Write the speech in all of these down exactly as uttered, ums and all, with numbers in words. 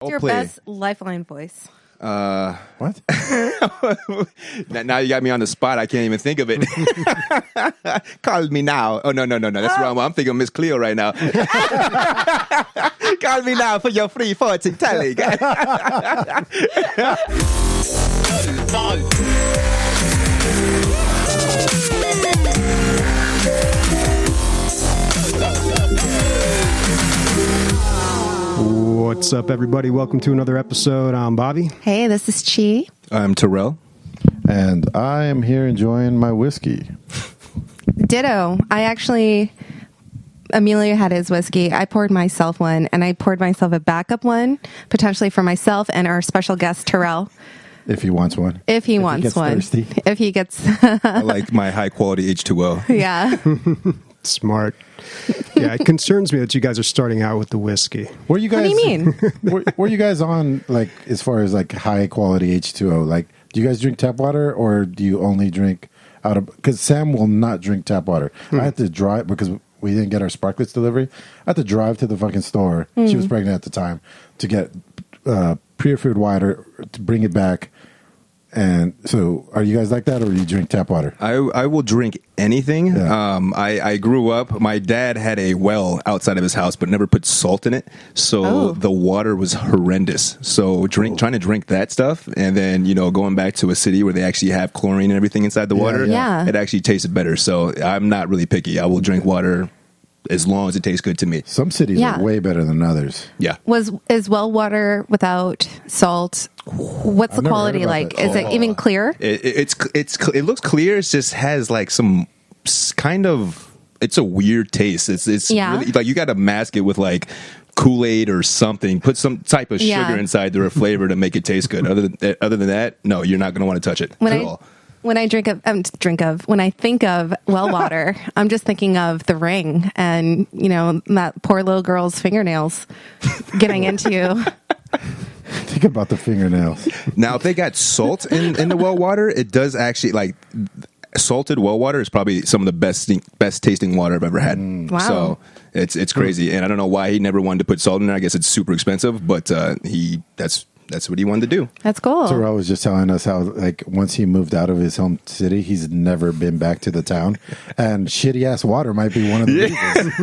your play. best Lifeline voice. Uh, What? now, now you got me on the spot. I can't even think of it. Call me now. Oh, no, no, no, no. That's wrong. I'm thinking of Miss Cleo right now. Call me now for your free fortune telling. What's up, everybody? Welcome to another episode. I'm Bobby. Hey, this is Chi. I'm Terrell. And I am here enjoying my whiskey. Ditto. I actually, Emilio had his whiskey. I poured myself one, and I poured myself a backup one, potentially for myself and our special guest, Terrell, If he wants one. if he If he wants gets one. thirsty. If he gets, I like my high quality H two O. yeah. Smart. Yeah, it concerns me that you guys are starting out with the whiskey. Were you guys? What do you mean? were, were you guys on like as far as like high quality H two O? Like, do you guys drink tap water or do you only drink out of? Because Sam will not drink tap water. Hmm. I had to drive because we didn't get our Sparklets delivery. I had to drive to the fucking store. She was pregnant at the time to get uh, pre-approved water to bring it back. And so, are you guys like that, or do you drink tap water? I, I will drink anything. Yeah. Um, I, I grew up, my dad had a well outside of his house, but never put salt in it. So Oh. the water was horrendous. So drink, trying to drink that stuff, and then, you know, going back to a city where they actually have chlorine and everything inside the Yeah, water, yeah. it actually tasted better. So I'm not really picky. I will drink water as long as it tastes good to me. Some cities Yeah. are way better than others. Yeah. Was is well water without salt? What's I've the never quality heard about like? that. Is it even clear? It, it, it's it's it looks clear. It just has like some s- kind of it's a weird taste. It's it's Yeah. really, like you got to mask it with like Kool-Aid or something. Put some type of Yeah. sugar inside there, a flavor to make it taste good. Other than other than that, no, you're not going to want to touch it When at I all. when I drink of um, drink of when I think of well water, I'm just thinking of The Ring and you know that poor little girl's fingernails getting into you. Think about the fingernails. Now, if they got salt in, in the well water, it does actually like salted well water is probably some of the best best tasting water I've ever had. Wow. So it's it's crazy, and I don't know why he never wanted to put salt in there. I guess it's super expensive, but uh, he that's that's what he wanted to do. That's cool. Terrell was just telling us how, like, once he moved out of his home city, he's never been back to the town, and shitty ass water might be one of the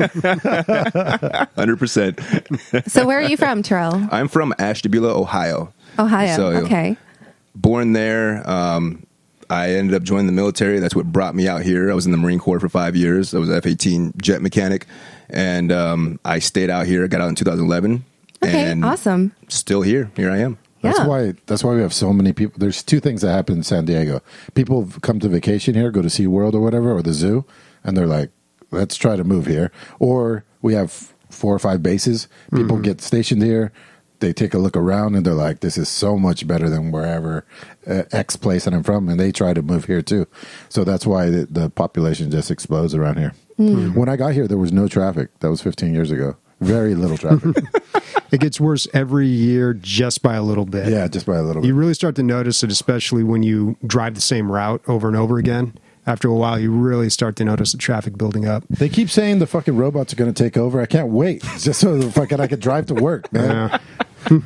reasons. one hundred percent. So where are you from, Terrell? I'm from Ashtabula, Ohio. Ohio. So, Okay. Born there. Um, I ended up joining the military. That's what brought me out here. I was in the Marine Corps for five years. I was an F eighteen jet mechanic, and um, I stayed out here. Got out in two thousand eleven. Okay. And Awesome. Still here. Here I am. That's Yeah. why. That's why we have so many people. There's two things that happen in San Diego. People come to vacation here, go to SeaWorld or whatever, or the zoo, and they're like, "Let's try to move here." Or we have four or five bases. People get stationed here. They take a look around and they're like, "This is so much better than wherever uh, X place that I'm from," and they try to move here too. So that's why the, the population just explodes around here. When I got here, there was no traffic. That was fifteen years ago. Very little traffic. It gets worse every year just by a little bit. Yeah, just by a little bit. You really start to notice it, especially when you drive the same route over and over again. After a while, you really start to notice the traffic building up. They keep saying the fucking robots are going to take over. I can't wait. It's just so the fucking I could drive to work, man. Yeah.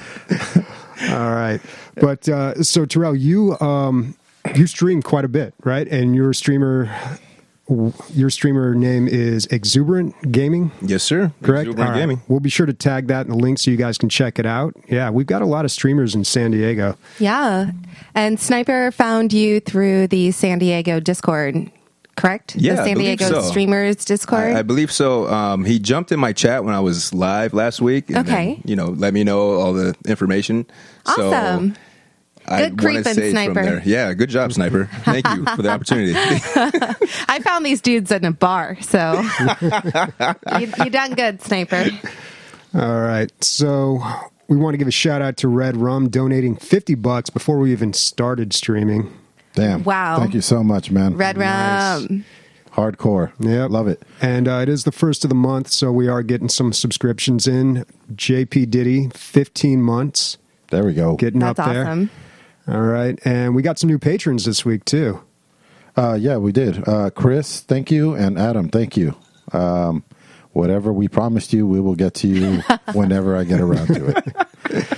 All right. But uh, so, Terrell, you um, you stream quite a bit, right? And your streamer, your streamer name is Exuberant Gaming, Yes, sir. correct? Exuberant All right. Gaming. We'll be sure to tag that in the link so you guys can check it out. Yeah, we've got a lot of streamers in San Diego. Yeah. And Sniper found you through the San Diego Discord, correct? Yeah, The I San believe Diego so. Streamers Discord. I, I believe so. Um, he jumped in my chat when I was live last week. And Okay. Then, you know, let me know all the information. Awesome. So I Good wanna creeping, say Sniper. From there, yeah, good job, Sniper. Thank you for the opportunity. I found these dudes in a bar, so you, you done good, Sniper. All right. So we want to give a shout out to Red Rum donating fifty bucks before we even started streaming. Damn. Wow. Thank you so much, man. Red Rum. Hardcore. Yep. Love it. And uh, it is the first of the month, so we are getting some subscriptions in. J P Diddy, fifteen months, There we go. getting That's up there. awesome. All right. And we got some new patrons this week, too. Uh, yeah, we did. Uh, Chris, thank you. And Adam, thank you. Um, whatever we promised you, we will get to you whenever I get around to it.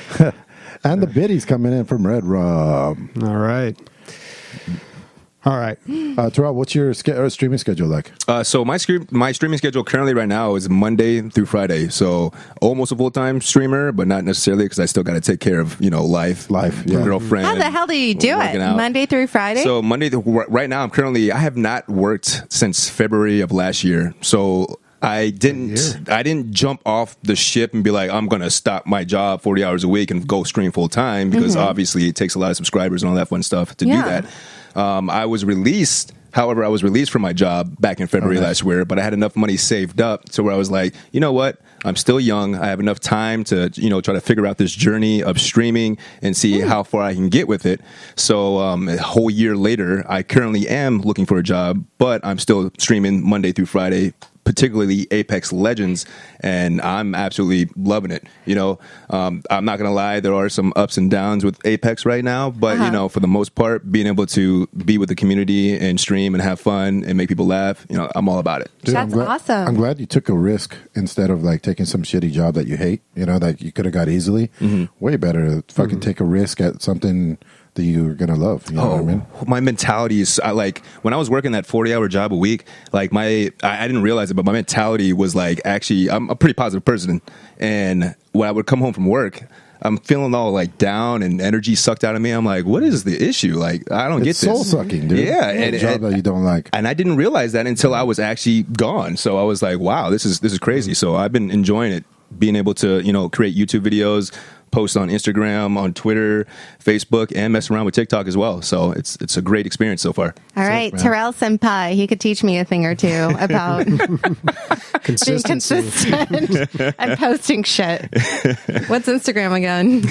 And the biddies coming in from Red Rum. All right. All right. Uh, Terrell, what's your ske- uh, streaming schedule like? Uh, so my scre- my streaming schedule currently right now is Monday through Friday. So almost a full time streamer, but not necessarily because I still got to take care of you know life, Life, yeah. girlfriend. How the hell do you do it? working out. Monday through Friday? So Monday th- right now I'm currently I have not worked since February of last year. So I didn't I didn't jump off the ship and be like I'm going to stop my job forty hours a week and go stream full time because Mm-hmm. obviously it takes a lot of subscribers and all that fun stuff to Yeah. do that. Um, I was released. However, I was released from my job back in February Okay. last year, but I had enough money saved up to where I was like, you know what? I'm still young. I have enough time to, you know, try to figure out this journey of streaming and see how far I can get with it. So um, a whole year later, I currently am looking for a job, but I'm still streaming Monday through Friday, particularly Apex Legends, and I'm absolutely loving it. You know, um, I'm not gonna lie, there are some ups and downs with Apex right now, but Uh-huh. you know, for the most part, being able to be with the community and stream and have fun and make people laugh, you know, I'm all about it. Dude, That's I'm glad, awesome. I'm glad you took a risk instead of like taking some shitty job that you hate, you know, that you could have got easily. Mm-hmm. Way better to fucking take a risk at something that you're going to love. You know what I mean? My mentality is I like when I was working that forty hour job a week, like my, I, I didn't realize it, but my mentality was like, actually, I'm a pretty positive person. And when I would come home from work, I'm feeling all like down and energy sucked out of me. I'm like, what is the issue? Like, I don't It's get this. soul sucking, dude. Yeah. It's And, a job and, that you don't like. and I didn't realize that until I was actually gone. So I was like, wow, this is, this is crazy. So I've been enjoying it, being able to, you know, create YouTube videos, post on Instagram, on Twitter, Facebook, and mess around with TikTok as well. So it's it's a great experience so far. All right, man. Terrell Senpai, he could teach me a thing or two about being Consistency. consistent and posting shit. What's Instagram again?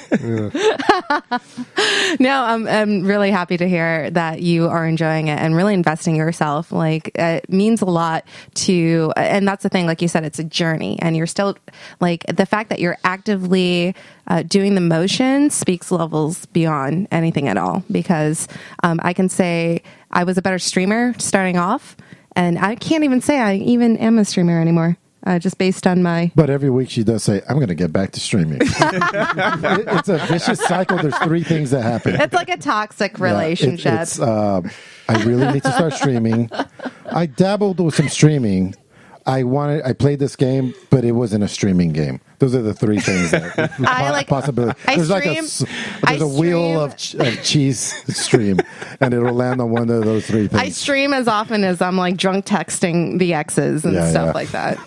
No, I'm, I'm really happy to hear that you are enjoying it and really investing in yourself. Like, it means a lot to, and that's the thing, like you said, it's a journey, and you're still, like, the fact that you're actively uh, doing the motion speaks levels beyond anything at all, because um, I can say I was a better streamer starting off, and I can't even say I even am a streamer anymore. Uh, just based on my But every week she does say, I'm going to get back to streaming. It- it's a vicious cycle. There's three things that happen. it's like a toxic Yeah, it- relationship. it's, uh, I really need to start streaming. I dabbled with some streaming. I wanted. I played this game, but it wasn't a streaming game. Those are the three things that I like- possibility. I There's like a stream- s- I there's a wheel of, ch- of cheese stream, and it'll land on one of those three things. I stream as often as I'm like drunk texting the exes and Yeah, stuff yeah. like that.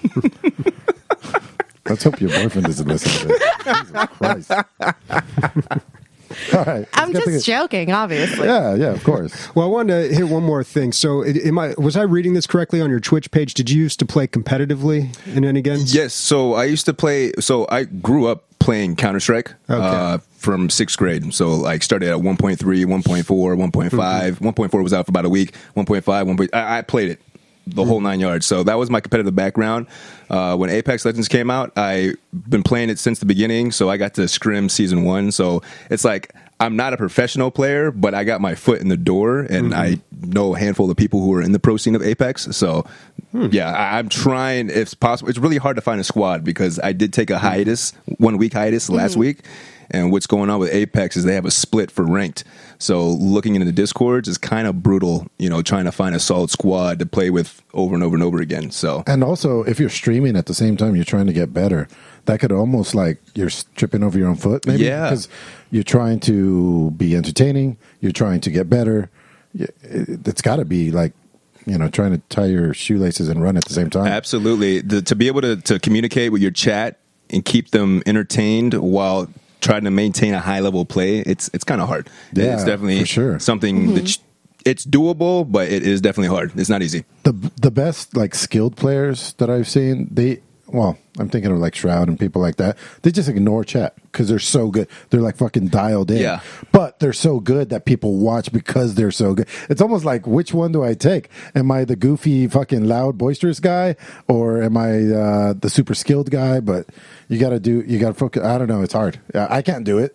Let's hope your boyfriend doesn't listen to this. Jesus Christ. All right. I'm let's get just to- joking, obviously. Yeah, yeah, of course. Well, I wanted to hit one more thing. So, it, am I was I reading this correctly on your Twitch page? Did you used to play competitively in any games? Yes, so I used to play. So I grew up playing Counter Strike Okay. uh, from sixth grade. So like started at one point three, one point four, one point five. Mm-hmm. one point four was out for about a week. one point five, one. I, I played it the whole nine yards. So that was my competitive background. Uh, when Apex Legends came out, I've been playing it since the beginning. So I got to scrim season one. So it's like I'm not a professional player, but I got my foot in the door, and I know a handful of people who are in the pro scene of Apex. So yeah, I, I'm trying if possible. It's really hard to find a squad because I did take a hiatus, one week hiatus last week. And what's going on with Apex is they have a split for ranked. So looking into the Discords is kind of brutal, you know, trying to find a solid squad to play with over and over and over again. So And also, if you're streaming at the same time, you're trying to get better. That could almost like you're tripping over your own foot, maybe. Yeah. Because you're trying to be entertaining. You're trying to get better. It- It's got to be like, you know, trying to tie your shoelaces and run at the same time. absolutely, the, to be able to, to communicate with your chat and keep them entertained while trying to maintain a high level of play, it's it's kind of hard. Yeah, it's definitely for sure. something that sh- it's doable, but it is definitely hard. It's not easy. The the best like skilled players that I've seen, they well, I'm thinking of like Shroud and people like that. They just ignore chat because they're so good. They're like fucking dialed in. Yeah. But they're so good that people watch because they're so good. It's almost like, which one do I take? Am I the goofy, fucking loud, boisterous guy, or am I uh, the super skilled guy? But you got to do. You got to focus. I don't know. It's hard. I I can't do it.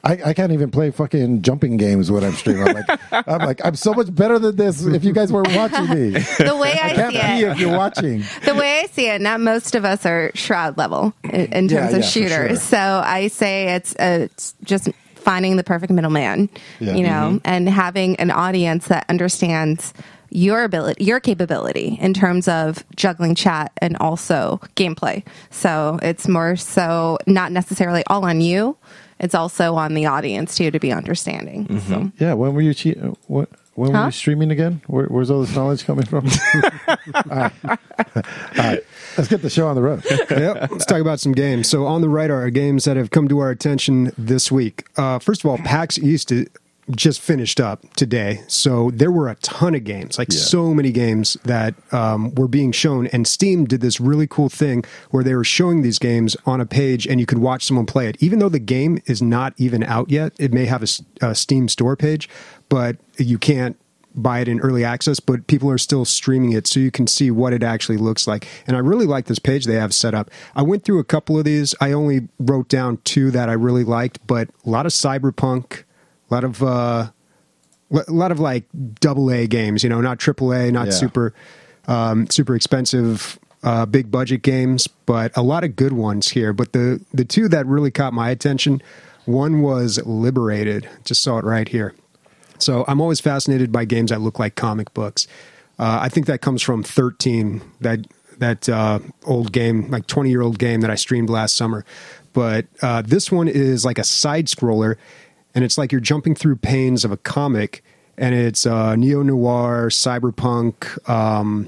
I, I can't even play fucking jumping games when I'm streaming. I'm like, I'm like, I'm so much better than this. If you guys weren't watching me, The way I, I can't see pee it, if you're watching. the way I see it, not most of us are Shroud level in, in Yeah, terms of yeah, for shooters. sure. So I say it's uh, it's just finding the perfect middleman, Yeah. you know, and having an audience that understands your ability, your capability in terms of juggling chat and also gameplay. So it's more so not necessarily all on you. It's also on the audience too to be understanding. So. Yeah, when were you che- what when were Huh? you streaming again? Where, where's all this knowledge coming from? all, right. all right, let's get the show on the road. Yep. Let's talk about some games. So on the right are games that have come to our attention this week. Uh, first of all, PAX East i- just finished up today. So there were a ton of games, like Yeah. so many games that um, were being shown. And Steam did this really cool thing where they were showing these games on a page and you could watch someone play it. Even though the game is not even out yet, it may have a, s- a Steam store page, but you can't buy it in early access, but people are still streaming it so you can see what it actually looks like. And I really like this page they have set up. I went through a couple of these. I only wrote down two that I really liked, but a lot of Cyberpunk, a lot of uh, a lot of like double A games, you know, not triple A, not Yeah. super um, super expensive uh, big budget games, but a lot of good ones here. But the the two that really caught my attention, one was Liberated. Just saw it right here. So I'm always fascinated by games that look like comic books. Uh, I think that comes from thirteen, that that uh, old game, like twenty year old game that I streamed last summer. But uh, this one is like a side scroller, and it's like you're jumping through panes of a comic, and it's uh, neo noir, cyberpunk. Um,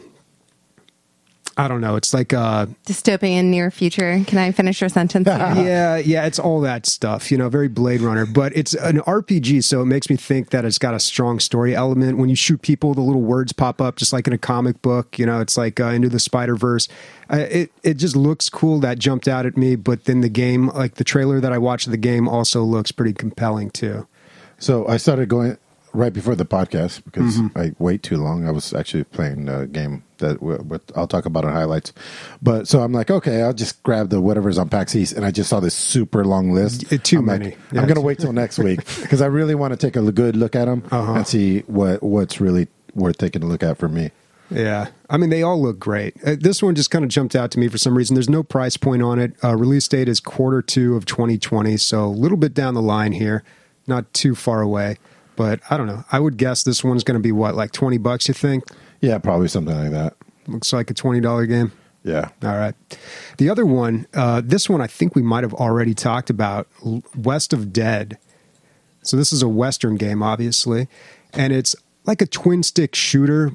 I don't know. It's like uh, Dystopian near future. Can I finish your sentence? here? yeah, yeah, it's all that stuff, you know, very Blade Runner, but it's an R P G, so it makes me think that it's got a strong story element. When you shoot people, the little words pop up just like in a comic book, you know, it's like uh, Into the Spider-Verse. Uh, it, it just looks cool. That jumped out at me, but then the game, like the trailer that I watched of the game also looks pretty compelling too. So I started going right before the podcast because Mm-hmm. I wait too long. I was actually playing a game that w- w- I'll talk about in highlights. But so I'm like, okay, I'll just grab the whatever's on PAX East, and I just saw this super long list. Y- too I'm many. Like, Yes. I'm going to wait till next week because I really want to take a good look at them Uh-huh. and see what what's really worth taking a look at for me. Yeah. I mean, they all look great. Uh, this one just kind of jumped out to me for some reason. There's no price point on it. Uh, release date is quarter two of twenty twenty, so a little bit down the line here, not too far away. But I don't know. I would guess this one's going to be what, like twenty bucks, you think? Yeah, probably something like that. Looks like a twenty dollar game. Yeah. All right. The other one, uh, this one I think we might have already talked about, L- West of Dead. So this is a Western game, obviously, and it's like a twin stick shooter,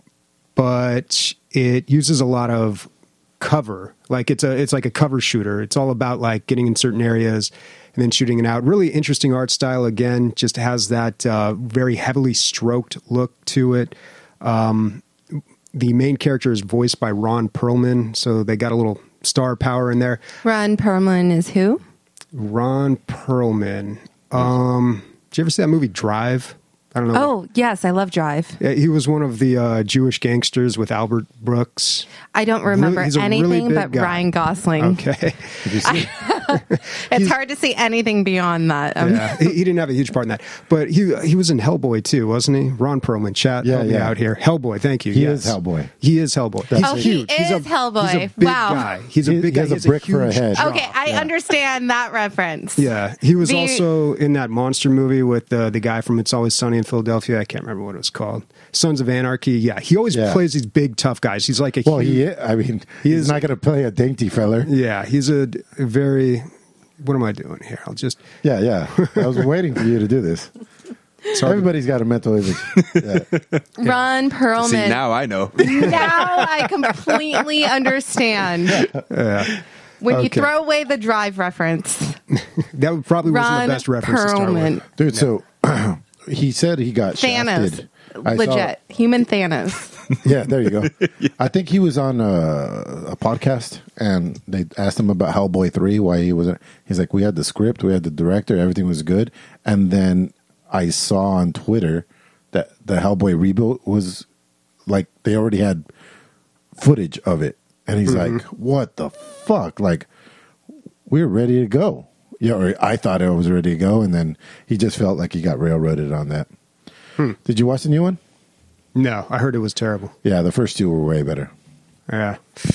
but it uses a lot of cover. Like it's a it's like a cover shooter. It's all about like getting in certain areas and then shooting it out. Really interesting art style. Again, just has that uh, very heavily stroked look to it. Um, the main character is voiced by Ron Perlman, so they got a little star power in there. Ron Perlman is who? Ron Perlman. Um, did you ever see that movie Drive? I don't know. Oh, yes, I love Drive. Yeah, he was one of the uh, Jewish gangsters with Albert Brooks. I don't remember Really- he's a really anything big but guy. Ryan Gosling. Okay. Did you see? It's hard to see anything beyond that. Um, Yeah, he, he didn't have a huge part in that, but he he was in Hellboy too, wasn't he? Ron Perlman, chat, Yeah, help me yeah. out here. Hellboy, thank you. He yes. is Hellboy. He is Hellboy. That's Oh, it. he huge. He's a, is Hellboy. He's a big Wow. guy. He's a He- big he guy. has a brick for a huge head. jaw. Okay, I understand that reference. Yeah, he was The- also in that monster movie with uh, the guy from It's Always Sunny in Philadelphia. I can't remember what it was called. Sons of Anarchy. Yeah, he always Yeah. plays these big tough guys. He's like a Well, huge, he is, I mean, He he's is- not going to play a dainty feller. yeah, he's a, a very. What am I doing here? I'll just. Yeah, yeah. I was waiting for you to do this. Sorry. Everybody's got a mental image. Yeah. Ron Perlman. See, now I know. Now I completely understand. Yeah. When you Okay. throw away the Drive reference, That probably wasn't Ron the best reference to start with. Perlman. Dude, so he said he got Thanos. shafted. I saw- Legit. Human Thanos. Yeah, there you go. I think he was on a, a podcast, and they asked him about Hellboy three, why he wasn't. He's like, we had the script, we had the director, everything was good. And then I saw on Twitter that the Hellboy reboot was like, they already had footage of it. And he's like, what the fuck? Like, we're ready to go. Yeah, or I thought it was ready to go, and then he just felt like he got railroaded on that. Hmm. Did you watch the new one? No, I heard it was terrible. Yeah, the first two were way better. Yeah.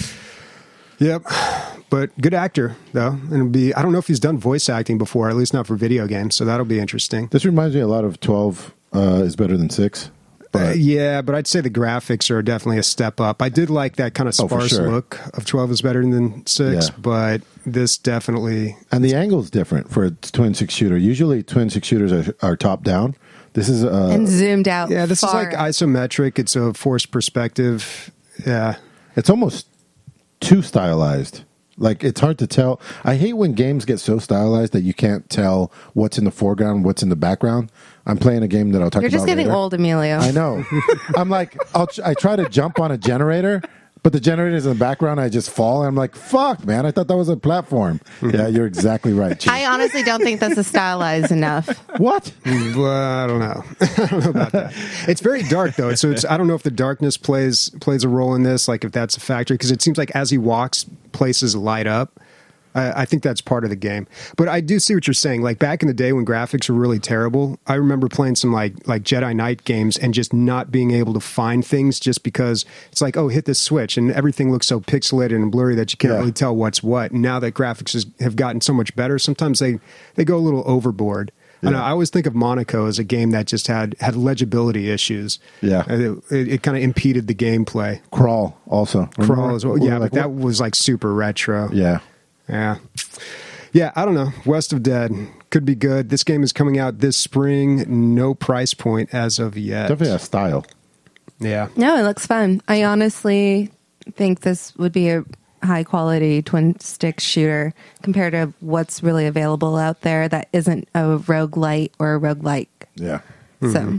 Yep. But good actor, though. And it'll be, I don't know if he's done voice acting before, at least not for video games, so that'll be interesting. This reminds me a lot of twelve uh, is better than six. But Uh, yeah, but I'd say the graphics are definitely a step up. I did like that kind of Oh, for sparse sure. look of twelve is better than six, Yeah. but this definitely... And the angle's different for a twin six shooter. Usually, twin six shooters are, are top down. This is uh, and zoomed out. Yeah, this far. is like isometric. It's a forced perspective. Yeah. it's almost too stylized. Like, it's hard to tell. I hate when games get so stylized that you can't tell what's in the foreground, what's in the background. I'm playing a game that I'll talk You're about just getting later. old, Emilio. I know. I'm like, I'll, I try to jump on a generator, but the generator's in the background. I just fall, and I'm like, fuck, man. I thought that was a platform. Yeah, you're exactly right, Chief. I honestly don't think this is stylized enough. What? Well, I don't know. I don't know about that. It's very dark though, so it's I don't know if the darkness plays plays a role in this, like if that's a factor, because it seems like as he walks, places light up. I, I think that's part of the game. But I do see what you're saying. Like back in the day when graphics were really terrible, I remember playing some like like Jedi Knight games and just not being able to find things just because it's like, oh, hit this switch, and everything looks so pixelated and blurry that you can't Yeah. really tell what's what. And now that graphics has, have gotten so much better, sometimes they, they go a little overboard. I, know, Yeah. I always think of Monaco as a game that just had, had legibility issues. Yeah. And It, it, it kind of impeded the gameplay. Crawl also. Crawl Remember? as well. We Yeah, were but like, that what? was like super retro. Yeah. Yeah. Yeah, I don't know. West of Dead could be good. This game is coming out this spring. No price point as of yet. Definitely has style. Yeah. No, it looks fun. I honestly think this would be a high quality twin stick shooter compared to what's really available out there that isn't a roguelite or a roguelike. Yeah. So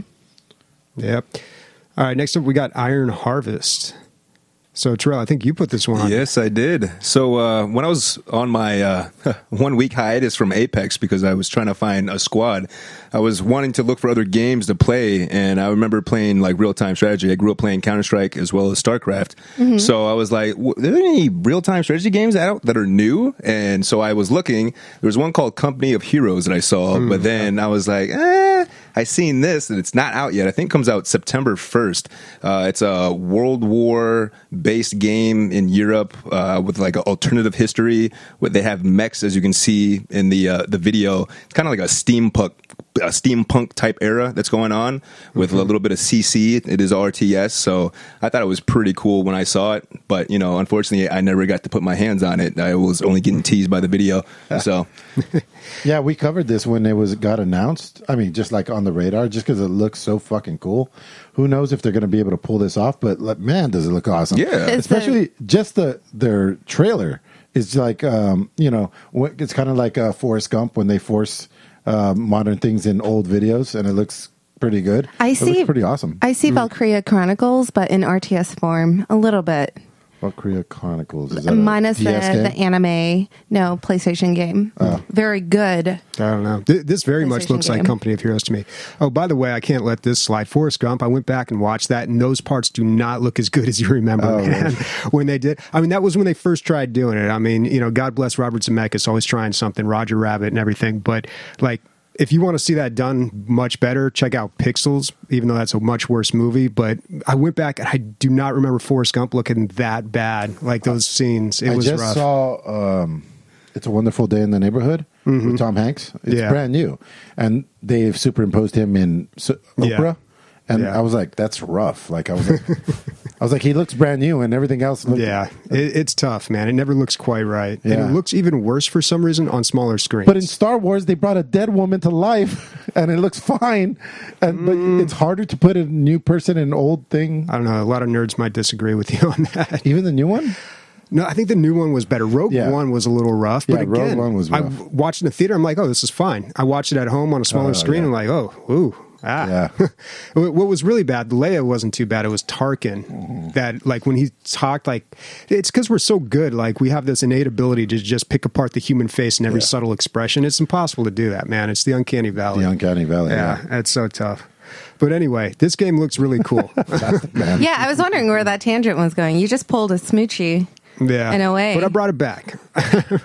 Yep. All right, next up we got Iron Harvest. So, Terrell, I think you put this one on. Yes, I did. So uh, when I was on my uh, one week hiatus from Apex because I was trying to find a squad, I was wanting to look for other games to play, and I remember playing like real time strategy. I grew up playing Counter Strike as well as StarCraft. Mm-hmm. So I was like, "Are there any real time strategy games out that are new?" And so I was looking. There was one called Company of Heroes that I saw, mm-hmm. but then I was like, eh, I seen this and it's not out yet. I think it comes out September first. Uh, it's a World War based game in Europe uh, with like an alternative history. Where they have mechs, as you can see in the uh, the video. It's kind of like a steampunk a steampunk type era that's going on with mm-hmm. a little bit of C C. It is R T S, so I thought it was pretty cool when I saw it. But you know, unfortunately, I never got to put my hands on it. I was only getting teased by the video. So yeah, we covered this when it was got announced. I mean, just like on the radar, just because it looks so fucking cool. Who knows if they're going to be able to pull this off? But like, man, does it look awesome? Yeah, It's especially a- just the their trailer is like um, you know, it's kind of like uh, Forrest Gump when they force uh, modern things in old videos, and it looks pretty good. I it see looks pretty awesome. I see Valkyria Chronicles, but in R T S form, a little bit. Valkyria Chronicles is that a Minus the, D S game? the anime, no, PlayStation game. Oh. Very good. I don't know. Th- This very much PlayStation looks like game. Company of Heroes to me. Oh, by the way, I can't let this slide. Forrest Gump, I went back and watched that, and those parts do not look as good as you remember, Oh, man, really? when they did. I mean, that was when they first tried doing it. I mean, you know, God bless Robert Zemeckis, always trying something, Roger Rabbit and everything. But, like, if you want to see that done much better, check out Pixels, even though that's a much worse movie. But I went back and I do not remember Forrest Gump looking that bad, like those scenes. It I was just rough. saw um, It's a Wonderful Day in the Neighborhood Mm-hmm. with Tom Hanks. It's Yeah. brand new. And they've superimposed him in Su- Yeah. Oprah. And Yeah. I was like, that's rough. Like I was like, I was like, he looks brand new and everything else. Looked, Yeah, it, it's tough, man. It never looks quite right. And Yeah. it looks even worse for some reason on smaller screens. But in Star Wars, they brought a dead woman to life, and it looks fine. And but it's harder to put a new person in an old thing. I don't know. A lot of nerds might disagree with you on that. Even the new one. No, I think the new one was better. Rogue Yeah. One was a little rough, but Yeah, Rogue again, One was I rough. watched in the theater. I'm like, oh, this is fine. I watched it at home on a smaller Oh, screen. yeah. I'm like, oh, ooh, ah. Yeah. What was really bad, Leia wasn't too bad. It was Tarkin Mm-hmm. that, like, when he talked, like, it's because we're so good. Like, we have this innate ability to just pick apart the human face and every Yeah. subtle expression. It's impossible to do that, man. It's the uncanny valley. The Uncanny Valley. Yeah, Yeah. that's so tough. But anyway, this game looks really cool. Man. Yeah, I was wondering where that tangent was going. You just pulled a smoochie. Yeah, In a way. But I brought it back.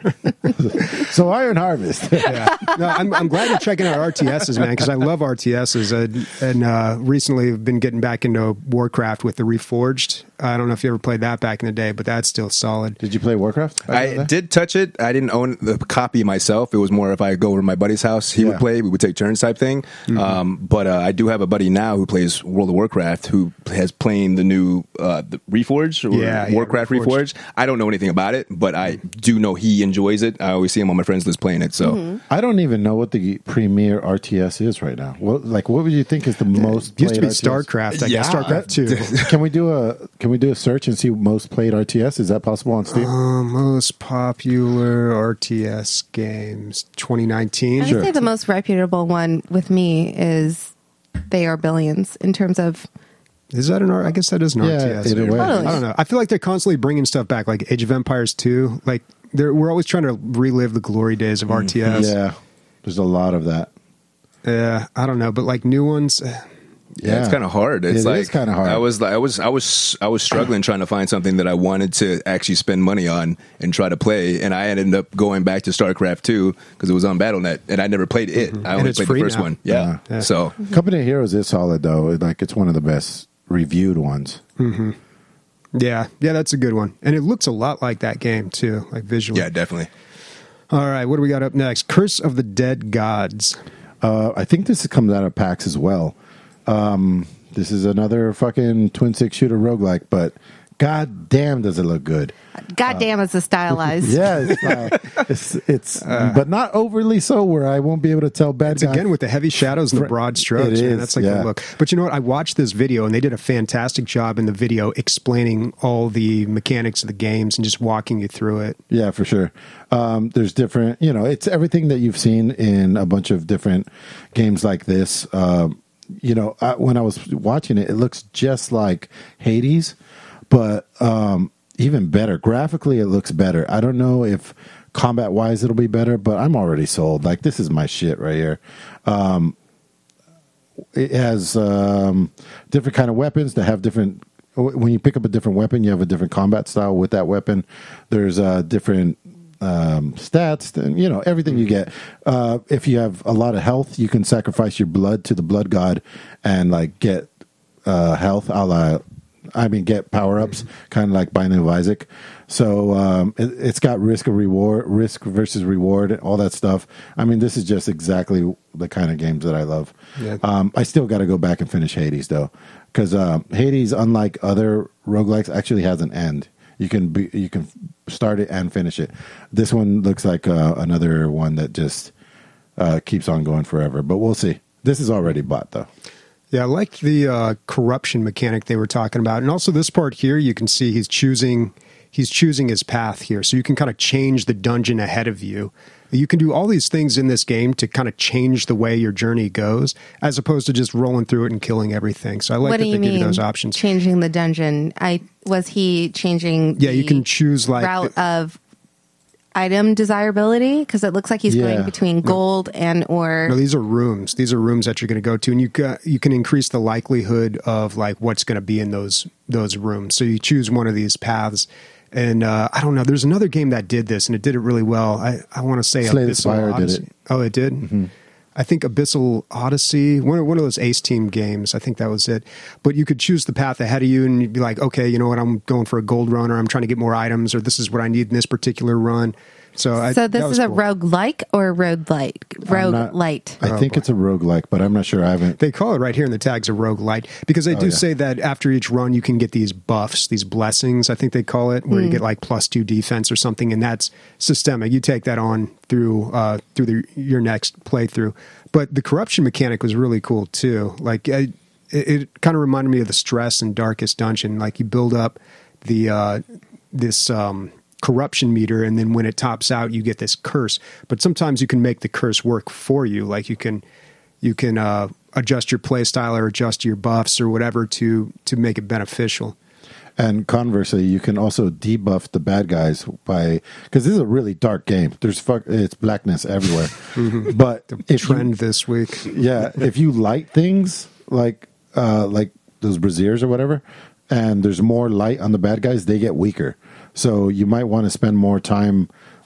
So Iron Harvest. Yeah. No, I'm, I'm glad you're checking out R T Ss, man, because I love R T Ss. And, and uh, recently I've been getting back into Warcraft with the Reforged. I don't know if you ever played that back in the day, but that's still solid. Did you play Warcraft? I did touch it. I didn't own the copy myself. It was more if I go over to my buddy's house, he Yeah. would play. We would take turns type thing. Mm-hmm. Um, but uh, I do have a buddy now who plays World of Warcraft who has playing the new uh, the Reforged or Yeah, yeah, Warcraft Reforged. Reforged. I don't know anything about it, but I do know he enjoys it. I always see him on my friends list playing it. So Mm-hmm. I don't even know what the premier R T S is right now. What, like, what would you think is the most It used to be played R T S? StarCraft, I guess. Yeah. StarCraft two. Can we do a Can we do a search and see most played R T S? Is that possible on Steam? Uh, most popular R T S games twenty nineteen. I would say the most reputable one with me is They Are Billions in terms of Is that an R? I guess that is an Yeah, R T S. in a way. Totally. I don't know. I feel like they're constantly bringing stuff back, like Age of Empires two. Like they're, we're always trying to relive the glory days of R T S. Yeah, there's a lot of that. Yeah, I don't know, but like new ones. eh, yeah, it's kind of hard. It's It like is kinda hard. I was, I was, I was, I was struggling trying to find something that I wanted to actually spend money on and try to play, and I ended up going back to StarCraft two because it was on Battle net, and I never played it. I only it's played free the first now. one. Yeah. Yeah. So Company of Heroes is solid though. Like, it's one of the best reviewed ones. Yeah, yeah, that's a good one, and it looks a lot like that game too, like visually. yeah, definitely. All right, what do we got up next? Curse of the Dead Gods. Uh, I think this comes out of PAX as well. Um, this is another fucking twin stick shooter roguelike, but god damn does it look good. God damn, it's a stylized. Yeah, it's, uh, it's, it's but not overly so where I won't be able to tell bad It's guys. again with the heavy shadows and the Fr- broad strokes. it Man, is, that's like yeah. the look. But you know what? I watched this video and they did a fantastic job in the video explaining all the mechanics of the games and just walking you through it. Yeah, for sure. Um, there's different, you know, it's everything that you've seen in a bunch of different games like this. Um, you know, I, when I was watching it, it looks just like Hades, but um, even better. Graphically, it looks better. I don't know if combat wise it'll be better, but I'm already sold. Like, this is my shit right here. Um, it has um, different kind of weapons that have different. When you pick up a different weapon, you have a different combat style with that weapon. There's uh, different um, stats, and you know everything you get. Uh, if you have a lot of health, you can sacrifice your blood to the blood god and like get uh, health. A la, I mean, get power ups, kind of like Binding of Isaac. So um, it, it's got risk of reward, risk versus reward, all that stuff. I mean, this is just exactly the kind of games that I love. Yeah. Um, I still got to go back and finish Hades though, because uh, Hades, unlike other roguelikes, actually has an end. You can be, you can start it and finish it. This one looks like uh, another one that just uh, keeps on going forever. But we'll see. This is already bought though. Yeah, I like the uh, corruption mechanic they were talking about. And also this part here, you can see he's choosing he's choosing his path here. So you can kind of change the dungeon ahead of you. You can do all these things in this game to kind of change the way your journey goes, as opposed to just rolling through it and killing everything. So I like What that do they you give mean? you those options. Changing the dungeon. I was he changing. Yeah, you the can choose like route of item desirability because it looks like he's Yeah. going between gold and or. No, these are rooms. These are rooms that you're going to go to, and you ca you can increase the likelihood of like what's going to be in those those rooms. So you choose one of these paths, and uh, I don't know. There's another game that did this, and it did it really well. I I want to say Slay the Abyssal Spire did Odyssey. it. Oh, it did. Mm-hmm. I think Abyssal Odyssey, one of, one of those Ace Team games. I think that was it. But you could choose the path ahead of you, and you'd be like, okay, you know what? I'm going for a gold run, or I'm trying to get more items, or this is what I need in this particular run. So, I, So this that was is a cool. roguelike or a roguelite? I'm not- Roguelite. I Oh, think boy. it's a roguelike, but I'm not sure. I haven't. They call it right here in the tags a roguelite because they do yeah. say that after each run you can get these buffs, these blessings, I think they call it, where you get like plus two defense or something, and that's systemic. You take that on through uh, through the, your next playthrough. But the corruption mechanic was really cool too. Like I, it, it kind of reminded me of the Stress and Darkest Dungeon. Like you build up the uh, this. Um, corruption meter, and then when it tops out you get this curse, but sometimes you can make the curse work for you. Like you can you can uh adjust your play style or adjust your buffs or whatever to to make it beneficial. And conversely, you can also debuff the bad guys by, because this is a really dark game. There's fuck, it's blackness everywhere. But if you- Trend this week. yeah, if you light things like uh, like those braziers or whatever, and there's more light on the bad guys, they get weaker. So you might want to spend more time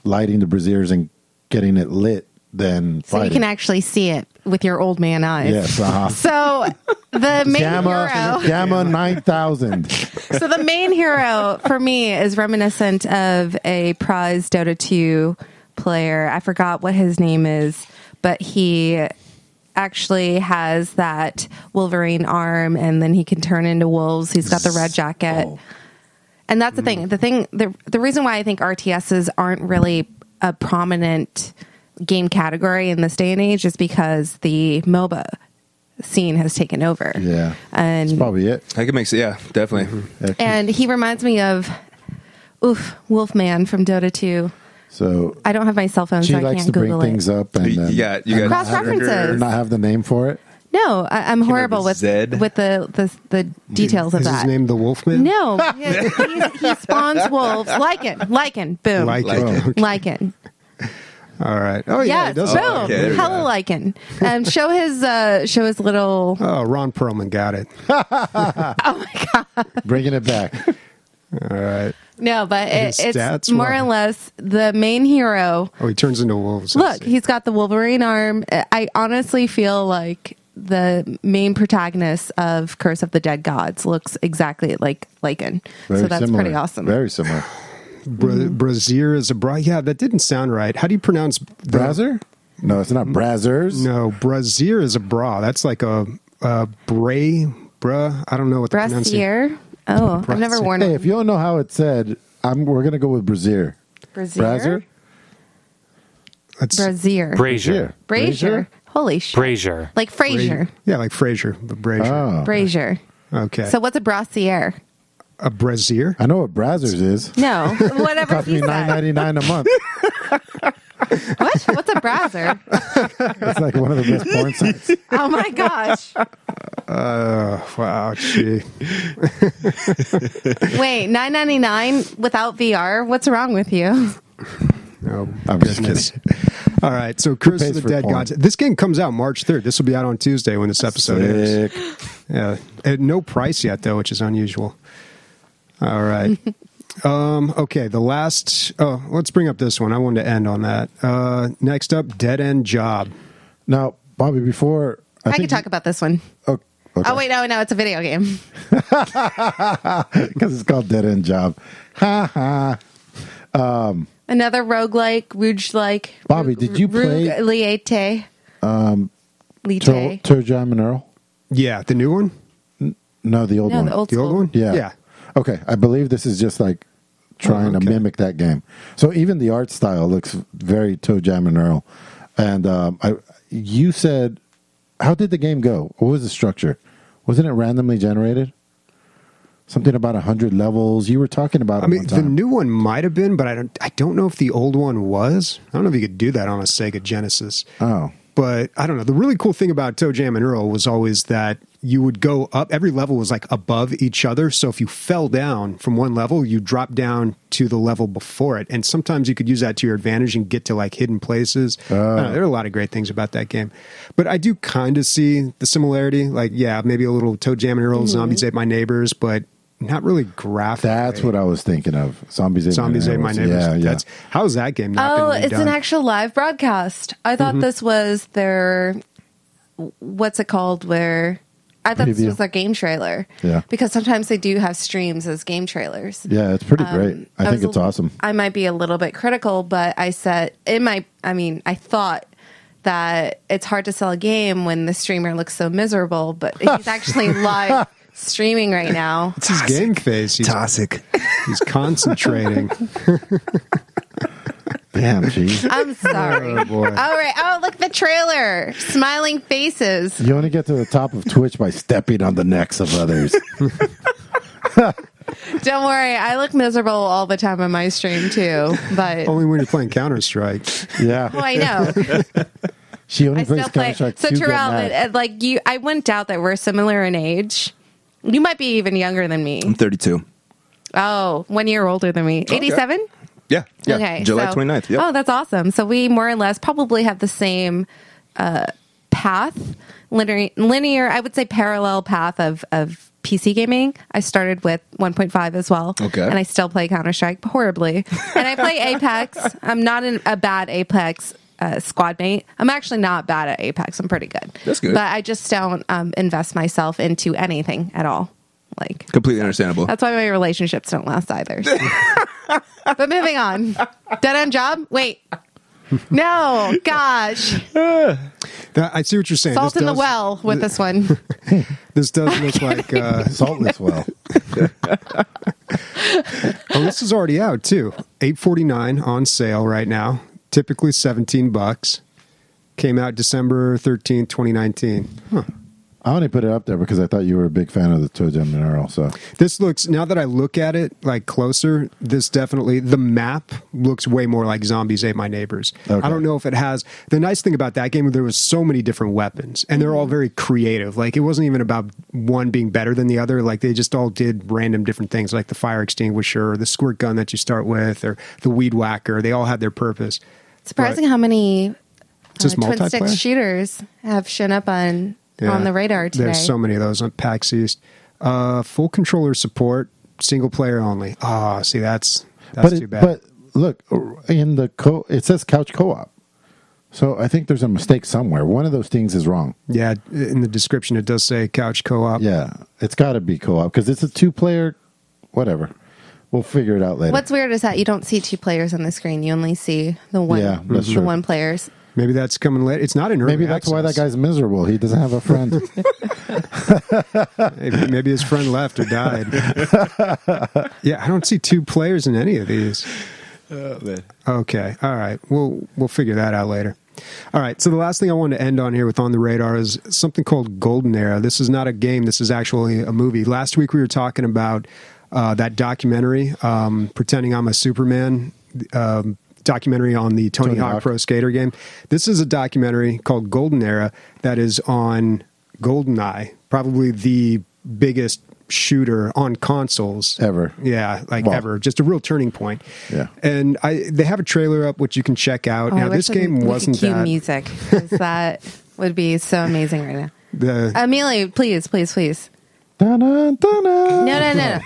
lighting the braziers and getting it lit than So fighting. you can actually see it with your old man eyes. Yes, uh-huh. So the main Gamma, hero. Gamma nine thousand. So the main hero for me is reminiscent of a prize Dota two player. I forgot what his name is, but he actually has that Wolverine arm, and then he can turn into wolves. He's got the red jacket. Oh. And that's the thing. The thing, the the reason why I think R T Ss aren't really a prominent game category in this day and age is because the MOBA scene has taken over. Yeah. And That's probably it. I can make yeah, definitely. and he reminds me of oof, Wolfman from Dota two. So I don't have my cell phone, she so I likes can't to bring Google things it. up and You- then you got- you and got not have- Cross-references. and not have the name for it. No, I, I'm horrible with Zed? with the, the the details of Is that. his name the Wolfman? No, he, he, he spawns wolves. Lycan, Lycan, boom, Like Like it. it. Lycan. All right. Oh yeah, Yes, it does. boom, Oh, okay, there we hella go. Lycan. Um, show his uh, show his little. Oh, Ron Perlman got it. Bringing it back. All right. No, but it, His it's stats more were- or less the main hero. Oh, he turns into wolves. I Look, see. he's got the Wolverine arm. I honestly feel like the main protagonist of Curse of the Dead Gods looks exactly like Lycan. Very So that's similar. pretty awesome. Very similar. Bra- Brazier is a bra. Yeah, that didn't sound right. How do you pronounce the- Brazier? No, it's not Brazzers. No, brazier is a bra. That's like a, a bray, bruh. I don't know what the pronunciation. Brassiere. Oh, I've never Brassiere. worn Hey, it. if you don't know how it's said, I'm we're gonna go with Brazier. Brazier. Brazier? That's Brazier. Brazier. Brazier. Holy shit. Brazier. Like Frasier. Yeah, like Frasier, but brazier. Oh. Brazier. Okay. So what's a brassiere? a brazier. I know what Brazzers is. No, whatever Cost he me nine said. ninety nine a month. What? What's a browser? It's like one of the best porn sites. Oh my gosh. Uh, wow, gee. Wait, nine ninety-nine without V R? What's wrong with you? Oh, I'm just goodness. kidding. All right, so Curse pays of the for Dead porn? Gods. This game comes out March third. This will be out on Tuesday when this episode airs. Sick. Yeah, at no price yet though, which is unusual. All right. um, okay, the last. Oh, let's bring up this one. I wanted to end on that. Uh, next up, Dead End Job. Now, Bobby, before I, think could talk about this one. Oh, okay. Oh, wait, no, no, it's a video game. Because it's called Dead End Job. Ha ha. Another roguelike, Rouge-like. Bobby, did you play- Liete? Um, Liete. Tur- Turjam and Earl? Yeah, the new one. No, the old No, one. the old The old school. one. Yeah. Yeah. Okay, I believe this is just like trying Oh, okay. to mimic that game. So even the art style looks very Toe Jam and Earl. And um, I, you said, how did the game go? What was the structure? Wasn't it randomly generated? Something about a hundred levels. You were talking about it I mean, one the time. new one might have been, but I don't. I don't know if the old one was. I don't know if you could do that on a Sega Genesis. oh, But I don't know. The really cool thing about Toe Jam and Earl was always that you would go up. Every level was like above each other. So if you fell down from one level, you drop down to the level before it. And sometimes you could use that to your advantage and get to like hidden places. I don't know, there are a lot of great things about that game. But I do kind of see the similarity. Like, yeah, maybe a little Toe Jam and Earl, Mm-hmm. Zombies Ate My Neighbors, but not really graphic. that's what I was thinking of. Zombies Ate Zombies My Ate My Neighbors. Neighbors. Yeah, yeah. That's, how's that game not Oh, been it's an redone? actual live broadcast. I thought Mm-hmm. this was their, what's it called, where, I thought this Preview. was their game trailer. Yeah. Because sometimes they do have streams as game trailers. yeah, it's pretty great. Um, I, think was it's a- awesome. I might be a little bit critical, but I said it might. I mean, I thought that it's hard to sell a game when the streamer looks so miserable, but he's actually live streaming right now. It's his game face. He's, Toxic. he's concentrating. Damn, geez. I'm sorry. Oh, boy. All right. Oh, look, the trailer. Smiling faces. You only get to the top of Twitch by stepping on the necks of others. Don't worry. I look miserable all the time on my stream too. But Only when you're playing Counter Strike. Yeah. oh, I know. She only I plays still play. Counter-Strike So to get Terrell, mad. uh, like you, I wouldn't doubt that we're similar in age. You might be even younger than me. I'm thirty-two. Oh, one year older than me. eighty-seven? Yeah. yeah. Okay. July so- twenty-ninth. Yep. Oh, that's awesome. So we more or less probably have the same uh, path, linear, linear, I would say parallel path of, of P C gaming, I started with one point five as well. Okay. And I still play Counter-Strike horribly. And I play Apex. I'm not an, a bad Apex uh, squad mate. I'm actually not bad at Apex. I'm pretty good. That's good. But I just don't um, invest myself into anything at all. Like, Completely understandable. that's why my relationships don't last either. But moving on. Dead end job? Wait. No, gosh. That, I see what you're saying. Salt This in the does- well with this one. This does look like. Uh, Saltless well. oh, this is already out too. eight forty-nine on sale right now. Typically seventeen bucks. Came out December thirteenth, twenty nineteen. Huh. I only put it up there because I thought you were a big fan of the Toe Jam and Earl. So This looks, now that I look at it like closer, this definitely, the map looks way more like Zombies Ate My Neighbors. Okay. I don't know if it has, the nice thing about that game, there was so many different weapons and they're all very creative. Like it wasn't even about one being better than the other. Like they just all did random different things like the fire extinguisher or the squirt gun that you start with or the weed whacker. They all had their purpose. Surprising But- how many uh, this twin stick multiplayer? shooters have shown up on Yeah. on the radar today. There's so many of those on PAX East. Uh, full controller support, single player only. Ah, see, that's that's but too it, bad. but look in the co it says couch co-op. So I think there's a mistake somewhere. One of those things is wrong. yeah, in the description it does say couch co-op. Yeah, it's got to be co-op because it's a two-player. Whatever, we'll figure it out later. What's weird is that you don't see two players on the screen. You only see the one Yeah, that's the true. one players. Maybe that's coming later. It's not in early Maybe that's why that access. guy's miserable. He doesn't have a friend. Maybe, maybe his friend left or died. Yeah, I don't see two players in any of these. Oh, man. Okay, all right. We'll we'll figure that out later. All right. So the last thing I wanted to end on here with On the Radar is something called Golden Era. This is not a game. This is actually a movie. Last week we were talking about uh, that documentary, um, Pretending I'm a Superman. Um, documentary on the Tony, Tony Hawk, Hawk Pro Skater game. This is a documentary called Golden Era that is on GoldenEye, probably the biggest shooter on consoles Ever. Yeah, like Well, ever. Just a real turning point. Yeah. And I they have a trailer up which you can check out. Oh, I now wish this we game could wasn't cue that music, 'cause that would be so amazing right now. the Amelia, please, please, please. Da-na, da-na. No, no, no,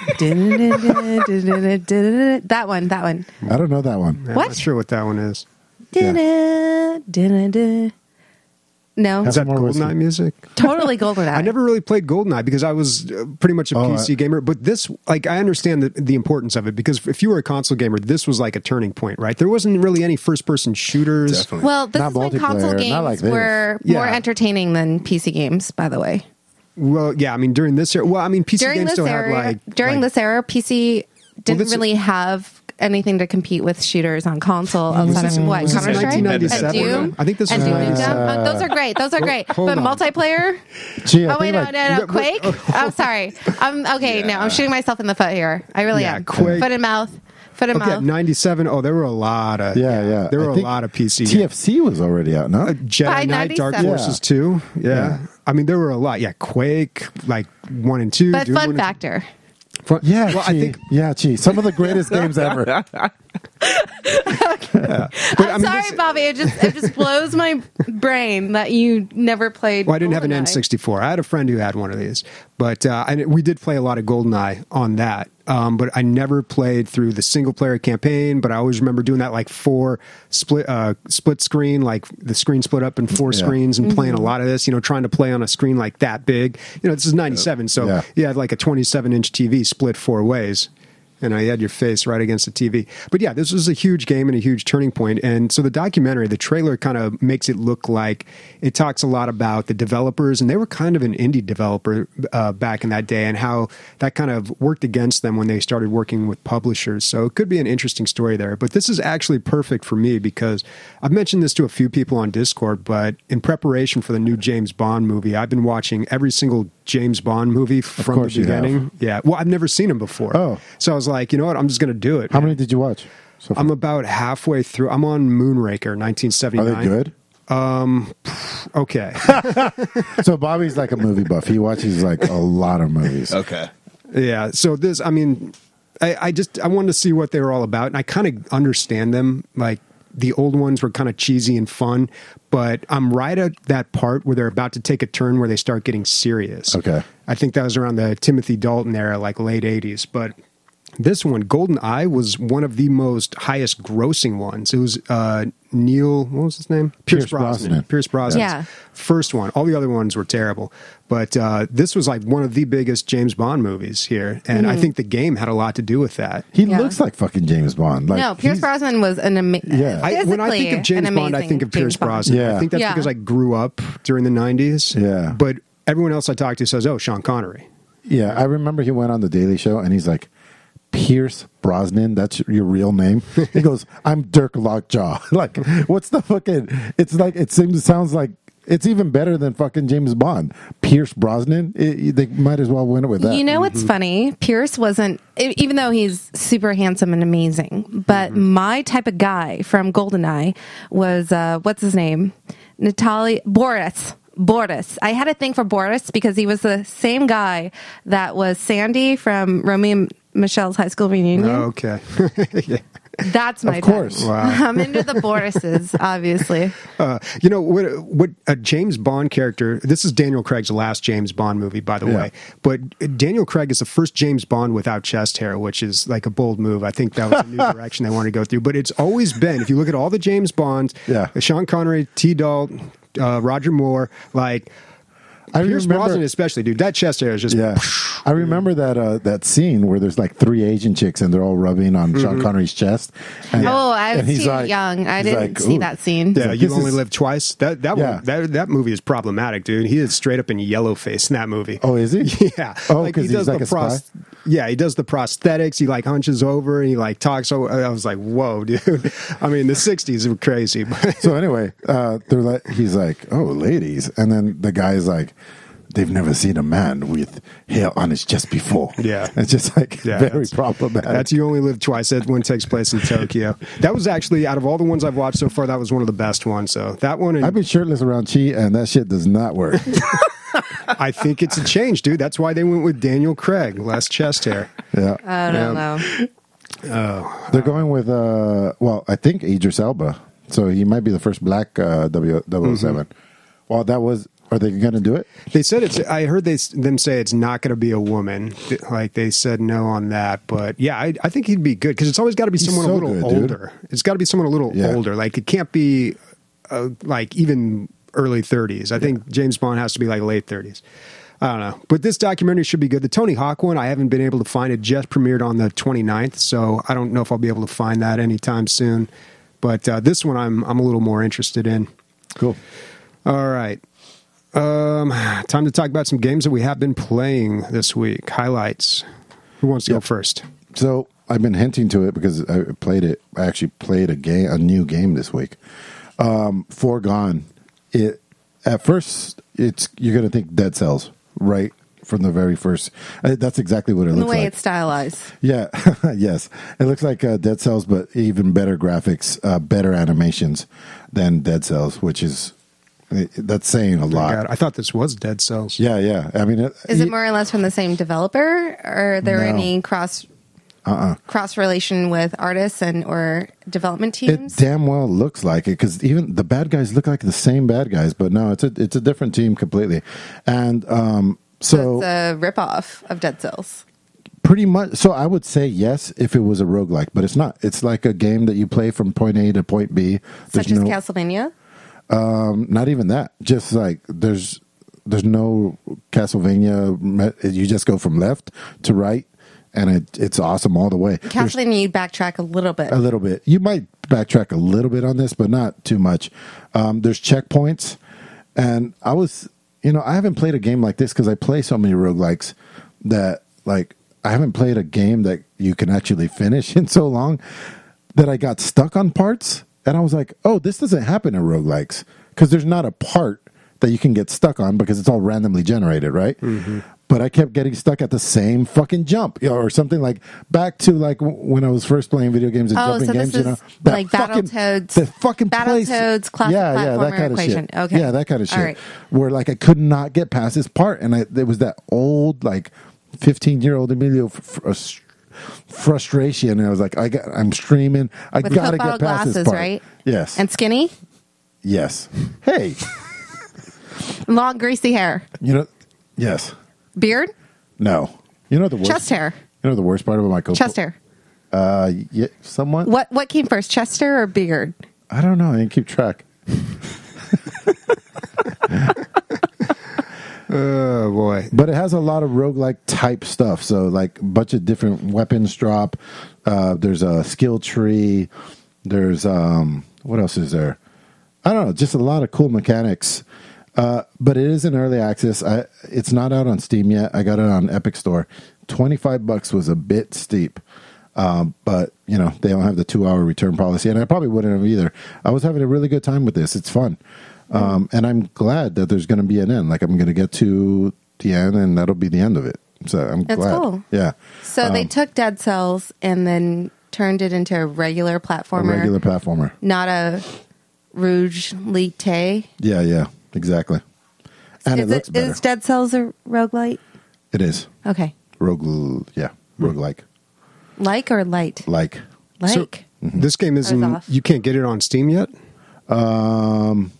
no. That one, that one. I don't know that one. I'm What? not sure what that one is. Yeah. No, Is that more whiskey. GoldenEye music? totally golden. I never really played GoldenEye because I was uh, pretty much a Oh, P C I- gamer. But this, like, I understand the, the importance of it because if you were a console gamer, this was like a turning point, right? There wasn't really any first-person shooters. Definitely. Well, this Not is when console multiplayer, games not like this. were more Yeah. entertaining than P C games, by the way. Well, yeah, I mean, during this era, well, I mean, P C During games this still era, had like during like, this era, P C didn't this- really have anything to compete with shooters on console outside this- of what was this Counter Strike nineteen and ninety-seven? Doom. I think this and was Doom nineteen Nukem. ninety-seven. Oh, those are great. Those are great. hold But on. multiplayer. Gee, I Oh wait, think no, like, no, no, Yeah, but- Quake. I'm sorry. I'm okay. No, I'm shooting myself in the foot here. I really Yeah, am. Quake. Foot and mouth. Foot and Okay, mouth. ninety-seven. Oh, there were a lot of yeah, yeah. There I were a think lot of P C T F C was already out, no? Uh, Jedi By Knight, Dark ninety-seven. Forces two. Yeah. Yeah. I mean, there were a lot. Yeah, Quake, like one and two. But Doom one fun and two. factor. Fun- Yeah, well, gee. I think. yeah, gee. Some of the greatest games ever. But, I I'm mean, sorry, this- Bobby. It just it just blows my brain that you never played. Well, I didn't have an GoldenEye. N sixty-four. I had a friend who had one of these, but uh, I, we did play a lot of GoldenEye on that. Um, but I never played through the single player campaign. But I always remember doing that like four split uh, split screen, like the screen split up in four Yeah. screens, and playing Mm-hmm. a lot of this. You know, trying to play on a screen like that big. You know, this is ninety-seven, so Yeah. you had like a twenty-seven inch T V split four ways. And I had your face right against the T V. But yeah, this was a huge game and a huge turning point. And so the documentary, the trailer kind of makes it look like it talks a lot about the developers, and they were kind of an indie developer uh, back in that day, and how that kind of worked against them when they started working with publishers. So it could be an interesting story there. But this is actually perfect for me because I've mentioned this to a few people on Discord, but in preparation for the new James Bond movie, I've been watching every single James Bond movie from the course you have. beginning. Yeah. Well, I've never seen him before. Oh. So I was like, you know what? I'm just going to do it. How man. many did you watch? So far? I'm about halfway through. I'm on Moonraker, nineteen Are seventy-nine. they good? Okay. So Bobby's like a movie buff. He watches like a lot of movies. Okay. Yeah. So this, I mean, I, I just, I wanted to see what they were all about. And I kind of understand them. Like, the old ones were kind of cheesy and fun, but I'm right at that part where they're about to take a turn where they start getting serious. Okay. I think that was around the Timothy Dalton era, like late eighties. But this one, GoldenEye, was one of the most highest grossing ones. It was uh, Neil, what was his name? Pierce Brosnan. Pierce Brosnan. Yeah. First one. All the other ones were terrible. But uh, this was like one of the biggest James Bond movies here. And I think the game had a lot to do with that. He Yeah. looks like fucking James Bond. Like, no, Pierce he's- Brosnan was an amazing. Yeah. I, when I think of James Bond, I think of Pierce Brosnan. Yeah. I think that's Yeah. because I grew up during the nineties. Yeah. But everyone else I talk to says, oh, Sean Connery. Yeah, I remember he went on the Daily Show and he's like, Pierce Brosnan, that's your real name? He goes, I'm Dirk Lockjaw. Like, what's the fucking, it's like, it seems, it sounds like, it's even better than fucking James Bond. Pierce Brosnan, it, they might as well win it with that. You know what's funny? Pierce wasn't, e- even though he's super handsome and amazing, but my type of guy from GoldenEye was, uh, what's his name? Natalie, Boris. Boris. I had a thing for Boris because he was the same guy that was Sandy from Romeo and Michelle's high school reunion. Okay. Yeah. That's my Of course. type. Wow. I'm into the Borises, obviously. Uh, you know what? What a James Bond character. This is Daniel Craig's last James Bond movie, by the Yeah. way. But Daniel Craig is the first James Bond without chest hair, which is like a bold move. I think that was a new direction they wanted to go through. But it's always been, if you look at all the James Bonds, Yeah. Sean Connery, T. Dalt, uh, Roger Moore, like I Pierce remember- Brosnan, especially, dude. That chest hair is just Yeah, I remember that uh, that scene where there's like three Asian chicks and they're all rubbing on Mm-hmm. Sean Connery's chest. And, Oh, I and was he's too like- young. I he's didn't like, see "Ooh." that scene. Yeah, like, you this only is- live twice. That that Yeah. one, that that movie is problematic, dude. He is straight up in yellow face in that movie. Oh, is he? Yeah. Oh, Like, 'cause he he's does like the a spy? Yeah, he does the prosthetics. He like hunches over and he like talks. So I was like, whoa, dude. I mean, the sixties were crazy. But So anyway, uh, they're like, he's like, oh, ladies, and then the guy's like, they've never seen a man with hair on his chest before. Yeah. It's just like Yeah, very that's- problematic. that's You Only Live Twice. That one takes place in Tokyo. That was actually, out of all the ones I've watched so far, that was one of the best ones. So that one, and I've been shirtless around Chi, and that shit does not work. I think it's a change, dude. That's why they went with Daniel Craig, less chest hair. Yeah, I don't Yeah. know. they're going with uh, well, I think Idris Elba, so he might be the first black uh, W double oh seven. Well, that was. Are they going to do it? They said it's. I heard they them say it's not going to be a woman. Like they said no on that. But yeah, I, I think he'd be good because it's always got to be He's someone so a little good, dude. older. It's got to be someone a little Yeah. older. Like it can't be uh, like even early thirties. I think James Bond has to be like late thirties. I don't know. But this documentary should be good. The Tony Hawk one, I haven't been able to find. It just premiered on the twenty-ninth, so I don't know if I'll be able to find that anytime soon. But uh, this one I'm I'm a little more interested in. Cool. All right. Um, time to talk about some games that we have been playing this week. Highlights. Who wants to go Yep. first? So I've been hinting to it because I played it. I actually played a game, a new game this week. Um, Foregone. It at first, it's you're going to think Dead Cells, right from the very first. Uh, that's exactly what it The looks way like. it's stylized. Yeah, yes, it looks like uh, Dead Cells, but even better graphics, uh, better animations than Dead Cells, which is that's saying a lot. God, I thought this was Dead Cells. Yeah, yeah. I mean, it, Is it more or less from the same developer? Or are there No. any cross Uh-uh. cross relation with artists and or development It teams? damn well looks like it because even the bad guys look like the same bad guys, but no, it's a it's a different team completely, and um, so It's a ripoff of Dead Cells. pretty much. So I would say yes if it was a roguelike, but it's not. It's like a game that you play from point A to point B. There's Such as no, Castlevania? um, not even that. Just like there's there's no Castlevania. me- You just go from left to right, and it, it's awesome all the way. There's Castlevania, you backtrack a little bit. a little bit. You might backtrack a little bit on this, but not too much. Um, there's checkpoints, and I was, you know, I haven't played a game like this because I play so many roguelikes that, like, I haven't played a game that you can actually finish in so long that I got stuck on parts, and I was like, oh, this doesn't happen in roguelikes because there's not a part that you can get stuck on because it's all randomly generated, right? Mm-hmm. But I kept getting stuck at the same fucking jump, you know, or something like back to like w- when I was first playing video games and Oh, jumping so games, this you know, is like Battletoads- the fucking place, Battletoads classic yeah, yeah, that platformer kind of equation. shit, Okay. yeah, that kind of shit, All right. where like I could not get past this part, and I there was that old like fifteen year old Emilio f- f- frustration. And I was like, I got, I'm streaming. I With gotta Coke bottle get past glasses, this part. right? Yes. And skinny, yes. Hey, long greasy hair, you know, yes. beard, No. You know the worst. chest hair, You know the worst part about my Coke. chest hair. Uh, yeah, somewhat. What what came first, chest hair or beard? I don't know. I didn't keep track. Oh boy. But it has a lot of roguelike type stuff. So, like, a bunch of different weapons drop. Uh, there's a skill tree. There's, um, what else is there? I don't know. Just a lot of cool mechanics. Uh, but it is in early access. I, it's not out on Steam yet. I got it on Epic Store. twenty-five bucks was a bit steep. Um, but, you know, they don't have the two hour return policy. And I probably wouldn't have either. I was having a really good time with this. It's fun. Um, and I'm glad that there's going to be an end. Like, I'm going to get to the end, and that'll be the end of it. So I'm That's glad. cool. Yeah. So they Um, took Dead Cells and then turned it into a regular a platformer, regular platformer. not a Rouge Lite. Yeah, yeah, exactly. And is it looks better. Is Dead Cells a roguelite? It is. Okay. Rogue, yeah, roguelike. Like or light? Like. Like. So this game isn't. off. You can't get it on Steam yet. Um,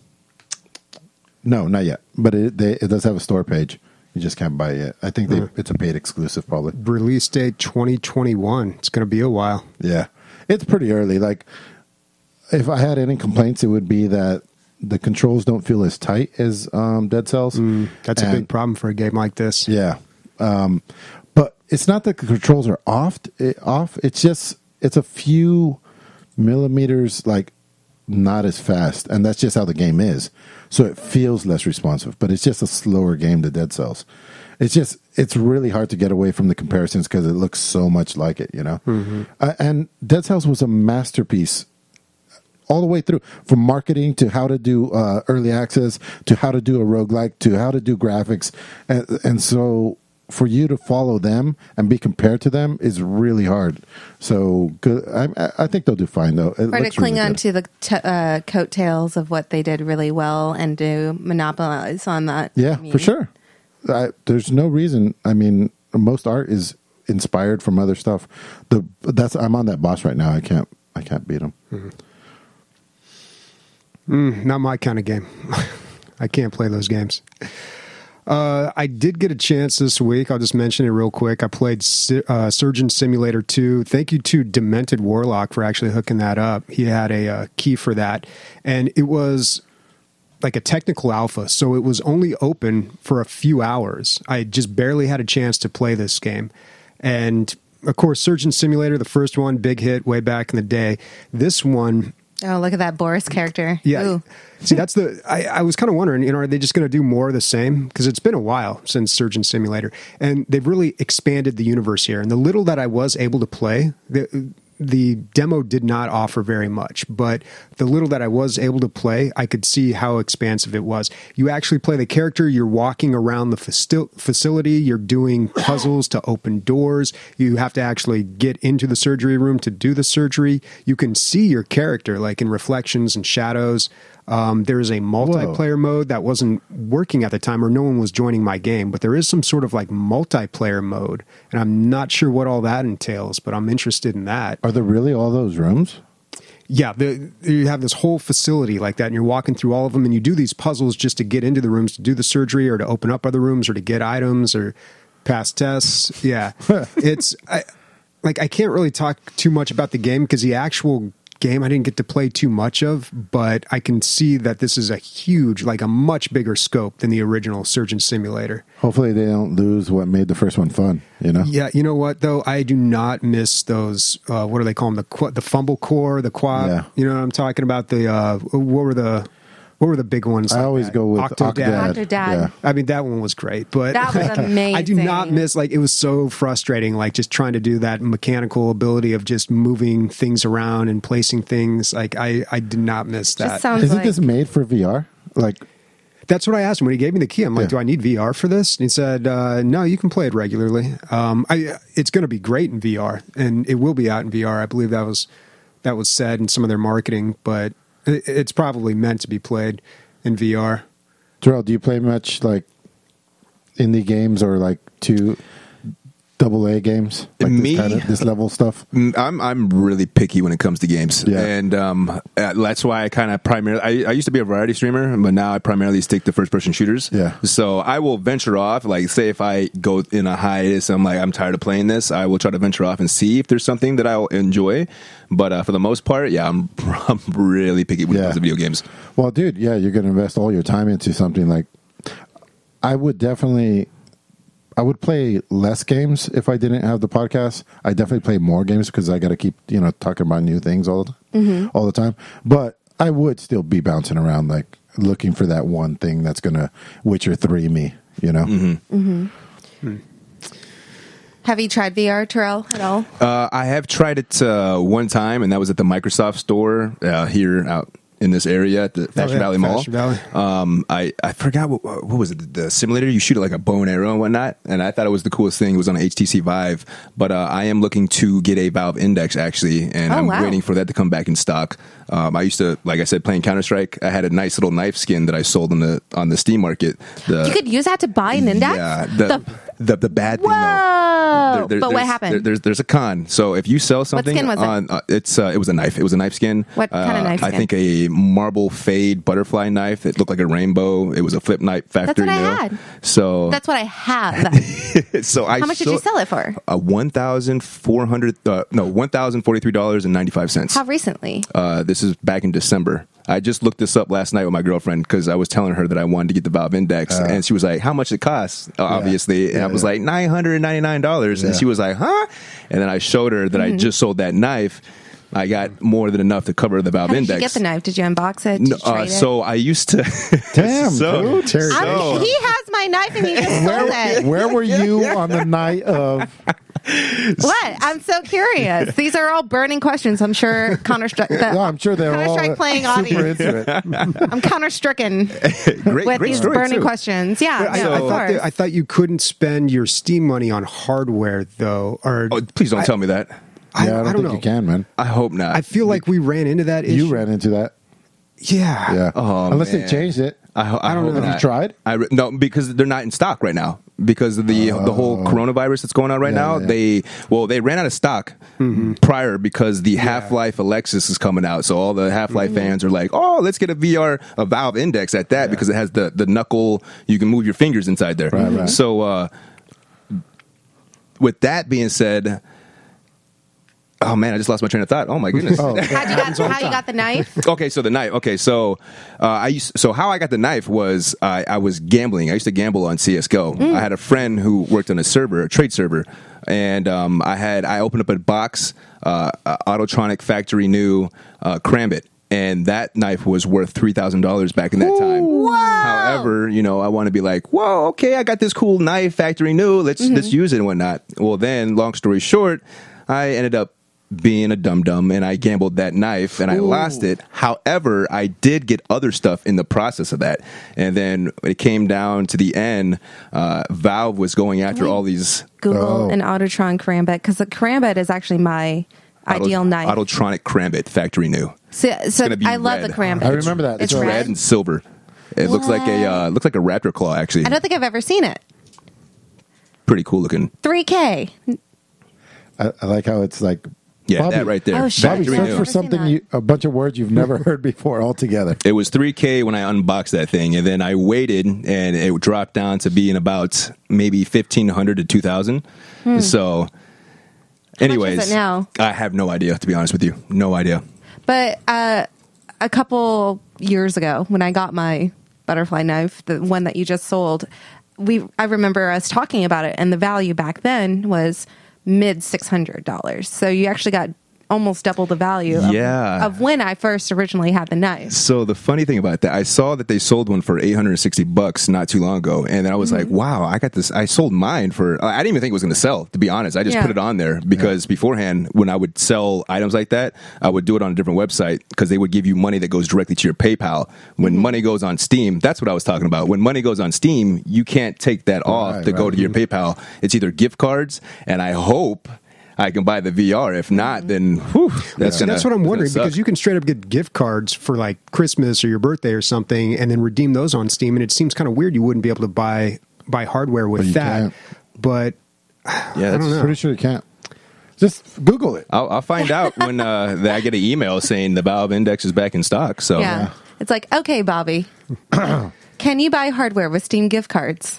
no, not yet. But it they, it does have a store page. You just can't buy it yet. I think they, Uh. it's a paid exclusive, probably. Release date twenty twenty-one. It's going to be a while. Yeah. It's pretty early. Like, if I had any complaints, it would be that the controls don't feel as tight as um, Dead Cells. Mm, that's a And- big problem for a game like this. Yeah. Um, but it's not that the controls are off. It, off. It's just, it's a few millimeters, like, not as fast. And that's just how the game is. So it feels less responsive. But it's just a slower game than Dead Cells. It's just, it's really hard to get away from the comparisons because it looks so much like it, you know? Mm-hmm. Uh, and Dead Cells was a masterpiece all the way through, from marketing to how to do uh, early access to how to do a roguelike to how to do graphics. And, and so for you to follow them and be compared to them is really hard. So good. I, I think they'll do fine, though. It Or to looks cling really on good. to the t- uh, coattails of what they did really well and to monopolize on that. Yeah, I mean, for sure. I, there's no reason. I mean, most art is inspired from other stuff. The that's I'm on that boss right now. I can't I can't beat him. Mm, not my kind of game. I can't play those games. Uh, I did get a chance this week. I'll just mention it real quick. I played uh, Surgeon Simulator two. Thank you to Demented Warlock for actually hooking that up. He had a uh, key for that. And it was like a technical alpha, so it was only open for a few hours. I just barely had a chance to play this game. And, of course, Surgeon Simulator, the first one, big hit way back in the day. This one... Oh, look at that Boris character. Yeah. Ooh. See, that's the. I, I was kind of wondering, you know, are they just going to do more of the same? Because it's been a while since Surgeon Simulator, and they've really expanded the universe here. And the little that I was able to play, the the demo did not offer very much, but the little that I was able to play, I could see how expansive it was. You actually play the character. You're walking around the faci- facility. You're doing puzzles to open doors. You have to actually get into the surgery room to do the surgery. You can see your character, like in reflections and shadows. Um, there is a multiplayer mode that wasn't working at the time, or no one was joining my game, but there is some sort of like multiplayer mode, and I'm not sure what all that entails, but I'm interested in that. Are there really all those rooms? Yeah, the, you have this whole facility like that, and you're walking through all of them, and you do these puzzles just to get into the rooms to do the surgery, or to open up other rooms, or to get items, or pass tests. Yeah, it's I, like I can't really talk too much about the game because the actual game I didn't get to play too much of, but I can see that this is a huge, like a much bigger scope than the original Surgeon Simulator. Hopefully they don't lose what made the first one fun, you know? Yeah, you know what though? I do not miss those. Uh, what do they call them? The qu- the fumble core, the quad. Yeah. You know what I'm talking about? The uh, what were the what were the big ones? I like always that? go with Octodad. Octodad. Octodad. Yeah. I mean, that one was great, but That was amazing. I do not miss, like, it was so frustrating, like, just trying to do that mechanical ability of just moving things around and placing things. Like, I, I did not miss that. Just sounds Isn't like this made for V R? Like, That's what I asked him when he gave me the key. I'm like, Yeah. do I need V R for this? And he said, uh, no, you can play it regularly. Um, I, it's going to be great in V R, and it will be out in V R. I believe that was that was said in some of their marketing, but it, it's probably meant to be played in V R. Terrell, do you play much like indie games or like to double A games, like Me? this, kind of, this level stuff? Mm, I'm I'm really picky when it comes to games, Yeah. and um, uh, that's why I kind of primarily. I, I used to be a variety streamer, but now I primarily stick to first person shooters. Yeah. So I will venture off. Like, say if I go in a hiatus, I'm like I'm tired of playing this. I will try to venture off and see if there's something that I'll enjoy. But uh, for the most part, yeah, I'm I'm really picky when it Yeah. comes to video games. Well, dude, yeah, you're going to invest all your time into something like. I would definitely. I would play less games if I didn't have the podcast. I definitely play more games because I got to keep, you know, talking about new things all the, Mm-hmm. all the time. But I would still be bouncing around, like looking for that one thing that's going to Witcher three me, you know? Mm-hmm. Have you tried V R, Terrell, at all? Uh, I have tried it uh, one time, and that was at the Microsoft store uh, here out in this area at the Fashion yeah, Valley Mall. Fashion Valley. Um, I, I forgot what, what was it, the simulator? You shoot it like a bow and arrow and whatnot, and I thought it was the coolest thing. It was on H T C Vive, but uh, I am looking to get a Valve Index actually, and Oh, I'm wow. waiting for that to come back in stock. Um, I used to, like I said, playing Counter Strike. I had a nice little knife skin that I sold on the on the Steam market. The, You could use that to buy an index? Yeah, the The- the, the, bad thing. Whoa! though, there- there- But what there's- happened? there- there's there's a con. So if you sell something skin was it? on, uh, it's uh, it was a knife. It was a knife skin. What kind of Uh, knife I skin? think a marble fade butterfly knife. It looked like a rainbow. It was a flip knife factory what I mill. had. So That's what I have. so I How much did you sell it for? Uh, one thousand four hundred. Uh, no, one thousand forty three dollars and ninety five cents. How recently? Uh, this is back in December. I just looked this up last night with my girlfriend because I was telling her that I wanted to get the Valve Index, Uh, and she was like, "How much it costs?" Uh, obviously, and Yeah, I was yeah. like nine hundred ninety nine dollars, and Yeah. she was like, "Huh?" And then I showed her that Mm-hmm. I just sold that knife. I got more than enough to cover the Valve How did Index. you get the knife? Did you unbox it? Did No, you uh, trade it? so I used to. Damn, so, dude. Terry, I'm- so- he has my knife and he just sold where, it. where were you on the night of? What? I'm so curious. These are all burning questions. I'm sure Counter Strike. No, I'm sure they're all Counter-Strike playing super audience. into it. I'm counter stricken great, with great these story burning too. questions. Yeah, But I, no, I, of thought course. that, I thought you couldn't spend your Steam money on hardware, though. Or Oh, please don't I, tell me that. I, Yeah, I don't, I don't think know. you can, man. I hope not. I feel like we ran into that issue. You ran into that. Yeah. Yeah. Oh, Unless they man. changed it. I, ho- I, I don't hope know. Have not. you tried? I re- no, because they're not in stock right now because of the the whole coronavirus that's going on right Yeah, now. yeah. They well, they ran out of stock prior because the Half Life Alexis is coming out. So all the Half Life fans are like, "Oh, let's get a V R, a Valve Index at that because it has the the knuckle. You can move your fingers inside there." Right, right. So uh, with that being said. Oh man, I just lost my train of thought. Oh my goodness. Oh, How'd you got, how you got the knife? Okay, so the knife. Okay, so uh, I used. So how I got the knife was I, I was gambling. I used to gamble on C S G O. I had a friend who worked on a server, a trade server, and um, I had I opened up a box, uh, uh, Autotronic factory new uh, Crambit. And that knife was worth three thousand dollars back in that time. Whoa. However, you know, I want to be like, whoa, okay, I got this cool knife, factory new. Let's let's use it and whatnot. Well, then, long story short, I ended up being a dum dum, and I gambled that knife, and I Ooh. lost it. However, I did get other stuff in the process of that, and then when it came down to the end, uh, Valve was going after all these Google Oh. an Autotron Crambit because the Crambit is actually my Auto- ideal knife. Autotronic Crambit factory new. so so gonna be I love red. the Crambit. I remember that. It's It's red. Red and silver. It looks like a uh, looks like a raptor claw. Actually, I don't think I've ever seen it. pretty cool looking. three K. I, I like how it's like. Yeah, Bobby, that right there. Oh, shit. Bobby, Factory search new. for Never seen something, that. you, a bunch of words you've never heard before altogether. It was three K when I unboxed that thing, and then I waited, and it dropped down to being about maybe fifteen hundred to two thousand. So, anyways, Hmm. it now? I have no idea, to be honest with you. No idea. But uh, a couple years ago, when I got my butterfly knife, the one that you just sold, we I remember us talking about it, and the value back then was mid six hundred dollars. So you actually got almost double the value of, Yeah. of when I first originally had the knife. So the funny thing about that, I saw that they sold one for eight hundred sixty bucks not too long ago, and then I was like, Mm-hmm. "Wow, I got this! I sold mine for. I didn't even think it was going to sell. To be honest, I just Yeah. put it on there because beforehand, when I would sell items like that, I would do it on a different website because they would give you money that goes directly to your PayPal. When Mm-hmm. money goes on Steam, that's what I was talking about. When money goes on Steam, you can't take that off Right, to go right. to your PayPal. It's either gift cards, and I hope I can buy the V R. If not, then whew, that's So gonna. that's what I'm gonna wondering suck. because you can straight up get gift cards for like Christmas or your birthday or something, and then redeem those on Steam. And it seems kind of weird you wouldn't be able to buy buy hardware But with you that. can't. But Yeah, that's, know. Pretty sure you can't. Just Google it. I'll, I'll find out when uh, that I get an email saying the Valve Index is back in stock. So Yeah. It's like, okay, Bobby, can you buy hardware with Steam gift cards?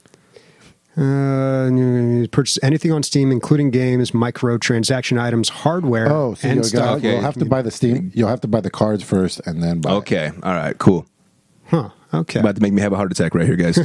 Uh, you purchase anything on Steam, including games, microtransaction items, hardware, Oh, so and you'll, stuff. Okay. you'll have to buy the Steam. You'll have to buy the cards first, and then buy. it. okay, all right, cool. Huh. Okay. About to make me have a heart attack right here, guys.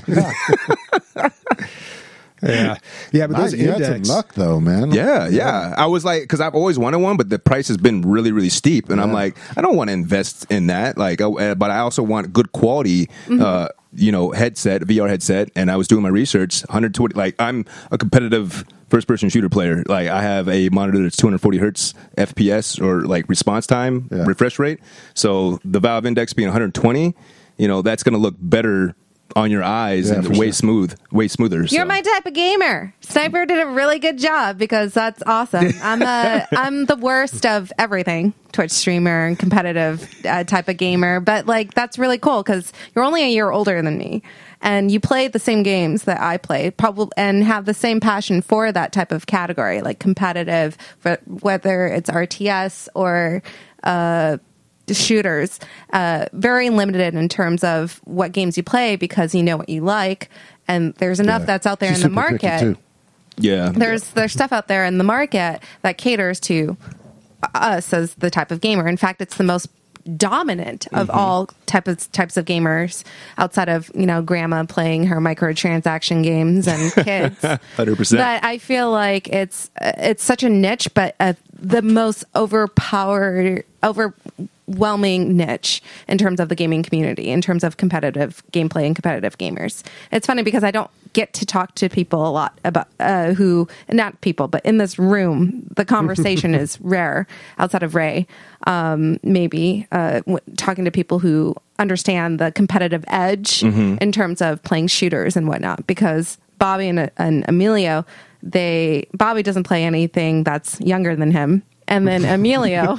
yeah. Yeah, but Nice. those You had index. some luck though, man. Yeah, yeah. I was like, because I've always wanted one, but the price has been really, really steep, and I'm Yeah. like, I don't want to invest in that. Like, I, but I also want good quality, uh, you know, headset, V R headset. And I was doing my research, one hundred twenty. Like, I'm a competitive first-person shooter player. Like, I have a monitor that's two hundred forty hertz F P S or like response time, Yeah. refresh rate. So the Valve Index being one hundred twenty, you know, that's going to look better on your eyes Yeah, and for way sure. smooth, way smoother. You're so. my type of gamer. Sniper did a really good job because that's awesome. I'm a I'm the worst of everything. Twitch streamer and competitive uh, type of gamer, but like that's really cool because you're only a year older than me, and you play the same games that I play, probably, and have the same passion for that type of category, like competitive, for whether it's R T S or uh, shooters. Uh, very limited in terms of what games you play because you know what you like, and there's enough Yeah. that's out there She's in the super picky, market. too. Yeah. There's there's stuff out there in the market that caters to us as the type of gamer. In fact, it's the most dominant of Mm-hmm. all type of types of gamers outside of, you know, grandma playing her microtransaction games and kids. one hundred percent. But I feel like it's it's such a niche, but uh, the most overpowered, overwhelming niche in terms of the gaming community, in terms of competitive gameplay and competitive gamers. It's funny because I don't get to talk to people a lot about uh, who, not people, but in this room, the conversation is rare outside of Ray. Um, maybe uh, w- talking to people who understand the competitive edge in terms of playing shooters and whatnot, because Bobby and, and Emilio, they Bobby doesn't play anything that's younger than him, and then Emilio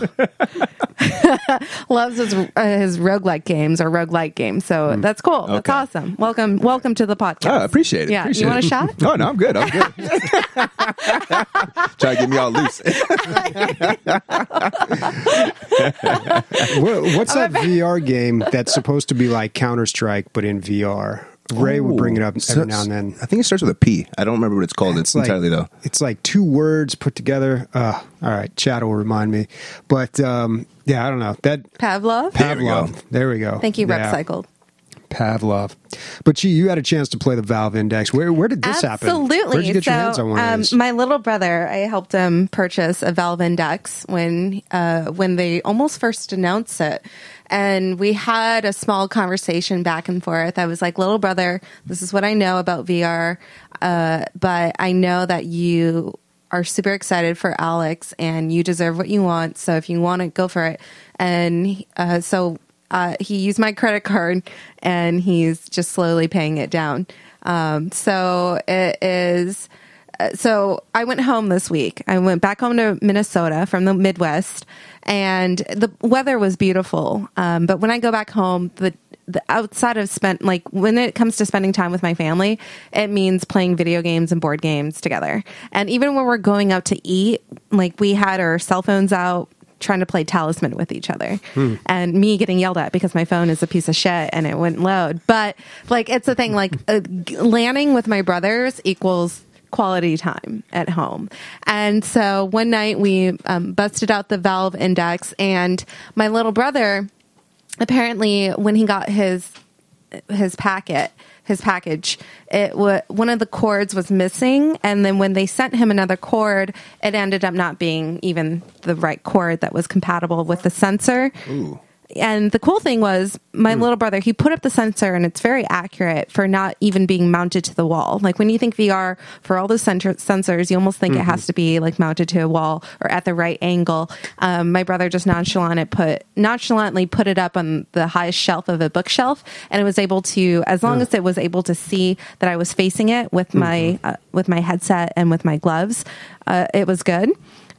loves his uh, his roguelike games or roguelike games. So that's cool. That's Okay. awesome. Welcome, welcome to the podcast. Oh, I appreciate it. Yeah, Appreciate you want it. a shot? Oh no, I'm good. I'm good. Try to get me all loose. What, what's that V R game that's supposed to be like Counter Strike but in V R? Ray would bring it up every So- now and then. I think it starts with a P. I don't remember what it's called. It's, like, entirely though. It's like two words put together. Uh, all right, Chad will remind me. But um, yeah, I don't know. That Pavlov. There we go. Pavlov. There we go. Thank you, Yeah, Repcycled. Pavlov. But gee, you had a chance to play the Valve Index. Where where did this happen? Absolutely. Where'd you get so, your hands on one of um, these? my little brother, I helped him purchase a Valve Index when uh, when they almost first announced it. And we had a small conversation back and forth. I was like, little brother, this is what I know about V R, uh, but I know that you are super excited for Alex and you deserve what you want. So if you want it, go for it. And uh, so uh, he used my credit card and he's just slowly paying it down. Um, so it is. uh, So I went home this week. I went back home to Minnesota from the Midwest, and the weather was beautiful. Um, but when I go back home, the the outside of spent like when it comes to spending time with my family, it means playing video games and board games together. And even when we're going out to eat, like we had our cell phones out trying to play Talisman with each other, and me getting yelled at because my phone is a piece of shit and it wouldn't load. But like it's a thing, like uh, g- landing with my brothers equals quality time at home. And so one night we um, busted out the Valve Index, and my little brother, apparently when he got his his packet, his package, it wa one of the cords was missing, and then when they sent him another cord, it ended up not being even the right cord that was compatible with the sensor. Ooh. And the cool thing was my little brother, he put up the sensor and it's very accurate for not even being mounted to the wall. Like when you think V R, for all the center- sensors, you almost think it has to be like mounted to a wall or at the right angle. Um, my brother just nonchalant put, nonchalantly put it up on the highest shelf of a bookshelf, and it was able to, as long as it was able to see that I was facing it with my uh, with my headset and with my gloves, uh, it was good.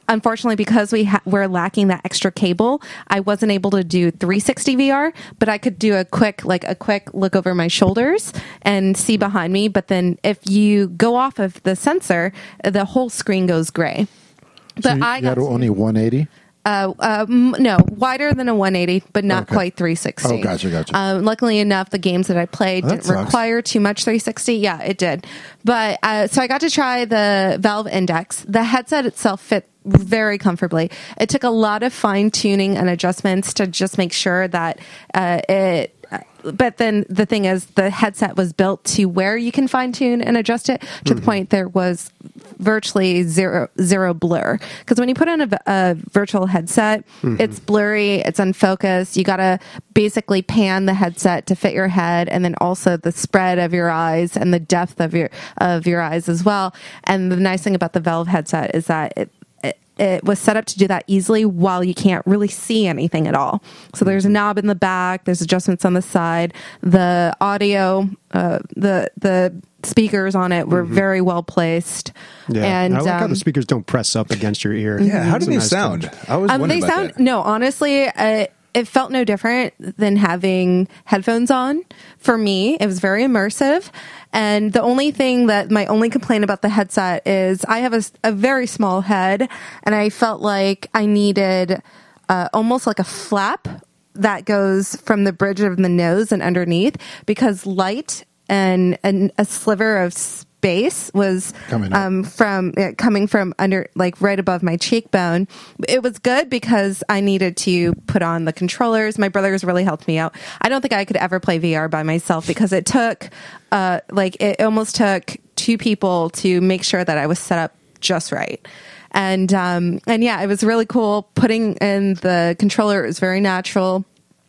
unfortunately, because we ha- we're lacking that extra cable, I wasn't able to do three sixty V R, but I could do a quick, like a quick look over my shoulders and see behind me. But then if you go off of the sensor, the whole screen goes gray. But So you, I you got had only one eighty? Uh, uh, m- no, wider than a one eighty, but not Okay. quite three sixty. Oh, gotcha, gotcha. Um, luckily enough, the games that I played Oh, that didn't sucks. require too much three sixty. Yeah, it did. But uh, so I got to try the Valve Index. The headset itself fit very comfortably. It took a lot of fine tuning and adjustments to just make sure that uh, it. But then the thing is, the headset was built to where you can fine tune and adjust it to Mm-hmm. the point there was virtually zero zero blur. Because when you put in a, a virtual headset, Mm-hmm. it's blurry, it's unfocused. You got to basically pan the headset to fit your head, and then also the spread of your eyes and the depth of your of your eyes as well. And the nice thing about the Valve headset is that it It, it was set up to do that easily while you can't really see anything at all. So there's a knob in the back, there's adjustments on the side. The audio, uh, the the speakers on it were very well placed. Yeah, And I like how um, the speakers don't press up against your ear. Yeah, how It's do a they nice sound? touch. I was um, wondering they about sound that. no, honestly, uh, it felt no different than having headphones on. For me, it was very immersive. And the only thing that my only complaint about the headset is I have a, a very small head, and I felt like I needed uh, almost like a flap that goes from the bridge of the nose and underneath, because light and, and a sliver of space was Coming up. um, from uh, coming from under, like right above my cheekbone. It was good because I needed to put on the controllers. My brothers really helped me out. I don't think I could ever play V R by myself because it took, uh, like it almost took two people to make sure that I was set up just right. And um, and yeah, it was really cool putting in the controller. It was very natural.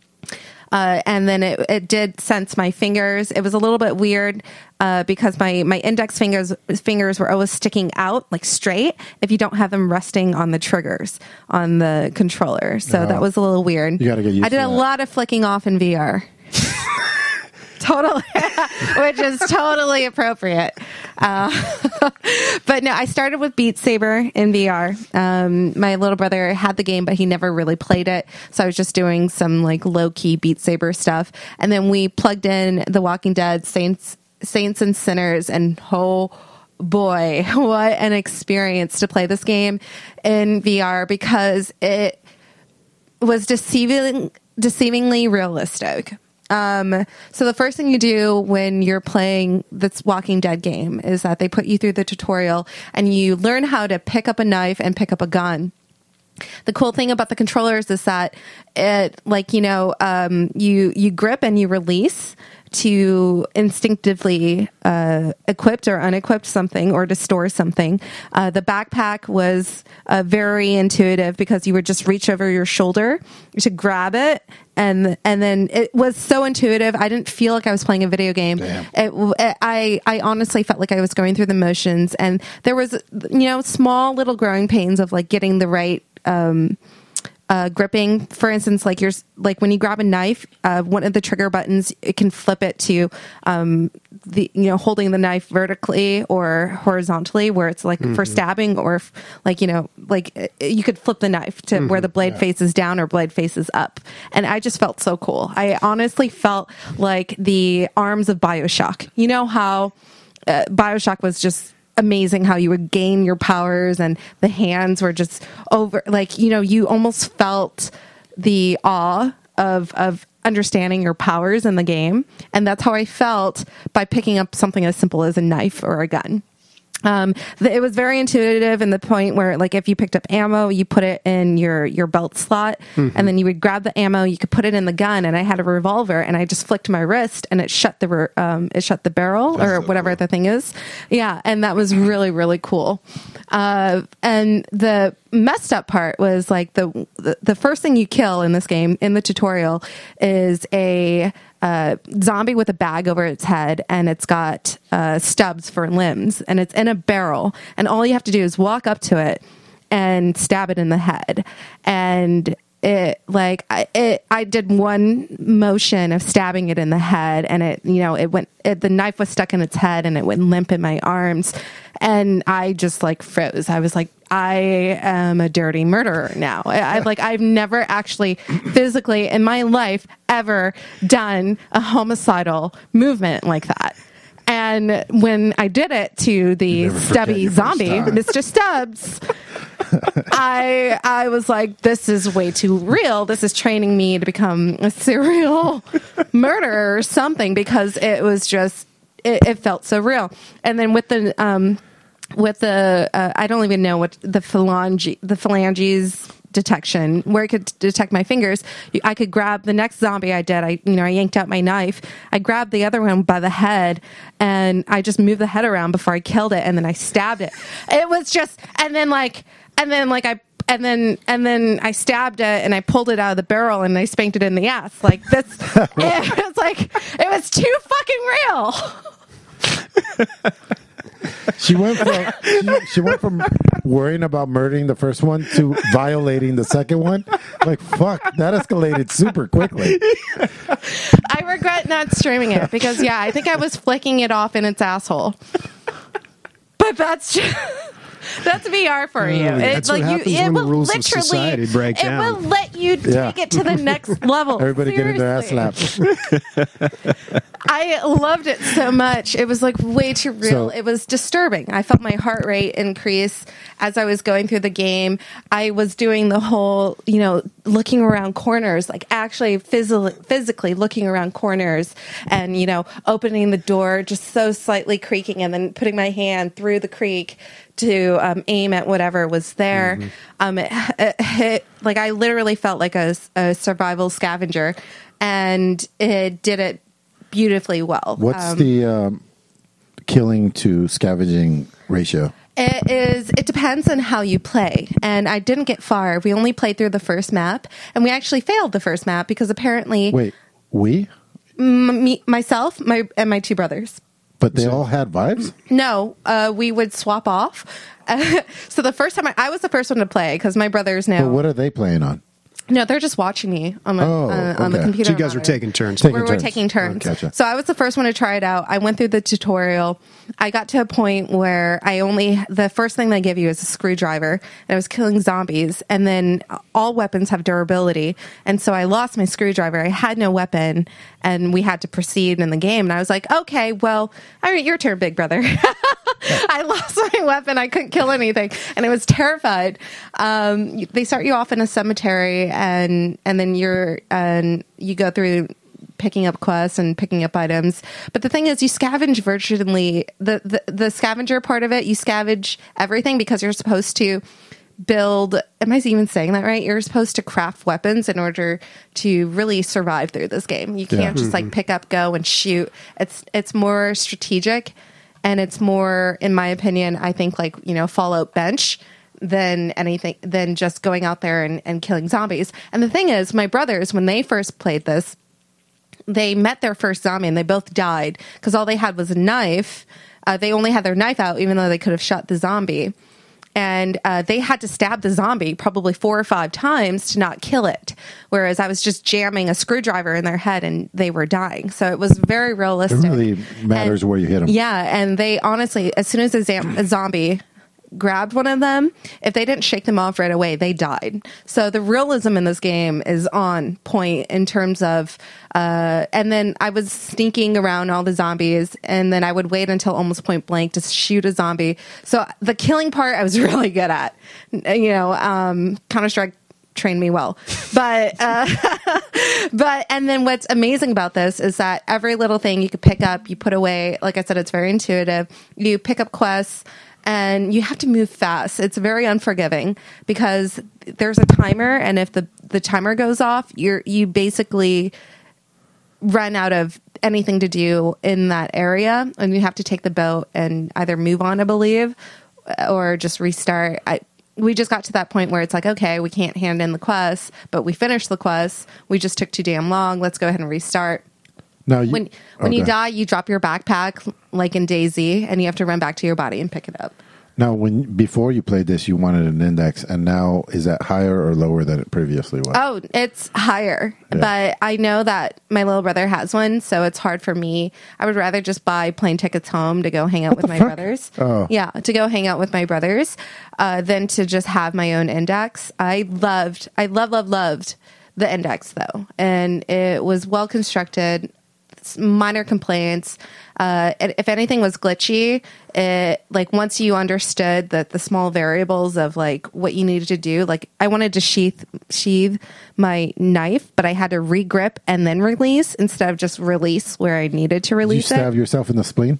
Uh, and then it, it did sense my fingers. It was a little bit weird uh, because my, my index fingers fingers were always sticking out like straight if you don't have them resting on the triggers on the controller. So Oh. that was a little weird. You gotta get used I did to a that. lot of flicking off in V R. Totally, which is totally appropriate. Uh, but no, I started with Beat Saber in V R. Um, my little brother had the game, but he never really played it. So I was just doing some like low key Beat Saber stuff. And then we plugged in The Walking Dead, Saints, Saints and Sinners, and oh boy, what an experience to play this game in V R because it was deceiving, deceivingly realistic. Um, so the first thing you do when you're playing this Walking Dead game is that they put you through the tutorial and you learn how to pick up a knife and pick up a gun. The cool thing about the controllers is that it, like, you know, um, you, you grip and you release to instinctively uh, equipped or unequipped something or to store something. Uh, the backpack was uh, very intuitive because you would just reach over your shoulder to grab it. And and then it was so intuitive. I didn't feel like I was playing a video game. Damn. It, it, I I honestly felt like I was going through the motions, and there was, you know, small little growing pains of like getting the right um, uh, gripping. For instance, like you're like when you grab a knife, uh, one of the trigger buttons, it can flip it to um, the you know holding the knife vertically or horizontally, where it's like for stabbing, or if, like you know like uh, you could flip the knife to where the blade faces down or blade faces up. And I just felt so cool. I honestly felt like the arms of BioShock. You know how uh, BioShock was just amazing, how you would gain your powers and the hands were just over, like, you know, you almost felt the awe of of understanding your powers in the game. And that's how I felt by picking up something as simple as a knife or a gun. Um, the, it was very intuitive in the point where, like, if you picked up ammo, you put it in your, your belt slot, mm-hmm. and then you would grab the ammo, you could put it in the gun. And I had a revolver, and I just flicked my wrist, and it shut the re- um, it shut the barrel That's or so whatever cool. the thing is. Yeah, and that was really really cool. Uh, and the messed up part was like the, the the first thing you kill in this game in the tutorial is a uh, zombie with a bag over its head, and it's got uh, stubs for limbs, and it's in a barrel, and all you have to do is walk up to it and stab it in the head. And it like I, it, I did one motion of stabbing it in the head, and it, you know, it went. It, the knife was stuck in its head, and it went limp in my arms, and I just like froze. I was like, I am a dirty murderer now. I, I like I've never actually physically in my life ever done a homicidal movement like that. And when I did it to the stubby zombie, Mister Stubbs, I I was like, this is way too real. This is training me to become a serial murderer or something, because it was just, it, it felt so real. And then with the, um, with the, uh, I don't even know what the phalange, the phalanges detection, where I could detect my fingers, I could grab the next zombie I did. I, you know, I yanked out my knife. I grabbed the other one by the head, and I just moved the head around before I killed it, and then I stabbed it. It was just, and then like, and then like I, and then and then I stabbed it, and I pulled it out of the barrel, and I spanked it in the ass. Like this, it was like it was too fucking real. She went from she, she went from worrying about murdering the first one to violating the second one. Like, fuck, that escalated super quickly. I regret not streaming it because, yeah, I think I was flicking it off in its asshole. But that's just, that's V R for you. Uh, that's it, what like happens you, it when the will rules of literally, society break it down. will let you Yeah. take it to the next level. Everybody getting their ass Seriously. slapped. I loved it so much. It was like way too real. So- it was disturbing. I felt my heart rate increase as I was going through the game. I was doing the whole, you know, looking around corners, like actually physically, physically looking around corners and, you know, opening the door just so slightly creaking and then putting my hand through the creak to um, aim at whatever was there. Mm-hmm. Um, it, it, it, like I literally felt like a, a survival scavenger, and it did it beautifully well. What's um, the um, killing to scavenging ratio? It is. It depends on how you play, and I didn't get far. We only played through the first map, and we actually failed the first map because apparently, Wait, we? m- me, myself, my and my two brothers. But they all had vibes? No, uh, we would swap off. So the first time I, I was the first one to play because my brothers know. But what are they playing on? No, they're just watching me on, my, Oh, uh, on the okay. computer. So you guys were monitor. taking turns. Taking We're, we're turns. taking turns. Oh, gotcha. So I was the first one to try it out. I went through the tutorial. I got to a point where I only, the first thing they give you is a screwdriver, and I was killing zombies, and then all weapons have durability. And so I lost my screwdriver. I had no weapon, and we had to proceed in the game. And I was like, okay, well, all right, your turn, big brother. I lost my weapon. I couldn't kill anything, and I was terrified. Um, they start you off in a cemetery, and and then you're and you go through picking up quests and picking up items. But the thing is, you scavenge virtually the the, the scavenger part of it. You scavenge everything because you're supposed to build. Am I even saying that right? You're supposed to craft weapons in order to really survive through this game. You can't Yeah. just like pick up, go, and shoot. It's it's more strategic. And it's more, in my opinion, I think like, you know, Fallout bench than anything, than just going out there and, and killing zombies. And the thing is, my brothers, when they first played this, they met their first zombie and they both died because all they had was a knife. Uh, they only had their knife out, even though they could have shot the zombie. And uh, they had to stab the zombie probably four or five times to not kill it. Whereas I was just jamming a screwdriver in their head and they were dying. So it was very It realistic. really matters And- where you hit them. Yeah, and they honestly, as soon as a, zam- a zombie grabbed one of them, if they didn't shake them off right away, they died. So the realism in this game is on point in terms of, uh, and then I was sneaking around all the zombies, and then I would wait until almost point blank to shoot a zombie. So the killing part I was really good at. You know, um, Counter-Strike trained me well. But, uh, but, and then what's amazing about this is that every little thing you could pick up, you put away, like I said, it's very intuitive. You pick up quests, and you have to move fast. It's very unforgiving because there's a timer, and if the, the timer goes off, you're you basically run out of anything to do in that area, and you have to take the boat and either move on, I believe, or just restart. I, we just got to that point where it's like, okay, we can't hand in the quest, but we finished the quest. We just took too damn long. Let's go ahead and restart. Now, you, When when okay. you die, you drop your backpack like in DayZ, and you have to run back to your body and pick it up. Now, when before you played this, you wanted an index, and now is that higher or lower than it previously was? Oh, it's higher, Yeah. but I know that my little brother has one, so it's hard for me. I would rather just buy plane tickets home to go hang out with my fuck? brothers. Oh. Yeah, to go hang out with my brothers, uh, than to just have my own index. I loved, I love, love, loved the index though, and it was well constructed. Minor complaints. Uh, and if anything was glitchy, it, like once you understood that the small variables of like what you needed to do, like I wanted to sheath sheath my knife, but I had to re-grip and then release instead of just release where I needed to Did you release stab it. yourself in the spleen?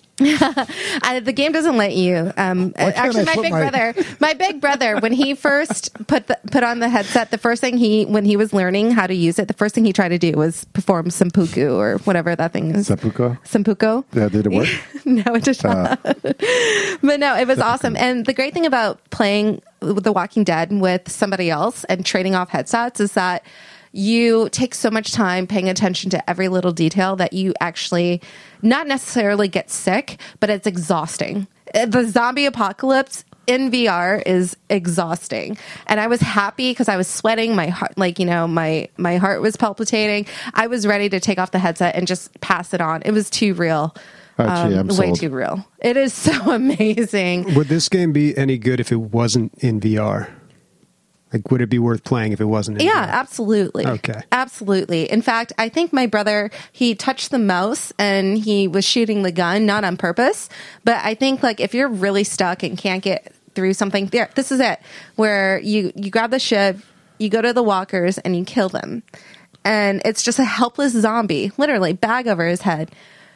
I, the game doesn't let you. Um, Why can't actually, I my put big my- brother, my big brother, when he first put the, put on the headset, the first thing he when he was learning how to use it, the first thing he tried to do was perform seppuku or whatever that thing is. Seppuku? Seppuku. Yeah, did it work? No, it did Uh, not. But no, it was awesome. And the great thing about playing with The Walking Dead with somebody else and trading off headsets is that you take so much time paying attention to every little detail that you actually not necessarily get sick, but it's exhausting. The zombie apocalypse in V R is exhausting. And I was happy because I was sweating. My heart, like, you know, my, my heart was palpitating. I was ready to take off the headset and just pass it on. It was too real. Actually, I'm Um, way sold. too real. It is so amazing. Would this game be any good if it wasn't in V R? Like, would it be worth playing if it wasn't in Yeah, V R? absolutely. Okay. Absolutely. In fact, I think my brother, he touched the mouse and he was shooting the gun, not on purpose. But I think like if you're really stuck and can't get through something, there, this is it, where you, you grab the shiv, you go to the walkers and you kill them. And it's just a helpless zombie, literally bag over his head.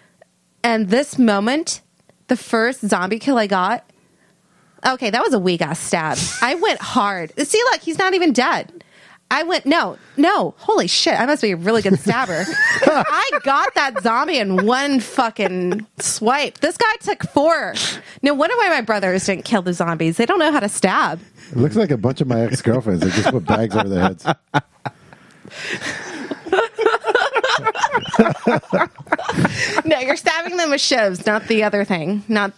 And this moment, the first zombie kill I got, okay, that was a weak ass stab. I went hard. See, look, he's not even dead. I went, no, no, holy shit, I must be a really good stabber. I got that zombie in one fucking swipe. This guy took four. No wonder why my brothers didn't kill the zombies. They don't know how to stab. It looks like a bunch of my ex-girlfriends. They just put bags over their heads. No, you're stabbing them with shivs, not the other thing. Not.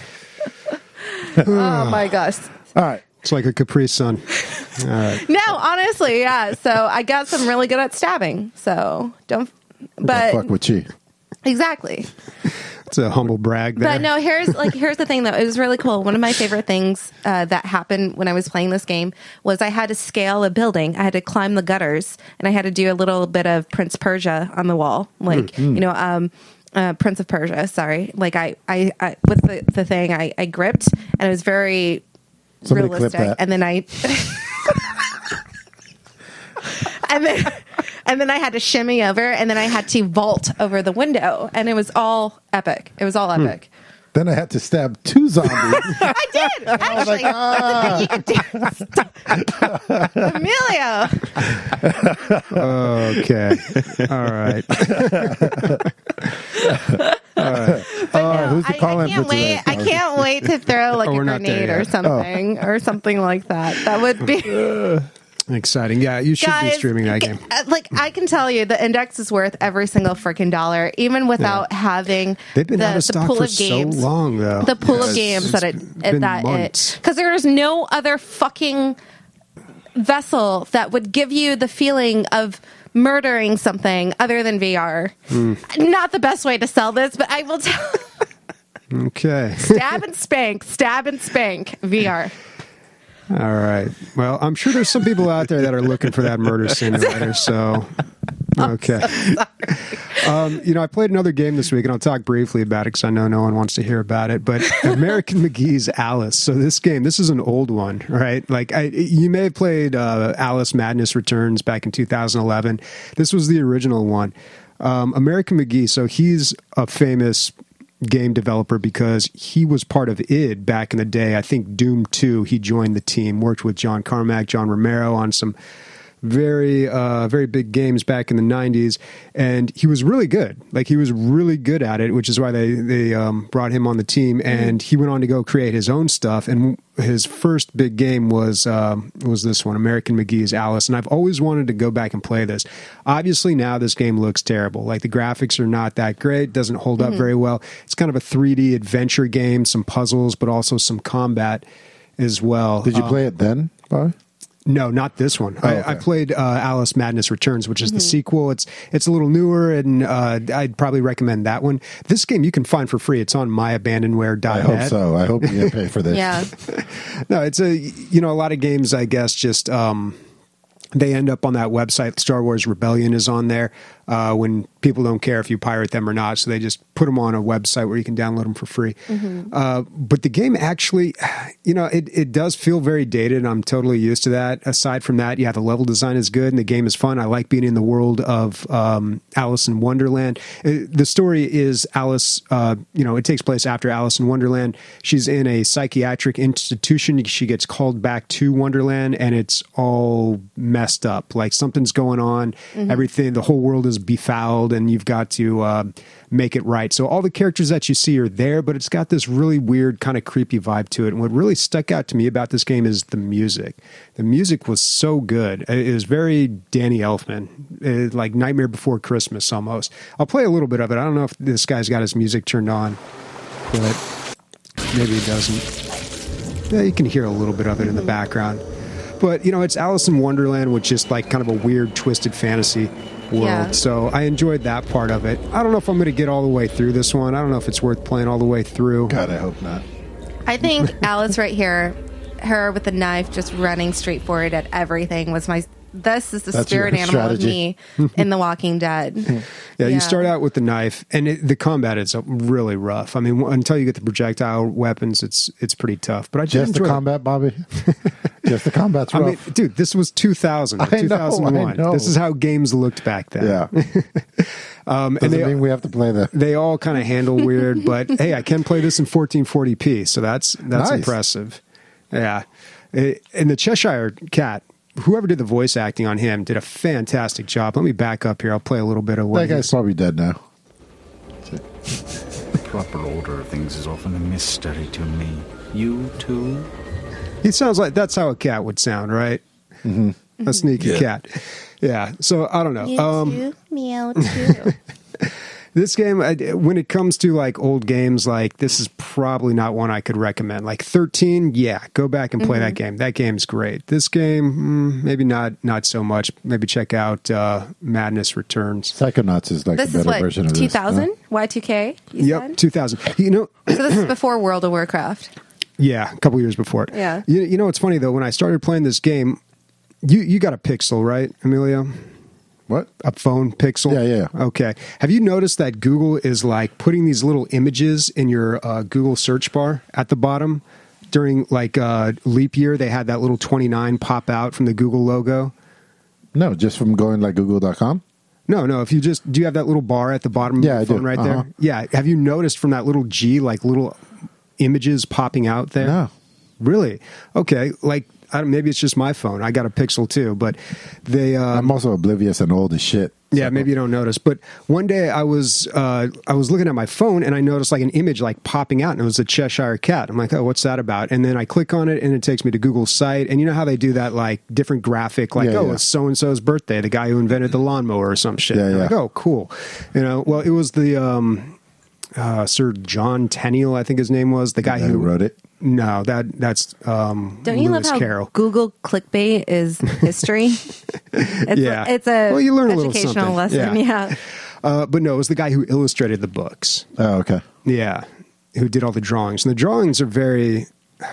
Oh my gosh. All right. It's like a Capri Sun. All right. No, honestly, yeah. So I got some really good at stabbing. So don't. But Fuck with chi. exactly. It's a humble brag there. But no, here's like here's the thing though. It was really cool. One of my favorite things uh, that happened when I was playing this game was I had to scale a building. I had to climb the gutters, and I had to do a little bit of Prince Persia on the wall, like Mm-hmm. you know, um, uh, Prince of Persia. Sorry, like I, I, I with the the thing, I, I gripped, and it was very Somebody clip realistic. that. And then I. And then, and then I had to shimmy over, and then I had to vault over the window, and it was all epic. It was all Hmm. epic. Then I had to stab two zombies. I did actually. That's the thing you can do. Emilio. Okay. All right. Oh, who's the I, call I in can't for wait. today? I can't wait to throw like Oh, a we're not there grenade or yet. something, or something like that. That would be. Exciting. Yeah, you should Guys, be streaming that g- game. uh, Like I can tell you, the index is worth every single freaking dollar, even without having They've been the, out of the stock pool for of games. so long, though. The pool Yes. of games that it, It's been that months. it because there is no other fucking vessel that would give you the feeling of murdering something other than V R. Hmm. Not the best way to sell this, but I will tell. Okay. Stab and spank, stab and spank, V R. All right. Well, I'm sure there's some people out there that are looking for that murder simulator. So, okay. Um, you know, I played another game this week, and I'll talk briefly about it because I know no one wants to hear about it. But American McGee's Alice. So this game, this is an old one, right? Like I, you may have played uh, Alice Madness Returns back in two thousand eleven. This was the original one. Um, American McGee. So he's a famous game developer because he was part of id back in the day. I think Doom two, he joined the team, worked with John Carmack, John Romero on some very, uh, very big games back in the nineties, and he was really good. Like he was really good at it, which is why they they um, brought him on the team. And he went on to go create his own stuff. And his first big game was um, was this one, American McGee's Alice. And I've always wanted to go back and play this. Obviously, now this game looks terrible. Like the graphics are not that great, doesn't hold up very well. It's kind of a three D adventure game, some puzzles, but also some combat as well. Did you Uh, play it then, Bobby? No, not this one. I, okay. I played uh, Alice Madness Returns, which is the sequel. It's it's a little newer, and uh, I'd probably recommend that one. This game you can find for free. It's on my abandonedware dot net. I hope so. I hope you get paid for this. Yeah. No, it's a you know a lot of games. I guess just um, they end up on that website. Star Wars Rebellion is on there uh, when people don't care if you pirate them or not, so they just put them on a website where you can download them for free. Mm-hmm. Uh, but the game actually, you know, it, it does feel very dated. I'm totally used to that. Aside from that, yeah, the level design is good and the game is fun. I like being in the world of um, Alice in Wonderland. Uh, the story is Alice, uh, you know, it takes place after Alice in Wonderland. She's in a psychiatric institution. She gets called back to Wonderland and it's all messed up. Like something's going on. Mm-hmm. Everything, the whole world is befouled and you've got to uh, make it right. So all the characters that you see are there, but it's got this really weird kind of creepy vibe to it. And what really stuck out to me about this game is the music. The music was so good. It was very Danny Elfman, it, like Nightmare Before Christmas almost. I'll play a little bit of it. I don't know if this guy's got his music turned on, but maybe he doesn't. Yeah, you can hear a little bit of it in the background. But, you know, it's Alice in Wonderland with just like kind of a weird, twisted fantasy world. Yeah. So I enjoyed that part of it. I don't know if I'm going to get all the way through this one. I don't know if it's worth playing all the way through. God, I hope not. I think Alice right here, her with the knife just running straight forward at everything was my... This is the That's spirit your animal strategy. of me in The Walking Dead. Yeah, Yeah. you start out with the knife, and it, the combat is really rough. I mean, until you get the projectile weapons, it's it's pretty tough. But I Just the enjoyed it. combat, Bobby? Just the combat's I rough. mean, dude, this was two thousand, I know, two thousand one. I know. This is how games looked back then. yeah. um, and Doesn't they, mean we have to play the... they all kind of handle weird, but hey, I can play this in fourteen forty p, so that's that's Nice. impressive. Yeah, It- and the Cheshire Cat, whoever did the voice acting on him, did a fantastic job. Let me back up here. I'll play a little bit of what That guy's he's- probably dead now. The proper order of things is often a mystery to me. You too? He sounds like that's how a cat would sound, right? Mm-hmm. A sneaky Yeah. cat. Yeah. So I don't know. You Um, too? Meow too. This game, I- when it comes to like old games, like this is probably not one I could recommend. Like thirteen, yeah, go back and play that game. That game's great. This game, mm, maybe not, not so much. Maybe check out uh, Madness Returns. Psychonauts is like This a is better what, version of this. two thousand? huh? Y two K? You Yep, said? two thousand. You know, So this is before World of Warcraft. yeah, a couple years before it. Yeah. You, you know, it's funny though. When I started playing this game, you you got a Pixel, right, Emilio? What? A phone Pixel? Yeah, yeah, yeah. Okay. Have you noticed that Google is like putting these little images in your uh, Google search bar at the bottom? During like uh, leap year, they had that little twenty-nine pop out from the Google logo. No, just from going like google dot com? No, no. If you just do you have that little bar at the bottom Yeah, I of the phone do. right Uh-huh. there? Yeah. Have you noticed from that little G like little images popping out there? No. Really? Okay. Like I don't, maybe it's just my phone. I got a Pixel too, but they. Uh, I'm also oblivious and old as shit. Yeah, So- maybe you don't notice. But one day I was uh, I was looking at my phone and I noticed like an image like popping out and it was a Cheshire Cat. I'm like, oh, what's that about? And then I click on it and it takes me to Google's site. And you know how they do that like different graphic, like, Yeah, oh, yeah. it's so and so's birthday, the guy who invented the lawnmower or some shit. Yeah, I'm yeah. like, oh, cool. You know, well, it was the um, uh, Sir John Tenniel, I think his name was the guy Who wrote it? No, that that's um, Don't you Lewis love how Carroll. Google clickbait is history? it's, Yeah. It's a Well, you learn a little educational something. lesson. Yeah. Yeah. Uh, but no, it was the guy who illustrated the books. Oh, okay. Yeah, who did all the drawings. And the drawings are very,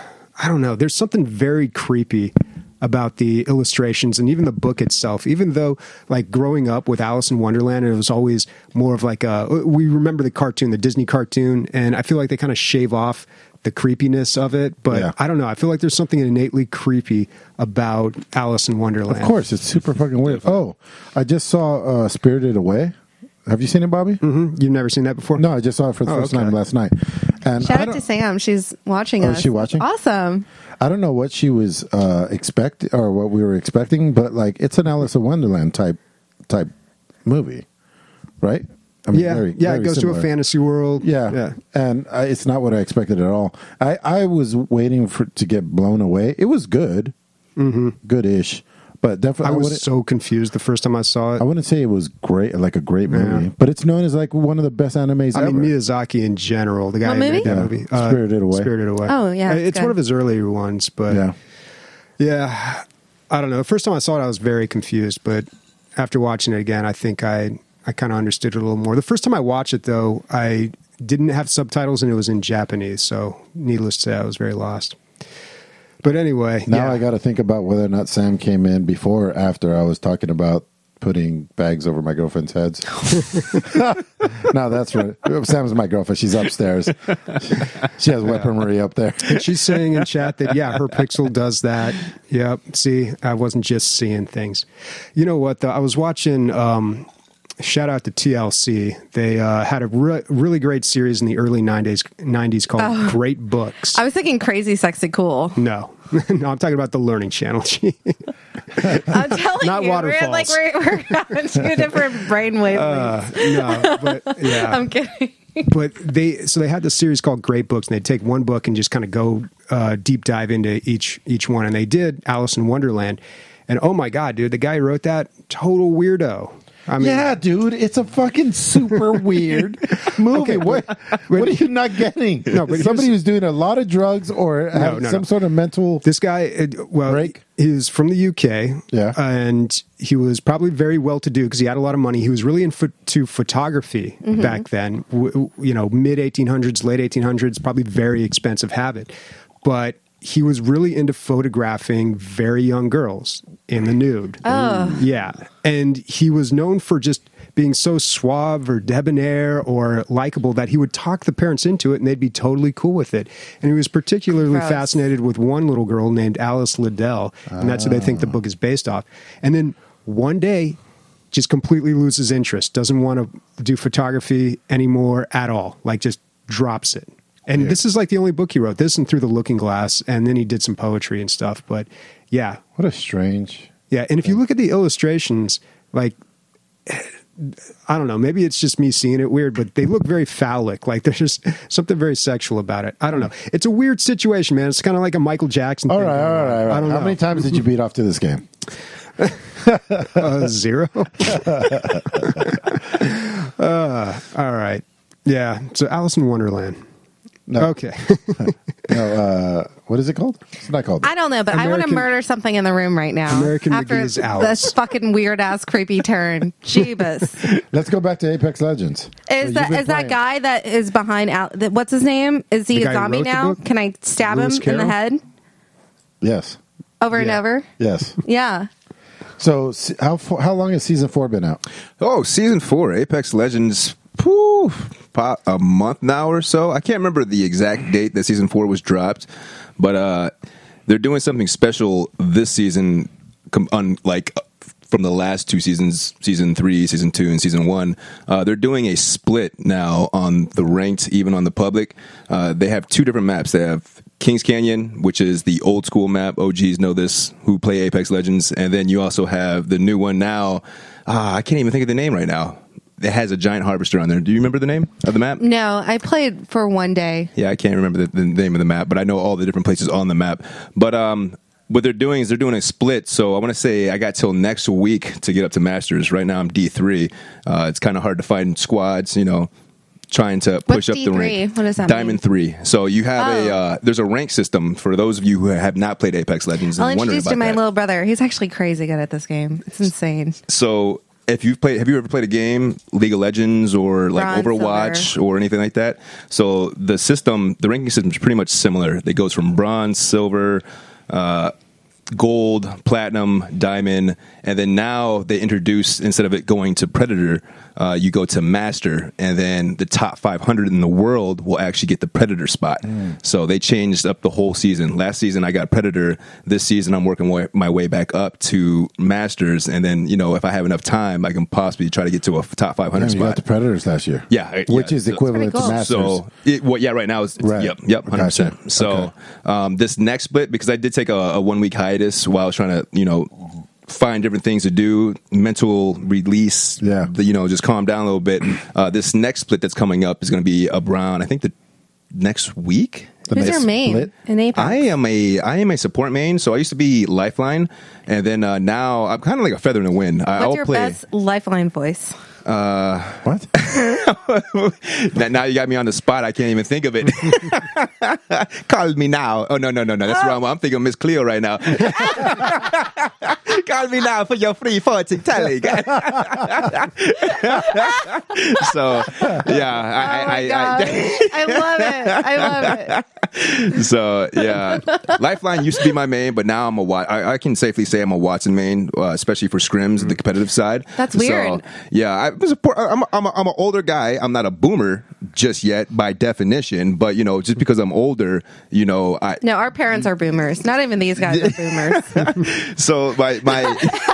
I don't know, there's something very creepy about the illustrations and even the book itself. Even though, like, growing up with Alice in Wonderland, it was always more of like a, we remember the cartoon, the Disney cartoon, and I feel like they kind of shave off the creepiness of it. But Yeah. I don't know, I feel like there's something innately creepy about Alice in Wonderland. Of course, it's super fucking weird. Oh, I just saw uh, Spirited Away. Have you seen it, Bobby? Hmm? You've never seen that before? No, I just saw it for the Oh, first okay. time last night. And Shout I out don't- to Sam. She's watching Oh, us. is she watching? Awesome. I don't know what she was uh, expect or what we were expecting, but like it's an Alice in Wonderland type type movie, right? I mean, Yeah, very- yeah. very It goes similar. to a fantasy world. Yeah, yeah. and I, it's not what I expected at all. I, I was waiting for to get blown away. It was good, mm-hmm. good-ish, but I definitely I, was wouldn't, so confused the first time I saw it. I wouldn't say it was great, like a great movie, Yeah. but it's known as like one of the best animes I ever. mean, Miyazaki in general, the guy What who made movie? that Yeah. movie, Spirited Away. Spirited Away. Oh, yeah, Uh, it's it's good. one of his earlier ones, but yeah, yeah, I don't know. The first time I saw it, I was very confused, but after watching it again, I think I I kind of understood it a little more. The first time I watched it, though, I didn't have subtitles and it was in Japanese, so needless to say, I was very lost. But anyway, now yeah. I got to think about whether or not Sam came in before or after I was talking about putting bags over my girlfriend's heads. No, that's right. Sam's my girlfriend. She's upstairs. She has weaponry up there. And she's saying in chat that, yeah, her Pixel does that. Yep. See, I wasn't just seeing things. You know what, though? I was watching, um, shout out to T L C. They uh, had a re- really great series in the early nineties, nineties called Great Books. I was thinking crazy, sexy, cool. no. No, I'm talking about the Learning Channel. I'm telling Not you, we're like waterfalls. we're, we're having two different brainwave. Uh, no, but yeah. I'm kidding. But they so they had this series called Great Books, and they'd take one book and just kind of go uh, deep dive into each each one. And they did Alice in Wonderland, and oh my god, dude, the guy who wrote that, total weirdo. I mean, Yeah, dude, it's a fucking super weird movie. Okay, what, what are you not getting? No, but somebody here's- who's doing a lot of drugs or have no, some no. sort of mental. this guy, uh, well, Break? he's from the U K, Yeah. and he was probably very well to do because he had a lot of money. He was really into to photography back then. W- you know, mid eighteen hundreds, late eighteen hundreds, probably very expensive habit, but he was really into photographing very young girls in the nude. Oh. Yeah. And he was known for just being so suave or debonair or likable that he would talk the parents into it and they'd be totally cool with it. And he was particularly Gross. fascinated with one little girl named Alice Liddell. And that's who they think the book is based off. And then one day, just completely loses interest, doesn't want to do photography anymore at all, like just drops it. And this is like the only book he wrote, this and Through the Looking Glass, and then he did some poetry and stuff. But yeah, What a strange. yeah. And if you look at the illustrations, like, I don't know, maybe it's just me seeing it weird, but they look very phallic. Like there's just something very sexual about it. I don't know. It's a weird situation, man. It's kind of like a Michael Jackson All thing. right, all going right, on. all right. I don't How know. many times did you beat off to this game? Uh, zero. uh, all right. Yeah. So Alice in Wonderland. No. Okay. No, uh, what is it called? It's not called. I don't know, but I want to American- murder something in the room right now. American after McGee is Alice. this fucking weird ass creepy turn. Jeebus. Let's go back to Apex Legends. So Is you've that been is that playing- guy that is behind Al? that- What's his name? Is he The a guy who zombie wrote the now? book? Can I stab Lewis him in the Carroll? head Yes, over and Yeah. over? yes. Yeah. So se- how fo- how long has season four been out? Oh, season four, Apex Legends. Pooh, po- a month now or so. I can't remember the exact date that season four was dropped, but uh, they're doing something special this season, com- unlike uh, from the last two seasons, season three, season two, and season one. Uh, they're doing a split now on the ranked, even on the public. Uh, they have two different maps. They have Kings Canyon, which is the old school map. O Gs know this who play Apex Legends. And then you also have the new one now. Ah, I can't even think of the name right now. It has a giant harvester on there. Do you remember the name of the map? No, I played for one day. Yeah, I can't remember the, the name of the map, but I know all the different places on the map. But um, what they're doing is they're doing a split. So I want to say I got till next week to get up to Masters. Right now I'm D three. Uh, it's kind of hard to find squads, you know, trying to push What's up D the three? rank. What does that Diamond mean? three. So you have a Oh. uh, there's a rank system for those of you who have not played Apex Legends I'll and wondering introduce about you to my that. little brother. He's actually crazy good at this game. It's insane. So if you've played, have you ever played a game, League of Legends or like Bronze, Overwatch or anything like that? So the system, the ranking system is pretty much similar. It goes from bronze, silver, uh, gold, platinum, diamond, and then now they introduce, instead of it going to Predator, uh, you go to master, and then the top five hundred in the world will actually get the predator spot. Mm. So they changed up the whole season. Last season I got predator. This season I'm working way, my way back up to masters, and then you know if I have enough time, I can possibly try to get to a top five hundred Damn, spot. you got the predators last year. Yeah, which yeah. is equivalent That's to pretty masters. So, it, well, yeah, right now it's, it's Right. yep, yep, one hundred percent. Gotcha. So, Okay. um, this next split, because I did take a, a one week hiatus while I was trying to, you know, find different things to do, mental release, Yeah. the, you know, just calm down a little bit. Uh, this next split that's coming up is going to be a Brown. I think the next week. The Who's next your main split? in Apex? I am a I am a support main, so I used to be Lifeline, and then uh, now I'm kind of like a feather in the wind. I, What's I'll your play. best Lifeline voice? What? now, now you got me on the spot. I can't even think of it. Call me now. Oh no no no no, that's wrong. I'm thinking of Miss Cleo right now. Call me now for your free fortune telling. So yeah, I, Oh my I, God. I, I love it. I love it. I so yeah, Lifeline used to be my main, but now I'm a Wa- I, I can safely say I'm a Watson main, uh, especially for scrims, the competitive side. That's So, weird. yeah, I was a, poor- I'm a, I'm a, I'm an older guy. I'm not a boomer just yet by definition, but you know, just because I'm older, you know, I No, our parents are boomers. Not even these guys are boomers. so my my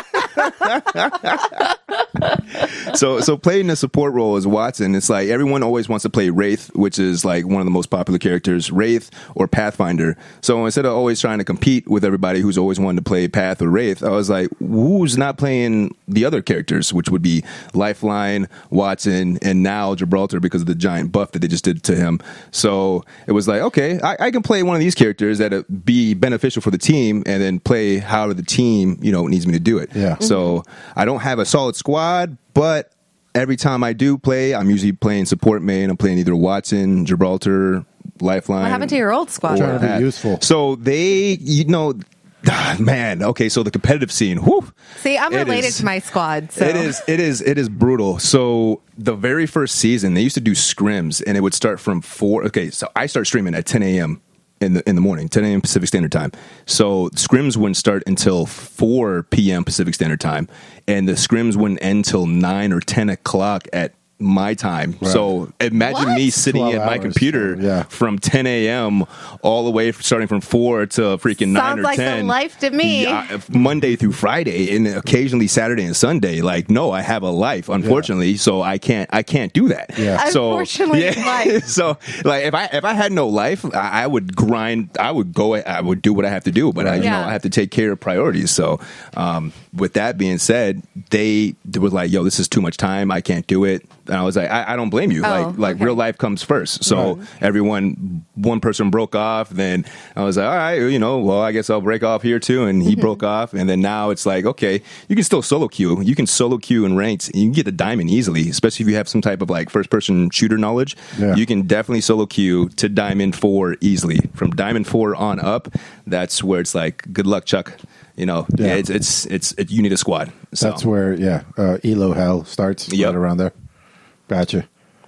so so playing the support role as Watson, it's like everyone always wants to play Wraith, which is like one of the most popular characters, Wraith or Pathfinder. So instead of always trying to compete with everybody who's always wanted to play Path or Wraith, I was like, who's not playing the other characters, which would be Lifeline, Watson, and now Gibraltar because of the giant buff that they just did to him. So it was like, okay, I, I can play one of these characters that be beneficial for the team, and then play how the team, you know, needs me to do it. Yeah. So I don't have a solid squad, but every time I do play, I'm usually playing support main. I'm playing either Watson, Gibraltar, Lifeline. What happened to your old squad? Trying to be Pat. useful. So they, you know, ah, man. Okay, so the competitive scene. Whew, See, I'm It related is- to my squad. So. It is, it is, it is brutal. So the very first season, they used to do scrims, and it would start from four. Okay, so I start streaming at ten a.m. in the in the morning, ten a.m. Pacific Standard Time. So scrims wouldn't start until four p.m. Pacific Standard Time, and the scrims wouldn't end till nine or ten o'clock at my time. Right. So imagine What? me sitting twelve at my hours. computer Yeah. from ten a.m. all the way starting from four to freaking nine Sounds or like ten. the life to me. Yeah, Monday through Friday, and occasionally Saturday and Sunday. Like, no, I have a life, unfortunately, so I can't. I can't do that. Yeah. So, Unfortunately, yeah. life. So, like, if I if I had no life, I, I would grind. I would go. I would do what I have to do, but I, you Yeah. know, I have to take care of priorities. So, um, with that being said, they, they were like, "Yo, this is too much time. I can't do it." And I was like, I, I don't blame you. Oh, like, like okay. real life comes first. So Right. everyone, one person broke off. Then I was like, all right, you know, well, I guess I'll break off here too. And he broke off. And then now it's like, okay, you can still solo queue. You can solo queue in ranked. And you can get the diamond easily, especially if you have some type of like first person shooter knowledge. Yeah. You can definitely solo queue to diamond four easily. From diamond four on up, that's where it's like, good luck, Chuck. You know, Yeah. yeah, it's it's it's it, you need a squad. So. That's where, yeah, uh, Elo hell starts Yep. right around there. Gotcha.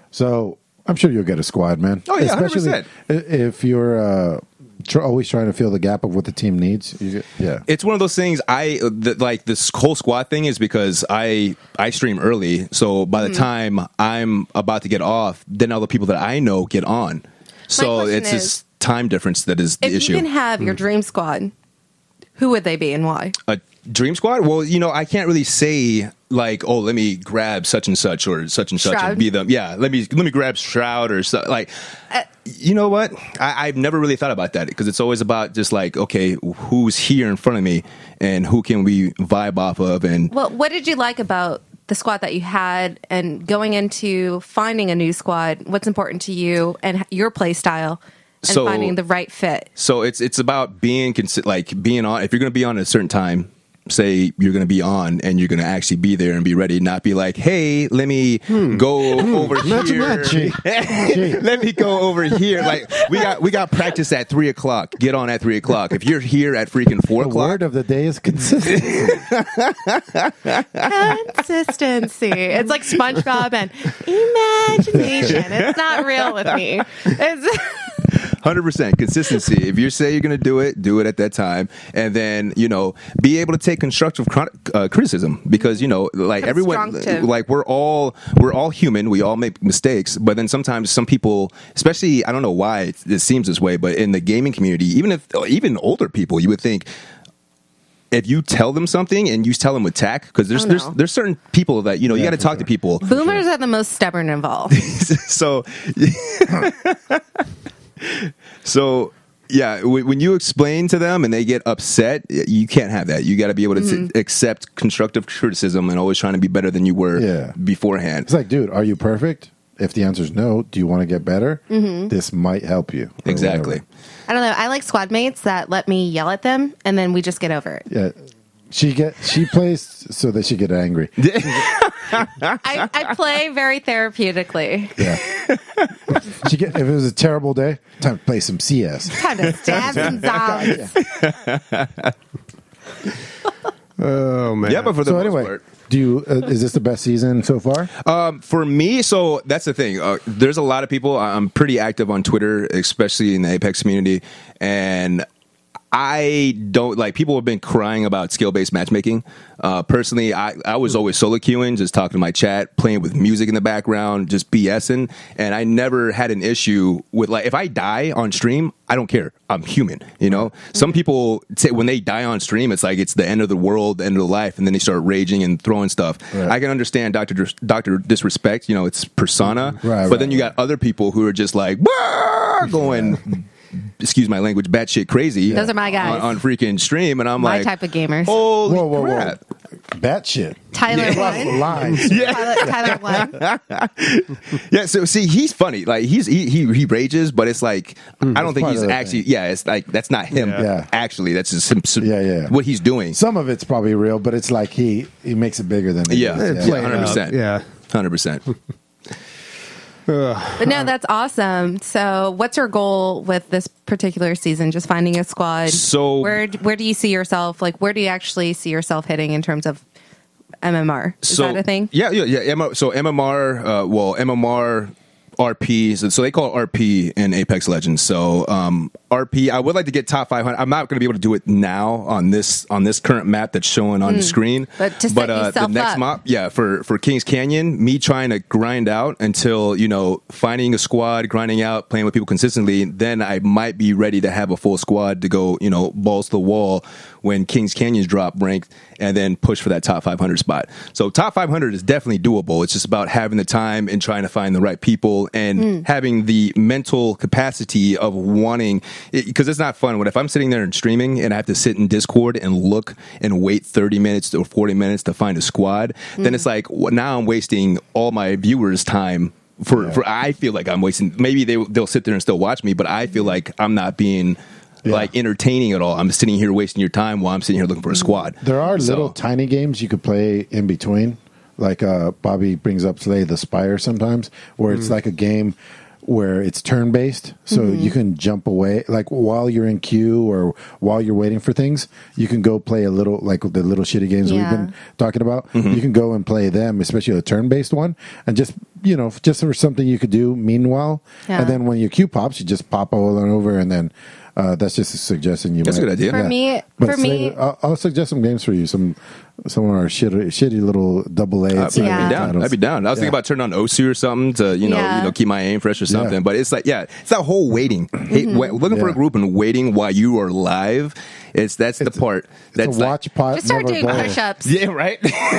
So I'm sure you'll get a squad, man. Oh, yeah, one hundred Especially percent. i- if you're uh, tr- always trying to fill the gap of what the team needs. You get, yeah. It's one of those things. I the, like this whole squad thing is because I I stream early, so by the time I'm about to get off, then all the people that I know get on. So question it's is, this time difference that is the If issue. you can have your dream squad, who would they be and why? A dream squad? Well, you know, I can't really say like, oh, let me grab such and such or such and such Shroud? and be them. Yeah, let me let me grab Shroud or so, like. Uh, You know what? I, I've never really thought about that because it's always about just like, okay, who's here in front of me and who can we vibe off of and. Well, what did you like about the squad that you had and going into finding a new squad? What's important to you and your play style and So- finding the right fit? So it's it's about being consi- like being on. If you're going to be on at a certain time, say you're going to be on and you're going to actually be there and be ready, not be like, hey, let me go over Imagine here. that, G. G. Let me go over here. Like we got we got practice at three o'clock. Get on at three o'clock. If you're here at freaking four The o'clock, word of the day is consistency. Consistency. It's like SpongeBob and imagination. It's not real with me. It's hundred percent consistency. If you say you're going to do it, do it at that time, and then you know, be able to take constructive uh, criticism because you know, like everyone, like we're all we're all human. We all make mistakes, but then sometimes some people, especially I don't know why it, it seems this way, but in the gaming community, even if even older people, you would think. If you tell them something and you tell them with tact, because there's, oh, there's no. there's certain people that you know you Yeah, got to talk sure. to people. Boomers sure. are the most stubborn of all. so, so yeah, when you explain to them and they get upset, you can't have that. You got to be able to mm-hmm. t- accept constructive criticism and always trying to be better than you were yeah. beforehand. It's like, dude, are you perfect? If the answer is no, do you want to get better? Mm-hmm. This might help you. Exactly. Whatever. I don't know. I like squad mates that let me yell at them and then we just get over it. Yeah. She get she plays so that she get angry. I, I play very therapeutically. Yeah. She get if it was a terrible day, time to play some C S. Time to stab some zombies. Oh man. Yeah, but for the so most anyway, part. Do you? Uh, is this the best season so far? Um, for me, so that's the thing. Uh, there's a lot of people. I'm pretty active on Twitter, especially in the Apex community, and I don't like people have been crying about skill-based matchmaking. Uh, personally, I, I was always solo queuing, just talking to my chat, playing with music in the background, just BSing. And I never had an issue with like, if I die on stream, I don't care. I'm human, you know? Mm-hmm. Some people say when they die on stream, it's like it's the end of the world, the end of life. And then they start raging and throwing stuff. Right. I can understand Doctor Dis- Doctor Disrespect, you know, it's persona. Right, but right, then you got other people who are just like, going... excuse my language, batshit crazy. Those are my guys. On, on freaking stream, and I'm my like... My type of gamers. Holy whoa, whoa, crap. Whoa. Batshit. Tyler yeah. won. Lies. Yeah. Tyler, Tyler won. Yeah, so see, he's funny. Like, he's he he, he rages, but it's like, mm, I don't think he's actually... Thing. Yeah, it's like, that's not him, yeah. Yeah. actually. That's just him, yeah, yeah. what he's doing. Some of it's probably real, but it's like he, he makes it bigger than it yeah. is. Yeah, one hundred percent. Yeah. one hundred percent. But no, that's awesome. So what's your goal with this particular season? Just finding a squad. So where where do you see yourself? Like, where do you actually see yourself hitting in terms of M M R? Is so, that a thing? Yeah, yeah, yeah. So M M R, uh, well, M M R, R P, so, so they call it R P in Apex Legends. So um, R P, I would like to get top five hundred. I'm not going to be able to do it now on this on this current map that's showing on mm. the screen. But to set but uh, the next up. map, yeah, for for Kings Canyon, me trying to grind out until you know finding a squad, grinding out, playing with people consistently. Then I might be ready to have a full squad to go, you know, balls to the wall when Kings Canyon's drop ranked, and then push for that top five hundred spot. So top five hundred is definitely doable. It's just about having the time and trying to find the right people and mm. having the mental capacity of wanting, because it, it's not fun when if I'm sitting there and streaming and I have to sit in Discord and look and wait thirty minutes or forty minutes to find a squad, mm. then it's like well, now I'm wasting all my viewers' time. For, yeah. for I feel like I'm wasting. Maybe they they'll sit there and still watch me, but I feel like I'm not being. Yeah. Like entertaining at all. I'm sitting here wasting your time while I'm sitting here looking for a squad. There are so. little tiny games you could play in between. Like uh, Bobby brings up Slay the Spire sometimes, where mm. it's like a game where it's turn based, so mm-hmm. you can jump away. Like while you're in queue or while you're waiting for things, you can go play a little like the little shitty games yeah. we've been talking about. Mm-hmm. You can go and play them, especially a turn based one, and just you know just for something you could do meanwhile. Yeah. And then when your queue pops, you just pop all on over and then. Uh, that's just a suggestion. You that's might, a good idea. For yeah. me, but for me, I'll, I'll suggest some games for you. Some some of our shitty, shitty little double A. Uh, I'd yeah. be down. I'd be down. I was yeah. thinking about turning on O S U or something to you know yeah. you know keep my aim fresh or something. Yeah. But it's like yeah, it's that whole waiting, mm-hmm. hey, wait, looking yeah. for a group and waiting while you are live. It's that's it's the part. A, that's it's a watch like, pot. Just start doing bowl. push-ups. Yeah, right.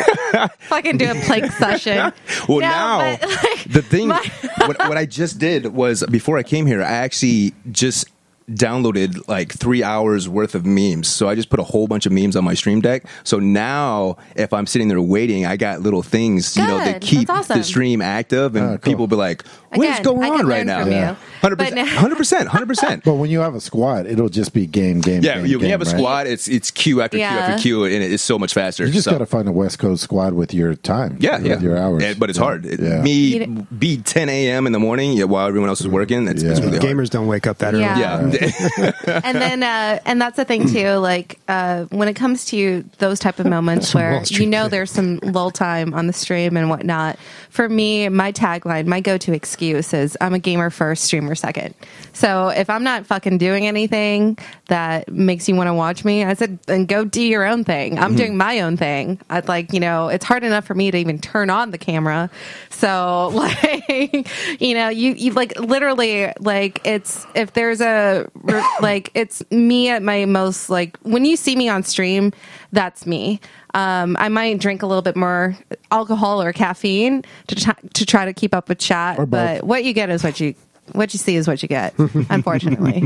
Fucking do a plank session. Well, no, now but, like, the thing my- what, what I just did was before I came here, I actually just. downloaded like three hours worth of memes. So I just put a whole bunch of memes on my stream deck. So now if I'm sitting there waiting, I got little things, you Good. know, that keep awesome. the stream active and oh, cool. people be like, what Again, is going I on can right learn now? from Yeah. you. one hundred percent, But one hundred percent, one hundred percent. But when you have a squad, it'll just be game, game, Yeah, game, you, when game, you have a right? squad, it's it's queue after Yeah. queue after queue, and it's so much faster. You just so. got to find a West Coast squad with your time. Yeah, with yeah. your hours. Yeah, but it's yeah. hard. It, Yeah. Me be ten a.m. in the morning yeah, while everyone else is working. It's, Yeah. it's really hard. Gamers don't wake up that early. Yeah. Yeah, and then, uh, and that's the thing too. Like uh, when it comes to those type of moments where Wall Street you know shit. there's some lull time on the stream and whatnot. For me, my tagline, my go-to excuse is I'm a gamer first, streamer second. So if I'm not fucking doing anything that makes you want to watch me, I said, then go do your own thing. I'm doing my own thing. I'd like, you know, it's hard enough for me to even turn on the camera. So like, you know, you, you like literally like it's, if there's a, like, it's me at my most, like when you see me on stream, that's me. Um, I might drink a little bit more alcohol or caffeine to t- to try to keep up with chat, Or both. but what you get is what you what you see is what you get. Unfortunately,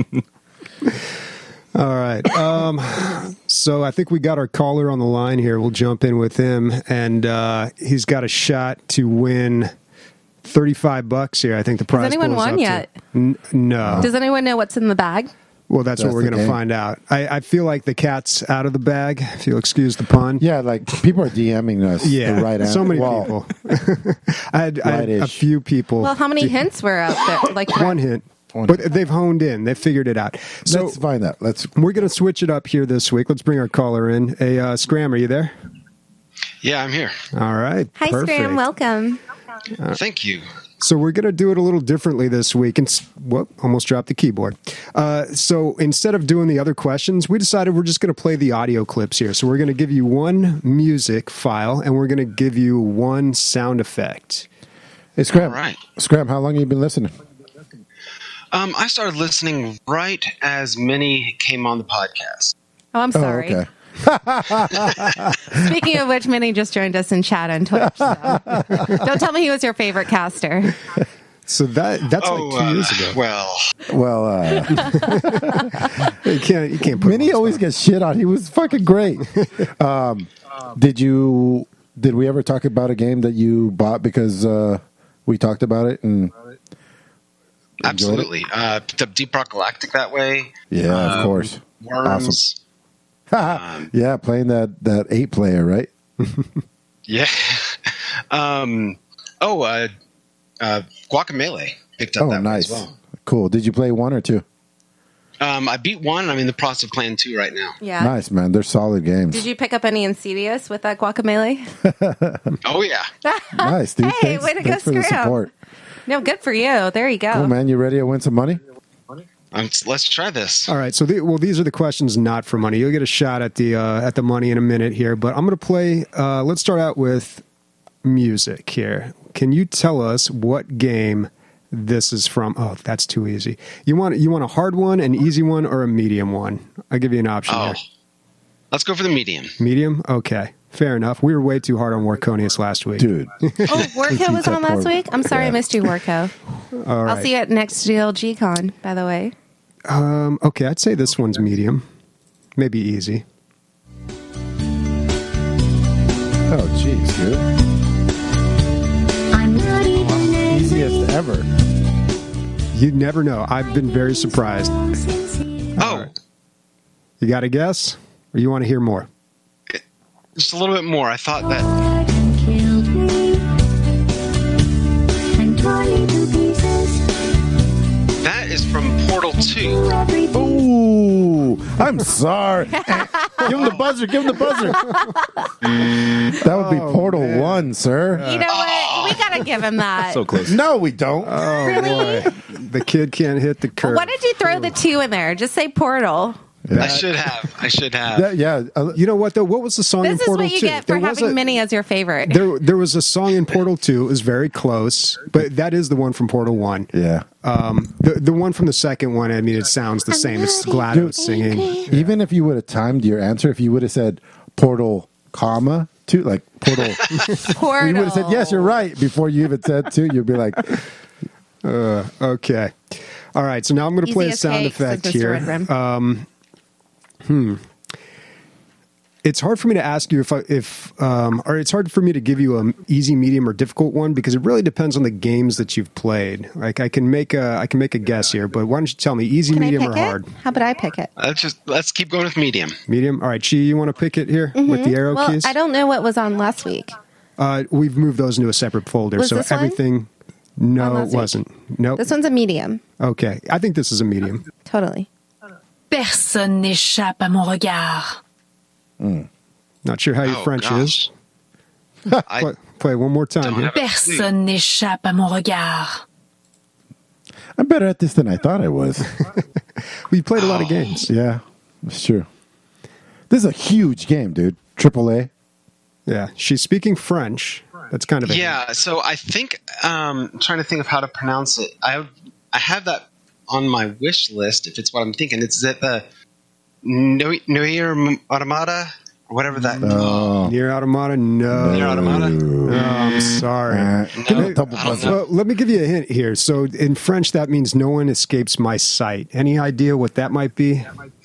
All right. Um, so I think we got our caller on the line here. We'll jump in with him, and uh, he's got a shot to win thirty-five bucks here. I think the prize. anyone pool is won up to- yet? N- no. does anyone know what's in the bag? Well, that's, That's what we're the going to game. find out. I, I feel like the cat's out of the bag, if you'll excuse the pun. Yeah, like people are DMing us. Yeah, the right so answer. many Well, people. I had, I had a Right-ish. few people. Well, how many hints were out there? Like One hint. One But hint. they've honed in. They've figured it out. So Let's find out. Let's. we're going to switch it up here this week. Let's bring our caller in. Hey, uh, Scram, are you there? Yeah, I'm here. All right. Hi, perfect. Scram. Welcome. Thank you. So we're going to do it a little differently this week. And whoop, almost dropped the keyboard. Uh, so instead of doing the other questions, we decided we're just going to play the audio clips here. So we're going to give you one music file, and we're going to give you one sound effect. Hey, Scram. All right. Scram, how long have you been listening? Um, I started listening right as Minnie came on the podcast. Oh, I'm sorry. Oh, okay. Speaking of which, Minnie just joined us in chat on Twitch. So. Don't tell me he was your favorite caster. So that that's oh, like two uh, years ago. well, Well, uh, You can't, you can't put Minnie him on always spot. gets shit on. He was fucking great. Um, did you? Did we ever talk about a game that you bought because uh, we talked about it and? absolutely. Uh, picked up Deep Rock Galactic that way. Yeah, of Um, course. Worms. Awesome. yeah, playing that that eight player, right? Yeah. um, oh, uh, uh, Guacamelee picked up Oh, that nice. way as well. Cool. Did you play one or two? Um, I beat one. I'm in the process of playing two right now. Yeah. Nice, man. They're solid games. Did you pick up any Insidious with that Guacamole? Oh, yeah. Nice, dude. Hey, thanks way to go, thanks for the Scram. support. No, good for you. There you go. Cool, man. You ready to win some money? Um, let's try this. All right, so the, well, these are the questions not for money. You'll get a shot at the uh, at the money in a minute here, but I'm going to play. Uh, let's start out with music here. Can you tell us what game this is from? Oh, that's too easy. You want you want a hard one, an easy one, or a medium one? I'll give you an option Oh, here. let's go for the medium. Medium? Okay, fair enough. We were way too hard on Warconius last week. Dude. Oh, Warco was on last Poor- week? I'm sorry I Yeah. missed you, Warco. All right. I'll see you at next D L G Con, by the way. Um, okay, I'd say this one's medium. Maybe easy. Oh, jeez, dude. I'm not even Easiest ever. You never know. I've been very surprised. Oh, You got a guess? Or you want to hear more? just a little bit more. I thought that. killed me and torn me to pieces. That is from Portal two. Everything Ooh, I'm sorry. give him the buzzer. Give him the buzzer. That would be Oh, Portal man. one, sir. You know what? We got to give him that. So close. No, we don't. Oh, Really? boy. The kid can't hit the curve. Why did you throw the two in there? Just say Portal. I should have. I should have. That- yeah. uh, You know what, though? What was the song in This is Portal what you two? get for There was having a- Minnie as your favorite. There, there was a song in Portal two. It was very close, but that is the one from Portal one. yeah. Um, the the one from the second one, I mean, it sounds the same. It's GLaDOS singing. Even if you would have timed your answer, if you would have said Portal, comma, two, like Portal, Portal. you would have said, yes, you're right, before you even said two. You'd be like, Uh, okay. All right, so now I'm going to play a Easy as sound cakes, effect says Mister here. Red Rim. Um, It's hard for me to ask you if, I, if um, or it's hard for me to give you an easy, medium, or difficult one because it really depends on the games that you've played. Like I can make a, I can make a guess here, but why don't you tell me easy, Can I medium, pick or it? hard? How about I pick it? Let's just let's keep going with medium. Medium. All right, Chi, you want to pick it here with the arrow Well, keys? I don't know what was on last week. Uh, we've moved those into a separate folder, Was so this one everything. on No, last it week? wasn't. Nope. This one's a medium. Okay, I think this is a medium. Totally. Personne n'échappe à mon regard. Not sure how your Oh, French gosh. is. I Play, play it one more time don't here. have a clue. Personne n'échappe à mon regard. I'm better at this than I thought I was. We played a lot of games. Yeah, it's true. This is a huge game, dude. Triple A. Yeah, she's speaking French. That's kind of a Yeah, so I think um, I'm trying to think of how to pronounce it. I have, I have that on my wish list. If it's what I'm thinking, it's at the Noir Automata or whatever that. Oh. Near Automata. No, Near Automata. No, I'm sorry. Uh, give me a No, double I don't buzzer. know. Well, let me give you a hint here. So in French, that means no one escapes my sight. Any idea what that might be?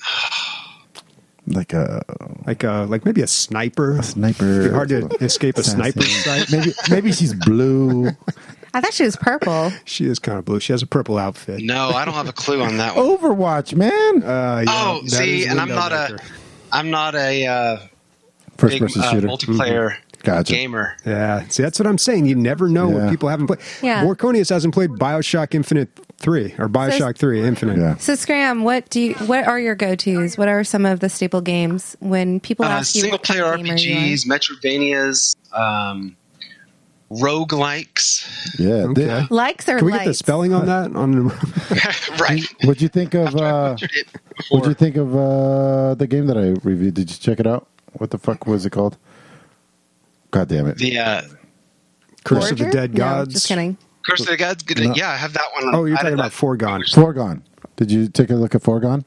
Like a Like a like maybe a sniper. sniper. It'd be hard to escape a assassin. sniper's sight. Maybe maybe she's blue. I thought she was purple. She is kind of blue. She has a purple outfit. No, I don't have a clue on that one. Overwatch, man. Uh, yeah, oh, that see, is and I'm window not maker. a, I'm not a uh, First big person uh, shooter. multiplayer Gotcha. gamer. Yeah, see, that's what I'm saying. You never know Yeah. what people haven't played. Yeah. Morconius hasn't played Bioshock Infinite three or Bioshock three Infinite. Yeah. So Scram, what do you, what are your go tos? What are some of the staple games when people Uh, ask you single what kind player of gamer you are? R P Gs, Metroidvanias, um, roguelikes. Yeah. Okay. Th- Likes or Can we get the lights? spelling on that? On Right. What'd you think of? Uh, Butchered it before. what'd you think of uh, the game that I reviewed? Did you check it out? What the fuck was it called? God damn it! The uh, Curse of the Forger? Dead No, Gods. just kidding. Curse of the Gods. Good. No. Yeah, I have that one. Oh, you're I talking had about that- Foregone. Foregone. Did you take a look at Foregone?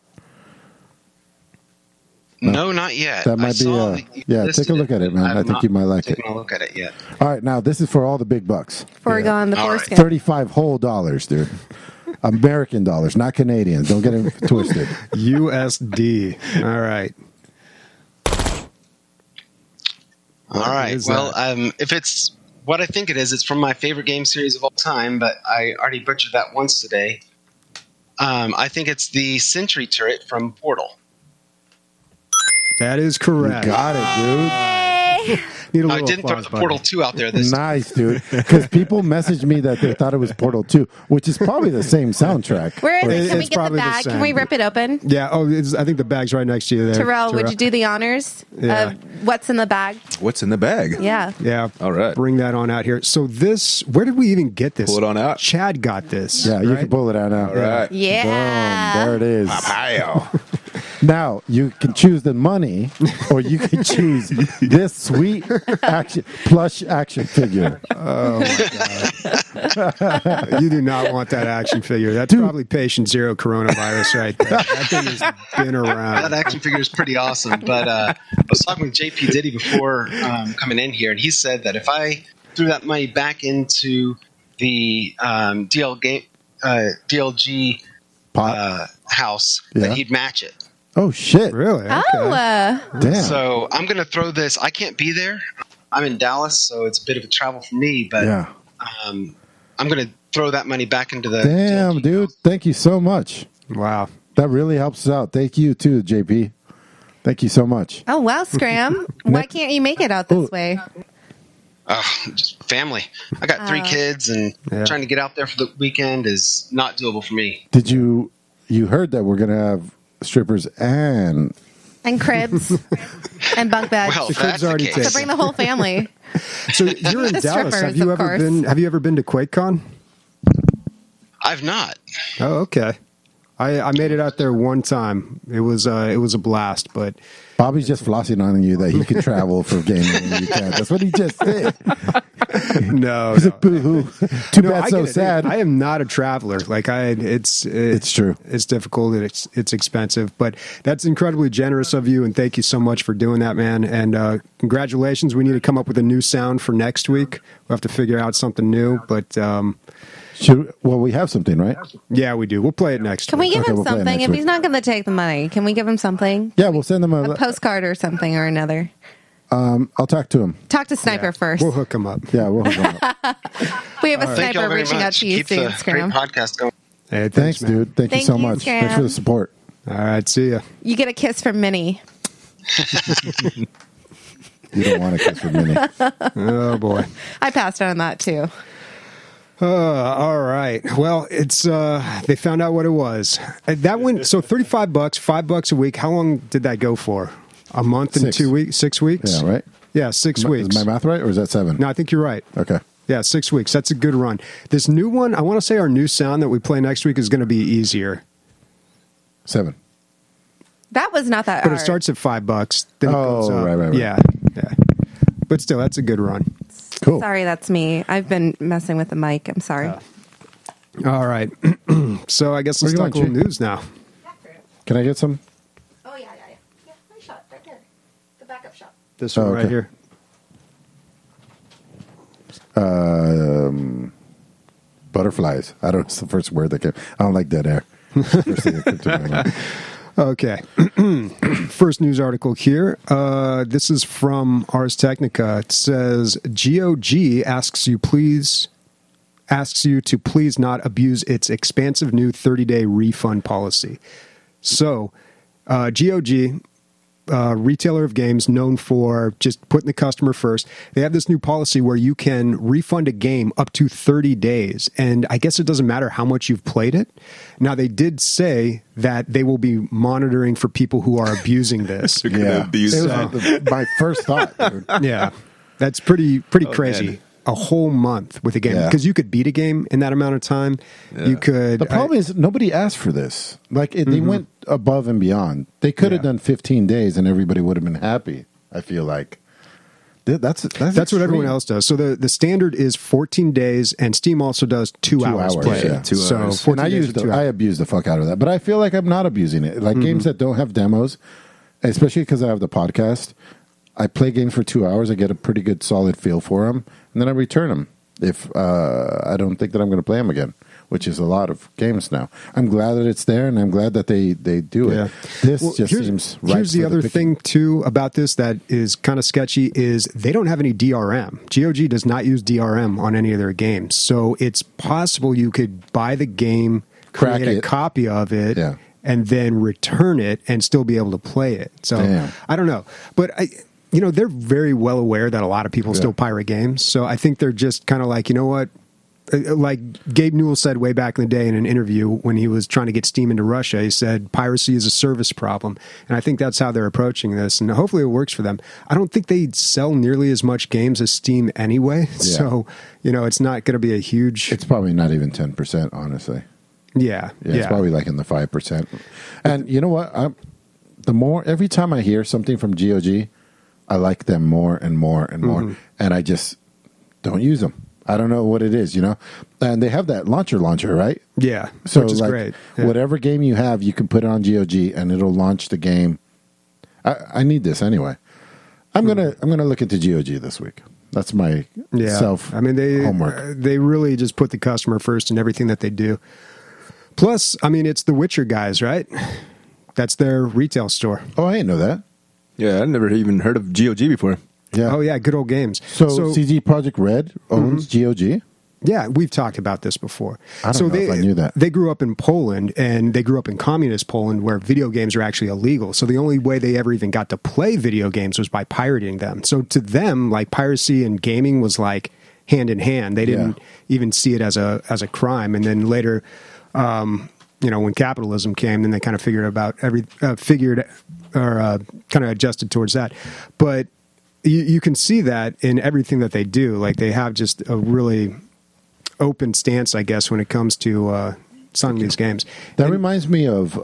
No, not yet. That might I be, saw uh, that you yeah, listed take a look at it, man. have I think not you might like it. taken a look at it yet. All right, now this is for all the big bucks. Foregone the All right. foreskin. Thirty-five whole dollars, dude. American dollars, not Canadian. Don't get it twisted. U S D. All right. All right. is Well, that? um, if it's what I think it is, it's from my favorite game series of all time, but I already butchered that once today. Um, I think it's the Sentry Turret from Portal. That is You correct. got it, dude. Need a I little didn't throw applause the button. Portal two out there this time. Nice, dude. Because people messaged me that they thought it was Portal two, which is probably the same soundtrack. Where is It- it? Can we it's get the probably the bag? Can same. we rip it open? Yeah. Oh, it's, I think the bag's right next to you there. Terrell, would you do the honors Yeah. of what's in the bag? What's in the bag? Yeah. Yeah. All right. Bring that on out here. So this, where did we even get this? Pull it on out. Chad got this. Yeah, you right? can pull it out now. All right. Yeah. Boom, there it is. Papaya. Now you can choose the money, or you can choose this sweet action plush action figure. You do not want that action figure. That's probably patient zero coronavirus right there. That thing has been That around. action figure is pretty awesome. But uh, I was talking with J P Diddy before um, coming in here, and he said that if I threw that money back into the um, D L game, uh, D L G Pot. uh, house, Yeah. that he'd match it. Oh shit! Really? Okay. Oh, uh, Damn. So I'm going to throw this. I can't be there. I'm in Dallas, so it's a bit of a travel for me. But yeah. um, I'm going to throw that money back into the. Damn, dude. Thank you so much. Wow. That really helps us out. Thank you too, J P. Thank you so much. oh wow, Scram. Why Next- can't you make it out this Oh. way? Uh, just family. I got three Oh. kids, and Yeah. trying to get out there for the weekend is not doable for me. Did you you heard that we're gonna have strippers and And cribs and bunk beds. Well, The if crib's that's the already case. so taken. bring the whole family. So you're in The Dallas. Have strippers, you of ever course. been? Have you ever been to QuakeCon? I've not. Oh, okay. I, I made it out there one time. It was uh, it was a blast, but Bobby's just flossing on you that he can travel for gaming and you can't. That's what he just did. no, He's no. like, boo hoo. Too No, bad, I so get it. sad. I am not a traveler. Like I, it's It's true. It's difficult. And it's it's expensive, but that's incredibly generous of you, and thank you so much for doing that, man. And uh, congratulations. We need to come up with a new sound for next week. We have to figure out something new, but um, Should, well, we have something, right? yeah, we do. We'll play it next. Can we week. give Okay, him we'll play it something? next If week. he's not going to take the money, can we give him something? Yeah, we'll send them a. A postcard or something or another. um, I'll talk to him. Talk to Sniper first. We'll hook him up. Yeah, we'll hook him up. we have a Thank Sniper y'all very reaching out much. to you Keep soon, the great Scram. podcast going. Hey, Thanks, man. dude. Thank, Thank you so you, much. Scram. Thanks for the support. All right, see ya. You get a kiss from Minnie. You don't want to kiss with Minnie. Oh boy. I passed on that too. Uh, all right. Well, it's uh, they found out what it was. Uh, That went so thirty-five bucks, five bucks a week. How long did that go for? A month and Six. two weeks, six weeks. Yeah, right? Yeah, six Is weeks. my math right, or is that seven? No, I think you're right. Okay. Yeah, six weeks. That's a good run. This new one, I want to say our new sound that we play next week is going to be easier, Seven. That was not that but hard. it starts at five bucks. Then it Oh, goes up. right, right, right. Yeah, yeah. But still, that's a good run. Cool. Sorry, that's me. I've been messing with the mic. I'm sorry. All right. So I guess Where let's you talk a going, little Chief? news now. Can I get some? Oh, yeah, yeah, yeah. Yeah, my shot right there. The backup shot. This one Oh, right okay. here. Um, butterflies. I don't know. It's the first word that came. I don't like dead air. First thing that came to my mind. Okay. First news article here. Uh, this is from Ars Technica. It says G O G asks you please asks you to please not abuse its expansive new thirty-day refund policy. So, uh, G O G, uh, retailer of games known for just putting the customer first, they have this new policy where you can refund a game up to thirty days. And I guess it doesn't matter how much you've played it. Now, they did say that they will be monitoring for people who are abusing this. You're gonna abuse It was that. the- my first thought. Dude. Yeah, that's pretty pretty Oh, crazy. man. A whole month with a game Yeah. because you could beat a game in that amount of time. Yeah. You could. The problem is nobody asked for this. Like it, they went above and beyond. They could have Yeah. done fifteen days, and everybody would have been happy. I feel like Th- that's that's, That's what everyone extreme. else does. So the, the standard is fourteen days, and Steam also does two, Two hours, hours, play. yeah. Two so hours. fourteen And I days use or two the, I hours. abuse the fuck out of that, but I feel like I'm not abusing it. Like games that don't have demos, especially because I have the podcast. I play games for two hours. I get a pretty good solid feel for them, and then I return them if uh, I don't think that I'm going to play them again, which is a lot of games now. I'm glad that it's there, and I'm glad that they, they do it. Yeah. This Well, just here's, seems right here's the for other picking. thing too about this that is kind of sketchy is they don't have any D R M. G O G does not use D R M on any of their games, so it's possible you could buy the game, Crack create a it. copy of it, Yeah. and then return it and still be able to play it. So Damn. I don't know, but I. You know, they're very well aware that a lot of people Yeah. still pirate games. So I think they're just kind of like, you know what? Uh, Like Gabe Newell said way back in the day in an interview when he was trying to get Steam into Russia, he said piracy is a service problem. And I think that's how they're approaching this. And hopefully it works for them. I don't think they sell nearly as much games as Steam anyway. So, you know, it's not going to be a huge. It's probably not even ten percent, honestly. yeah. Yeah, it's probably like in the five percent. And you know what? I'm, the more every time I hear something from G O G, I like them more and more and more, Mm-hmm. and I just don't use them. I don't know what it is, you know. And they have that launcher launcher, right? Yeah. So which is like, great. Yeah. whatever game you have, you can put it on G O G, and it'll launch the game. I, I need this anyway. I'm gonna I'm gonna look into G O G this week. That's my Yeah. self. I mean, they homework. uh, they really just put the customer first in everything that they do. Plus, I mean, it's the Witcher guys, right? That's their retail store. Oh, I didn't know that. Yeah, I never even heard of G O G before. Yeah. Oh yeah, good old games. So, C D Project Red owns G O G. yeah, we've talked about this before. I don't so know they, if I knew that. They grew up in Poland, and they grew up in communist Poland, where video games are actually illegal. So the only way they ever even got to play video games was by pirating them. So to them, like piracy and gaming was like hand in hand. They didn't Yeah. even see it as a as a crime. And then later, um, you know, when capitalism came, then they kind of figured about every uh, figured or uh, kind of adjusted towards that. But you, you can see that in everything that they do. Like they have just a really open stance, I guess, when it comes to uh, selling these games. That And- reminds me of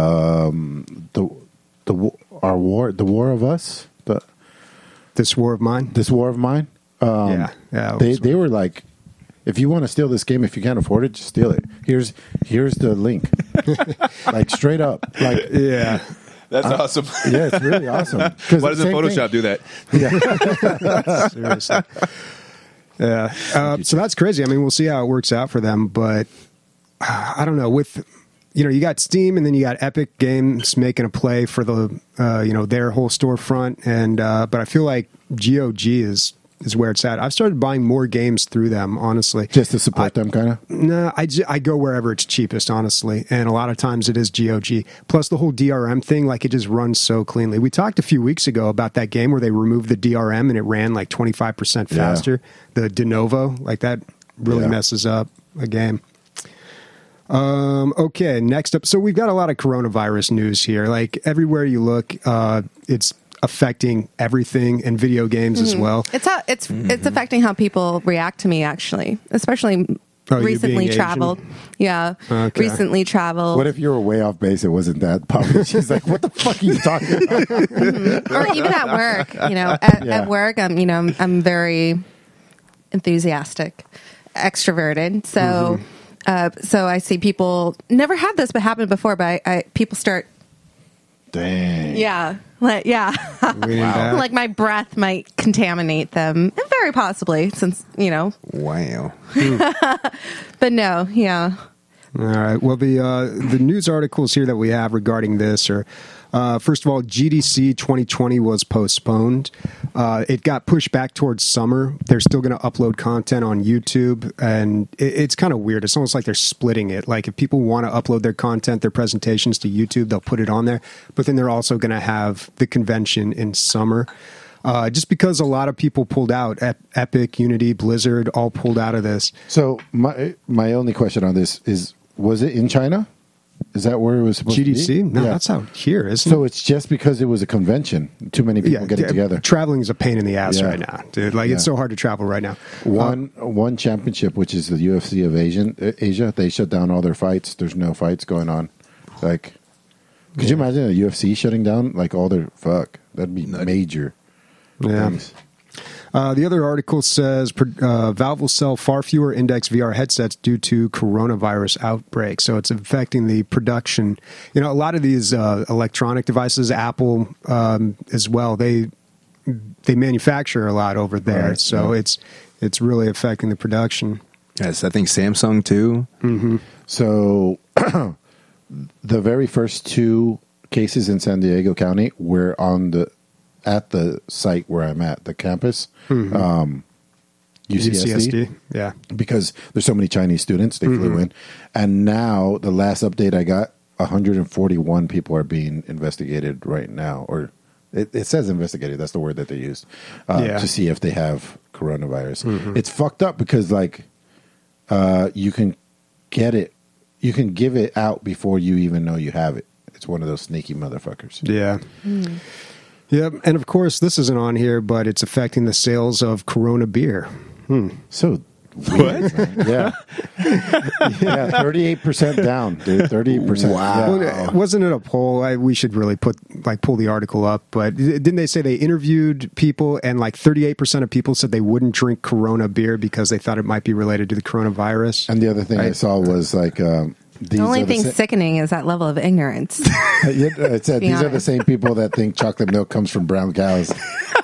um, the the wa- our war, the War of Us, the this war of mine. this War of Mine. Um, Yeah, yeah, it They was- they were like, if you want to steal this game, if you can't afford it, just steal it. Here's here's the link, like straight up, like Yeah. That's awesome. yeah, it's really awesome. 'Cause Why the doesn't same Photoshop thing- do that? Seriously. Yeah. Uh, so that's crazy. I mean, we'll see how it works out for them, but uh, I don't know. With you know, you got Steam, and then you got Epic Games making a play for the uh, you know their whole storefront, and uh, but I feel like G O G is is where it's at. I've started buying more games through them, honestly. just to support them, kind of. No, I, ju- I go wherever it's cheapest, honestly. And a lot of times it is G O G. Plus the whole D R M thing, like it just runs so cleanly. We talked a few weeks ago about that game where they removed the D R M and it ran like twenty-five percent Yeah. faster. The De Novo, like that really Yeah. messes up a game. Um, okay, next up. So we've got a lot of coronavirus news here. Like everywhere you look, uh, it's affecting everything and video games as well. It's how, it's it's affecting how people react to me, actually, especially Oh, you recently being Asian? traveled. Yeah, Okay. recently traveled. What if you were way off base? It wasn't that popular. She's like, "What the fuck are you talking about?" or even at work, you know, at, Yeah. at work, I'm, you know, I'm, I'm very enthusiastic, extroverted. So, Mm-hmm. uh, so I see people never had this, but happened before. But I, I people start, Dang. yeah, like, yeah, Leaning back. like my breath might contaminate them, and very possibly, since you know. Wow. But no, yeah. All right. Well, the uh, the news articles here that we have regarding this are, uh, first of all, G D C twenty twenty was postponed. Uh, it got pushed back towards summer. They're still going to upload content on YouTube, and it, it's kind of weird. It's almost like they're splitting it. Like if people want to upload their content, their presentations to YouTube, they'll put it on there. But then they're also going to have the convention in summer. Uh, just because a lot of people pulled out, Ep- Epic, Unity, Blizzard, all pulled out of this. So my my only question on this is: was it in China? Is that where it was supposed G D to C? be? No, Yeah. that's out here, isn't So it? it's just because it was a convention. Too many people getting yeah, together. Traveling is a pain in the ass Yeah. right now, dude. Like it's Yeah. so hard to travel right now. One one championship, which is the U F C of Asian uh, Asia, they shut down all their fights. There's no fights going on. Like, could you imagine a U F C shutting down like all their fuck? That'd be major. Yeah. things. Uh, the other article says uh, Valve will sell far fewer Index V R headsets due to coronavirus outbreak. So it's affecting the production. You know, a lot of these uh, electronic devices, Apple um, as well, they they manufacture a lot over there. Right, so yeah. it's it's really affecting the production. Yes, I think Samsung too. So the very first two cases in San Diego County were on the at the site where I'm at, the campus, um, U C S D. U C S D, yeah. Because there's so many Chinese students, they flew in. And now, the last update I got, one hundred forty-one people are being investigated right now. Or it, it says investigated, that's the word that they used, uh, Yeah. to see if they have coronavirus. It's fucked up because, like, uh, you can get it, you can give it out before you even know you have it. It's one of those sneaky motherfuckers. Yeah. Yep. And of course, this isn't on here, but it's affecting the sales of Corona beer. So weird, man. Yeah. yeah, thirty-eight percent down, dude. thirty-eight percent. Wow. Yeah. Well, wasn't it a poll? I, we should really put like pull the article up. But didn't they say they interviewed people and like thirty-eight percent of people said they wouldn't drink Corona beer because they thought it might be related to the coronavirus? And the other thing I Right. saw was like um, these The only are the thing sa- sickening is that level of ignorance. Yeah, it said Be these are the honest. same people that think chocolate milk comes from brown cows.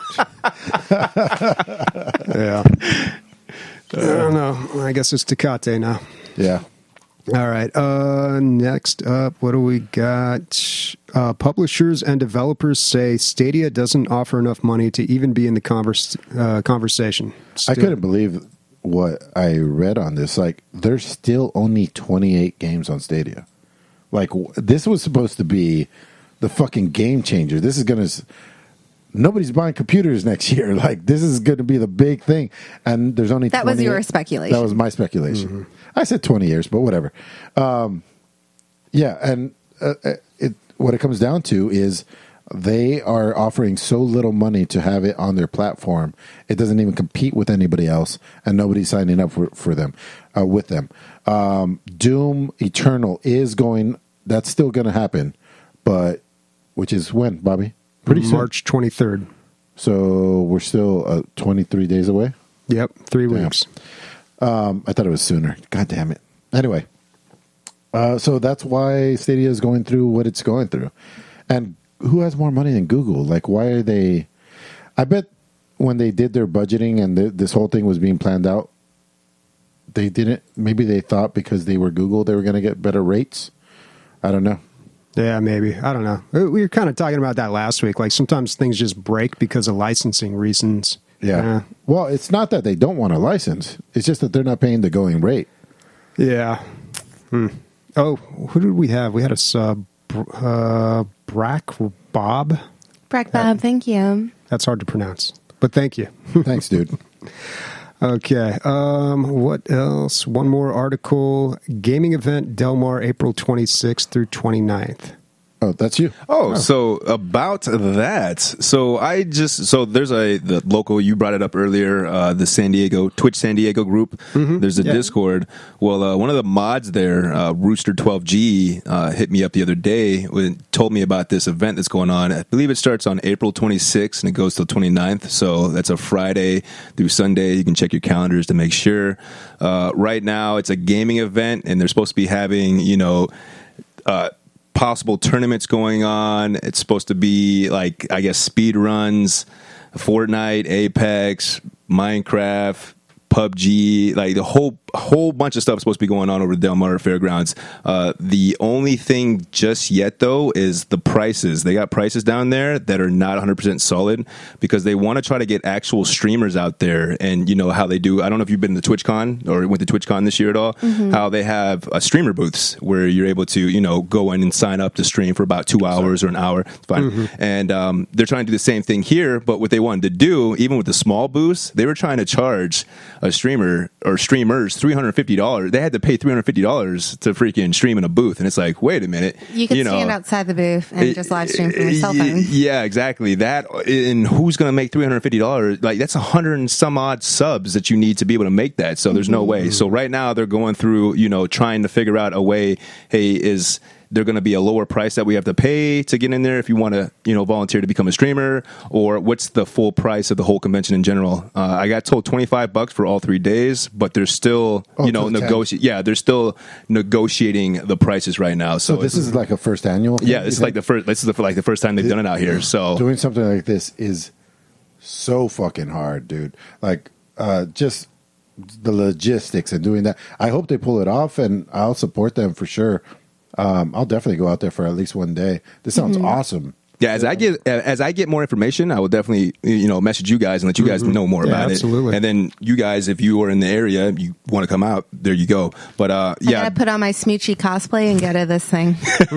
Yeah. I don't know. I guess it's Tecate now. Yeah. All right. Uh, next up, what do we got? Uh, publishers and developers say Stadia doesn't offer enough money to even be in the converse, uh, conversation. I Still- couldn't believe what I read on this. Like, there's still only twenty-eight games on Stadia. Like, w- this was supposed to be the fucking game changer. This is going to. Nobody's buying computers next year. Like, this is going to be the big thing. And there's only That was twenty your speculation. That was my speculation. I said twenty years, but whatever. Um, yeah, and uh, uh, it what it comes down to is they are offering so little money to have it on their platform. It doesn't even compete with anybody else, and nobody's signing up for, for them, uh, with them. Um, Doom Eternal is going. That's still going to happen, but which is when, Bobby? Pretty soon. March twenty-third. So we're still uh, twenty-three days away. Yep. Three Damn. weeks. Um, I thought it was sooner. God damn it. Anyway, uh, so that's why Stadia is going through what it's going through. And who has more money than Google? Like, why are they? I bet when they did their budgeting and th- this whole thing was being planned out, they didn't. Maybe they thought because they were Google, they were going to get better rates. I don't know. Yeah, maybe. I don't know. We were kind of talking about that last week. Like sometimes things just break because of licensing reasons. Yeah. Well, it's not that they don't want a license. It's just that they're not paying the going rate. Yeah. Hmm. Oh, who did we have? We had a sub, uh, Brack Bob. Brack Bob, thank you. That's hard to pronounce, but thank you. Thanks, dude. Okay. Um, what else? One more article. Gaming event Del Mar, April twenty-sixth through twenty-ninth. Oh, that's you. Oh, so about that. So I just so there's a the local. You brought it up earlier. Uh, the San Diego Twitch San Diego group. Mm-hmm. There's a Yeah. Discord. Well, uh, one of the mods there, uh, Rooster twelve G, uh, hit me up the other day and told me about this event that's going on. I believe it starts on April twenty-sixth and it goes till twenty-ninth. So that's a Friday through Sunday. You can check your calendars to make sure. Uh, right now, it's a gaming event, and they're supposed to be having you know. Uh, possible tournaments going on. It's supposed to be like, I guess, speed runs, Fortnite, Apex, Minecraft, P U B G, like the whole whole bunch of stuff is supposed to be going on over the Del Mar Fairgrounds. Uh, the only thing just yet, though, is the prices. They got prices down there that are not one hundred percent solid because they want to try to get actual streamers out there. And you know how they do. I don't know if you've been to TwitchCon or went to TwitchCon this year at all. Mm-hmm. How they have uh, streamer booths where you're able to, you know, go in and sign up to stream for about two hours or an hour. It's fine. Mm-hmm. And um, they're trying to do the same thing here. But what they wanted to do, even with the small booths, they were trying to charge a streamer or streamers three hundred fifty dollars. They had to pay three hundred fifty dollars to freaking stream in a booth. And it's like, wait a minute. You could you know, stand outside the booth and just live stream from your cell phone. Yeah, exactly. That, and who's going to make three hundred fifty dollars? Like, that's a hundred and some odd subs that you need to be able to make that. So there's mm-hmm. no way. So right now they're going through, you know, trying to figure out a way, hey, is there going to be a lower price that we have to pay to get in there if you want to, you know, volunteer to become a streamer, or what's the full price of the whole convention in general? Uh, I got told twenty-five bucks for all three days, but there's still, oh, you know, negotiate. Yeah, they're still negotiating the prices right now. So, so this is like a first annual thing, yeah, this is like the first. This is the, like the first time they've it, done it out here. So doing something like this is so fucking hard, dude. Like, uh, just the logistics and doing that. I hope they pull it off, and I'll support them for sure. Um, I'll definitely go out there for at least one day. This sounds mm-hmm. awesome. Yeah, as I get as I get more information, I will definitely you know message you guys and let you guys mm-hmm. know more yeah, about absolutely. it. And then you guys, if you are in the area, you want to come out, there you go. But uh, yeah, I gotta put on my Smoochy cosplay and go to this thing.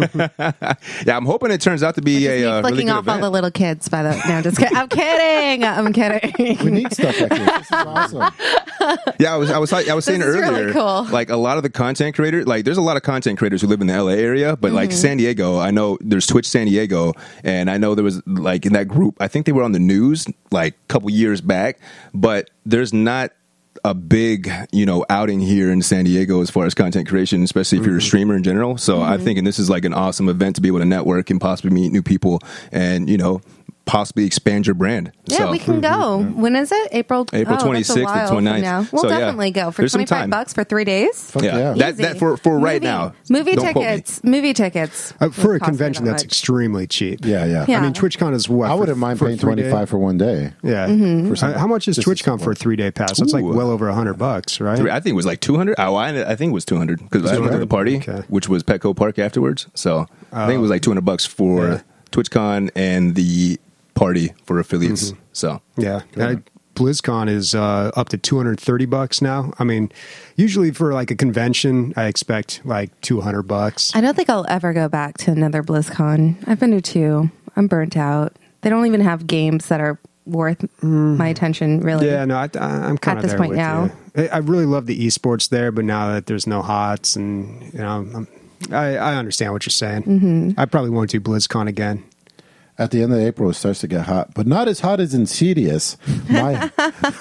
Yeah, I'm hoping it turns out to be a uh, flicking really good off event. all the little kids. By the no, I'm just kidding. I'm kidding. I'm kidding. We need stuff like this. This is awesome. Yeah, I was I was I was saying This is earlier, really cool. like a lot of the content creators, like there's a lot of content creators who live in the L A area, but mm-hmm. like San Diego, I know there's Twitch San Diego, and I know there was like in that group, I think they were on the news like a couple years back, but there's not a big, you know, outing here in San Diego as far as content creation, especially if you're a streamer in general. So mm-hmm. I think, and this is like an awesome event to be able to network and possibly meet new people and, you know, possibly expand your brand. Yeah, so, we can go. When is it? April April oh, twenty-sixth to twenty-ninth. Now. We'll so, definitely yeah. go for There's some twenty-five time. bucks for three days. Fuck yeah, yeah. that that for for movie, right now. Movie Don't quote me. tickets. Movie tickets. Uh, for a Would cost me convention, that that's much. extremely cheap. Yeah, yeah. Yeah. I mean, TwitchCon is what? I for- wouldn't mind for paying three twenty five day? for one day. Yeah. Mm-hmm. For some- Uh, how much is just to TwitchCon for a support. three day pass? That's like Ooh. well over a hundred bucks, right? I think it was like two hundred. Oh, I, I think it was two hundred because I went to the party, Okay. which was Petco Park afterwards. So I think it was like two hundred bucks for Yeah. TwitchCon and the party for affiliates. Mm-hmm. So Yeah. I, BlizzCon is uh, up to two hundred thirty bucks now. I mean, usually for like a convention, I expect like two hundred bucks. I don't think I'll ever go back to another BlizzCon. I've been to two. I'm burnt out. They don't even have games that are worth my attention, really. Yeah, no, I, I, I'm kind of this there point with now. you. I I really love the esports there, but now that there's no HOTS, and you know, I'm, I, I understand what you're saying. Mm-hmm. I probably won't do BlizzCon again. At the end of April, it starts to get hot, but not as hot as Insidious. My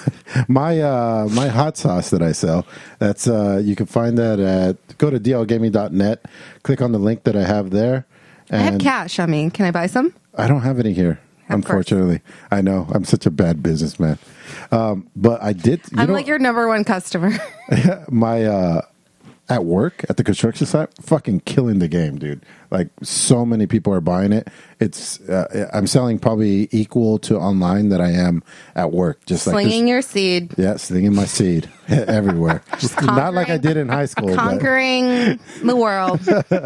my uh, my hot sauce that I sell. That's uh, you can find that at go to d l gaming dot net. Click on the link that I have there. And I have cash on me. Can I buy some? I don't have any here, Of unfortunately. I know I'm such a bad businessman, um, but I did. You I'm know, like your number one customer. my uh, at work at the construction site, fucking killing the game, dude. Like so many people are buying it. It's uh, I'm selling probably equal to online that I am at work. Just like Slinging this- your seed. yeah, slinging my seed everywhere. Not like I did in high school. but Conquering the world.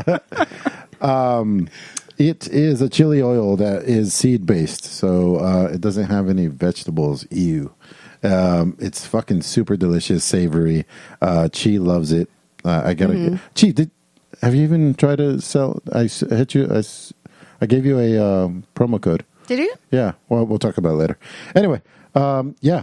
it is a chili oil that is seed based, so uh, it doesn't have any vegetables. Ew. Um, it's fucking super delicious, savory. Uh, Chi loves it. Uh, I gotta. Mm-hmm. Chi, did have you even tried to sell? I s- hit you. I, s- I gave you a um, promo code. Did you? Yeah. Well, we'll talk about it later. Anyway, um, yeah.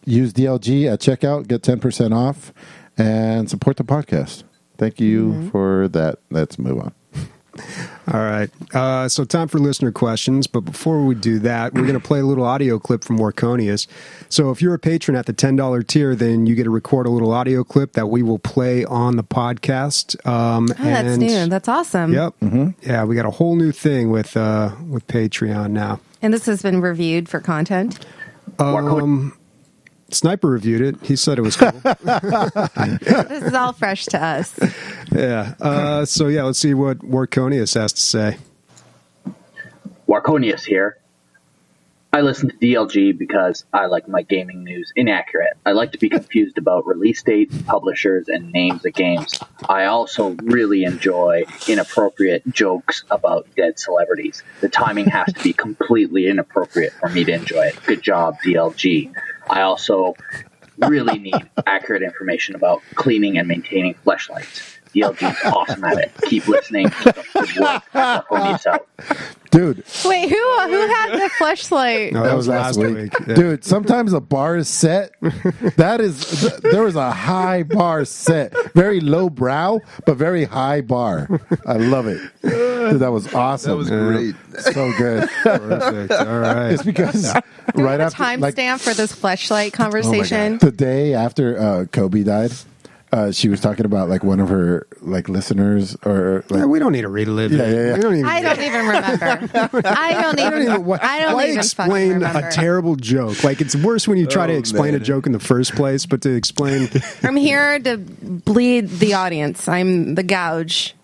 use D L G at checkout, get ten percent off, and support the podcast. Thank you Mm-hmm. for that. Let's move on. All right. Uh, so time for listener questions. But before we do that, we're going to play a little audio clip from Warconius. So if you're a patron at the ten dollars tier, then you get to record a little audio clip that we will play on the podcast. Um, Oh, that's and- new. That's awesome. Yep. Yeah, we got a whole new thing with uh, with Patreon now. And this has been reviewed for content. Um, Sniper reviewed it. He said it was cool. This is all fresh to us. Yeah. Uh, so yeah, let's see what Warconius has to say. Warconius here. I listen to D L G because I like my gaming news inaccurate. I like to be confused about release dates, publishers, and names of games. I also really enjoy inappropriate jokes about dead celebrities. The timing has to be completely inappropriate for me to enjoy it. Good job, D L G. I also really need accurate information about cleaning and maintaining fleshlights. D L G is awesome at it. Keep listening. Keep up the good work. Warconius out. Dude, Wait, who uh, who had the fleshlight? No, that was last week. Yeah. Dude, sometimes a bar is set. That is, th- there was a high bar set. Very low brow, but very high bar. I love it. Dude, that was awesome. That was great. So good. Perfect. All right. It's because Do we right have a after, like, timestamp for this fleshlight conversation? the day after uh, Kobe died, uh, she was talking about like one of her like listeners or like, Yeah, we don't need to relive Yeah, it. yeah, yeah. We don't even, I don't even remember. I don't I even. don't even, why, I don't why even explain fucking remember. a terrible joke? Like, it's worse when you try to Oh, explain man. a joke in the first place, but to explain. I'm here to bleed the audience. I'm the gouge.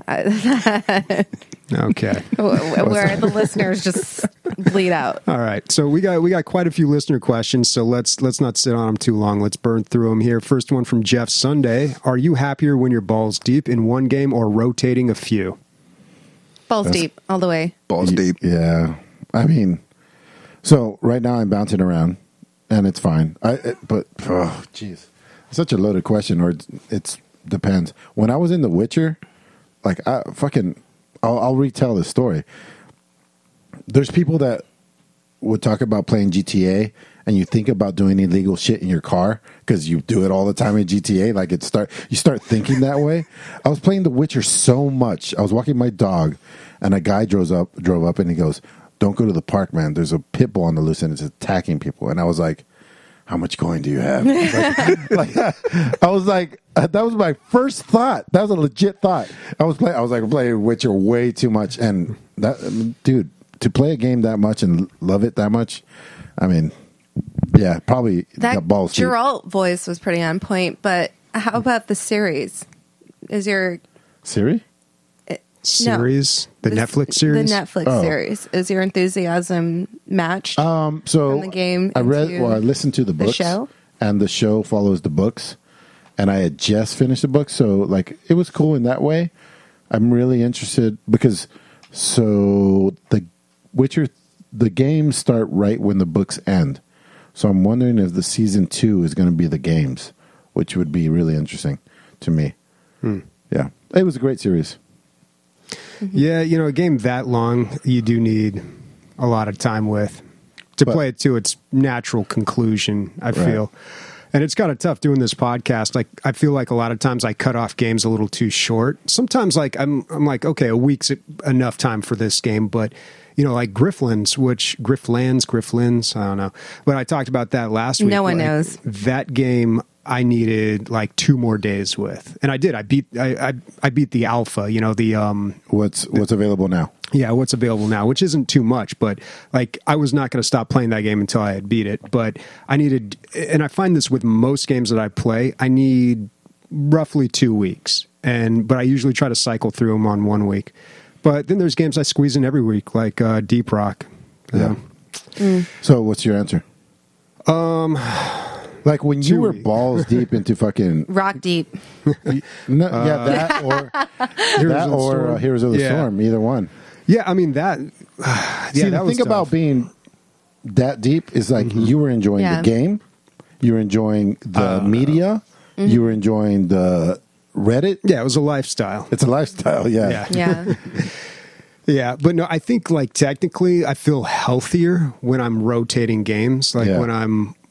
Okay. Where the listeners just bleed out. All right. So we got we got quite a few listener questions, so let's let's not sit on them too long. Let's burn through them here. First one from Jeff Sunday. Are you happier when you're balls deep in one game or rotating a few? Balls deep, all the way. Balls deep. yeah. I mean, so right now I'm bouncing around, and it's fine. I it, but oh, jeez, such a loaded question. Or it's, it's depends. When I was in The Witcher, like I fucking, I'll, I'll retell this story. There's people that would talk about playing G T A, and you think about doing illegal shit in your car because you do it all the time in G T A. Like it start, you start thinking that way. I was playing The Witcher so much. I was walking my dog, and a guy drove up, drove up, and he goes, "Don't go to the park, man. There's a pit bull on the loose, and it's attacking people." And I was like, "How much coin do you have?" Like, like, I was like, that was my first thought. That was a legit thought. I was playing. I was like playing Witcher way too much, and that, dude, to play a game that much and love it that much, I mean, yeah, probably That got balls. deep. Geralt voice was pretty on point, but how about the series? Is your Siri? Series? The This- Netflix series? The Netflix Oh. series. Is your enthusiasm matched? Um, so From the game I read. into Well, I listened to the the books, show? and the show follows the books. And I had just finished the book, so like it was cool in that way. I'm really interested because so the Witcher, the games start right when the books end. So I'm wondering if the season two is going to be the games, which would be really interesting to me. Hmm. Yeah, it was a great series. Yeah, you know, a game that long, you do need a lot of time with to But- play it to its natural conclusion, I Right. feel. And it's kind of tough doing this podcast. Like, I feel like a lot of times I cut off games a little too short. Sometimes, like, I'm, I'm like, okay, a week's enough time for this game, but you know, like Grifflands, which Grifflands, Grifflands, I don't know. But I talked about that last week. No one like, knows. That game I needed like two more days with, and I did. I beat. I I, I beat the alpha. You know the um. What's what's available now? Yeah, what's available now, which isn't too much, but like I was not going to stop playing that game until I had beat it. But I needed, and I find this with most games that I play, I need roughly two weeks, and but I usually try to cycle through them on one week. But then there's games I squeeze in every week, like uh, Deep Rock. Yeah. Mm. So what's your answer? Um, like when you Two were weeks. balls deep into fucking Rock deep. no, yeah, that or Heroes that of the or Storm. uh, Heroes of the Yeah. Storm, either one. Yeah, I mean that. yeah, See, that the was thing about tough. being that deep is like Mm-hmm. you were enjoying Yeah. the game, you were enjoying the Uh, media, you were enjoying the Reddit. Yeah, it was a lifestyle. It's a lifestyle, yeah. Yeah. Yeah. Yeah, but no, I think like technically I feel healthier when I'm rotating games. Like Yeah. when I'm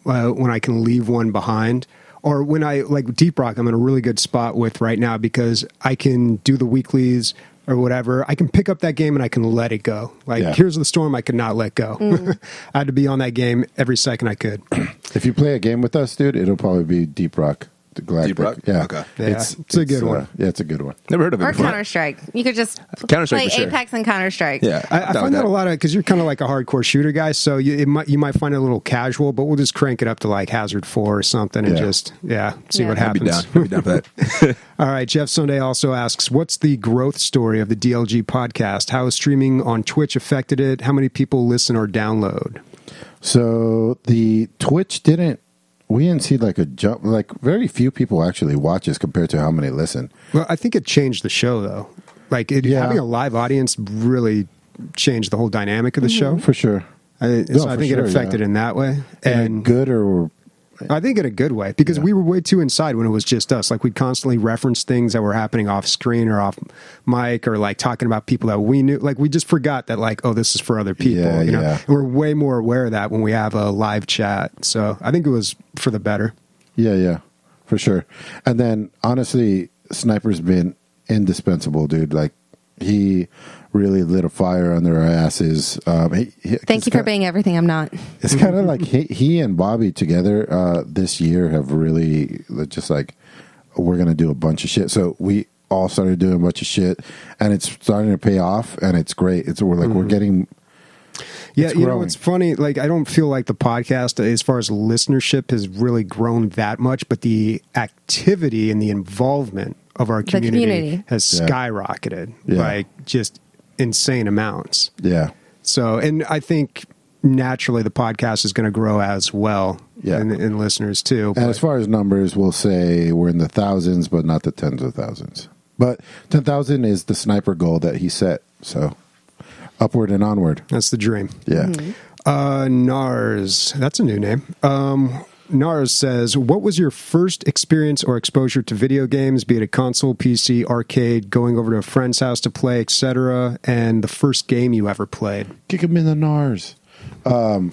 uh, when I can leave one behind. Or when I, like Deep Rock, I'm in a really good spot with right now because I can do the weeklies or whatever. I can pick up that game and I can let it go. Like, Yeah. Here's the Storm, I could not let go. I had to be on that game every second I could. If you play a game with us, dude, it'll probably be Deep Rock. The Galactic. Deep Rock? Yeah. Okay. Yeah, it's a good one. Yeah, it's a good one. Never heard of it Or before. Counter Strike. You could just Counter-Strike play for sure. Apex and Counter Strike. Yeah, I, I I'm down find with that a lot of because you're kind of like a hardcore shooter guy, so you it might you might find it a little casual, but we'll just crank it up to like Hazard Four or something and Yeah. just yeah see Yeah. what I'd be happens. down. I'd be down for that. All right, Jeff Sunday also asks, what's the growth story of the D L G podcast? How has streaming on Twitch affected it? How many people listen or download? So the Twitch didn't. We didn't see like a jump. Like very few people actually watch us compared to how many listen. Well, I think it changed the show though. Like it, Yeah. having a live audience really changed the whole dynamic of the show. For sure. I, No, so I for think sure, it affected yeah. in that way. And And good or I think in a good way because Yeah. we were way too inside when it was just us. Like we'd constantly reference things that were happening off screen or off mic or like talking about people that we knew. Like we just forgot that like, oh, this is for other people. Yeah, you know, yeah. and we're way more aware of that when we have a live chat. So I think it was for the better. yeah, yeah, for sure. And then honestly, Sniper's been indispensable, dude. Like he really lit a fire under our asses. Um, he, he, Thank you for being everything I'm not. It's kind of like he, he and Bobby together uh, this year have really just like we're gonna do a bunch of shit. So we all started doing a bunch of shit, and it's starting to pay off, and it's great. It's we're like we're getting Yeah, It's you know, growing. it's funny. Like, I don't feel like the podcast, as far as listenership, has really grown that much, but the activity and the involvement of our community, community. has Yeah. skyrocketed, Yeah. like just insane amounts. yeah. So, and I think naturally the podcast is going to grow as well, Yeah. and, and listeners too. And but- as far as numbers, we'll say we're in the thousands, but not the tens of thousands. But ten thousand is the Sniper goal that he set. So upward and onward. that's the dream. Yeah. Uh, Nars, that's a new name. Um, Nars says, what was your first experience or exposure to video games, be it a console, P C, arcade, going over to a friend's house to play, et cetera, and the first game you ever played? Kick him in the Nars. Um,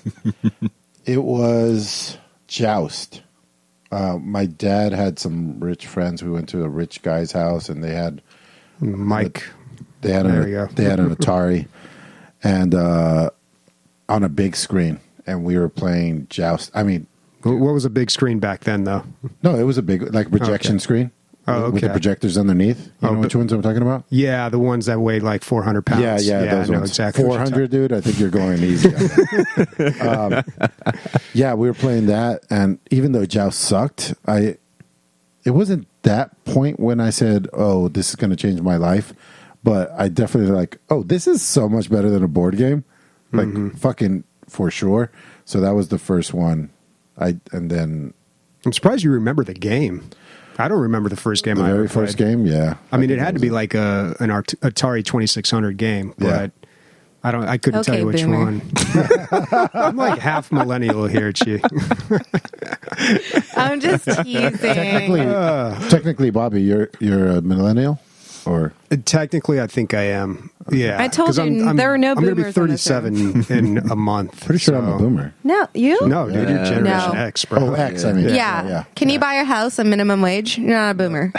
it was Joust. Uh, my dad had some rich friends. We went to a rich guy's house, and they had Mike. they had There an, you go. they had an Atari, and uh, on a big screen, and we were playing Joust. I mean, What was a big screen back then, though? no, it was a big like projection Okay. screen. Oh, with the okay. projectors underneath. You Oh, know which but- ones I'm talking about? Yeah, the ones that weighed like four hundred pounds. Yeah, yeah, those I know ones. exactly. what Four you're hundred, dude. I think you're going easy. on that. um, yeah, we were playing that, and even though Joust sucked, I it wasn't that point when I said, "Oh, this is going to change my life," but I definitely like, "Oh, this is so much better than a board game," like Mm-hmm. fucking for sure. So that was the first one. I and then I'm surprised you remember the game. I don't remember the first game the I ever very first played. game. Yeah, I mean, it think had to was be like a an Art- Atari twenty-six hundred game, but Yeah. I don't. I couldn't tell Okay, you which boomer. one. I'm like half millennial here, Chi. I'm just teasing. technically, technically, Bobby, you're you're a millennial, or Technically, I think I am. Yeah, I told 'Cause you, there are no I'm going to be boomers on this thirty-seven in a month. pretty sure I'm so- a boomer. No, you? No, dude, you're Yeah. Generation No. X, bro. Oh, X. I mean, Yeah. yeah, yeah. Can you buy a house a minimum wage? You're not a boomer.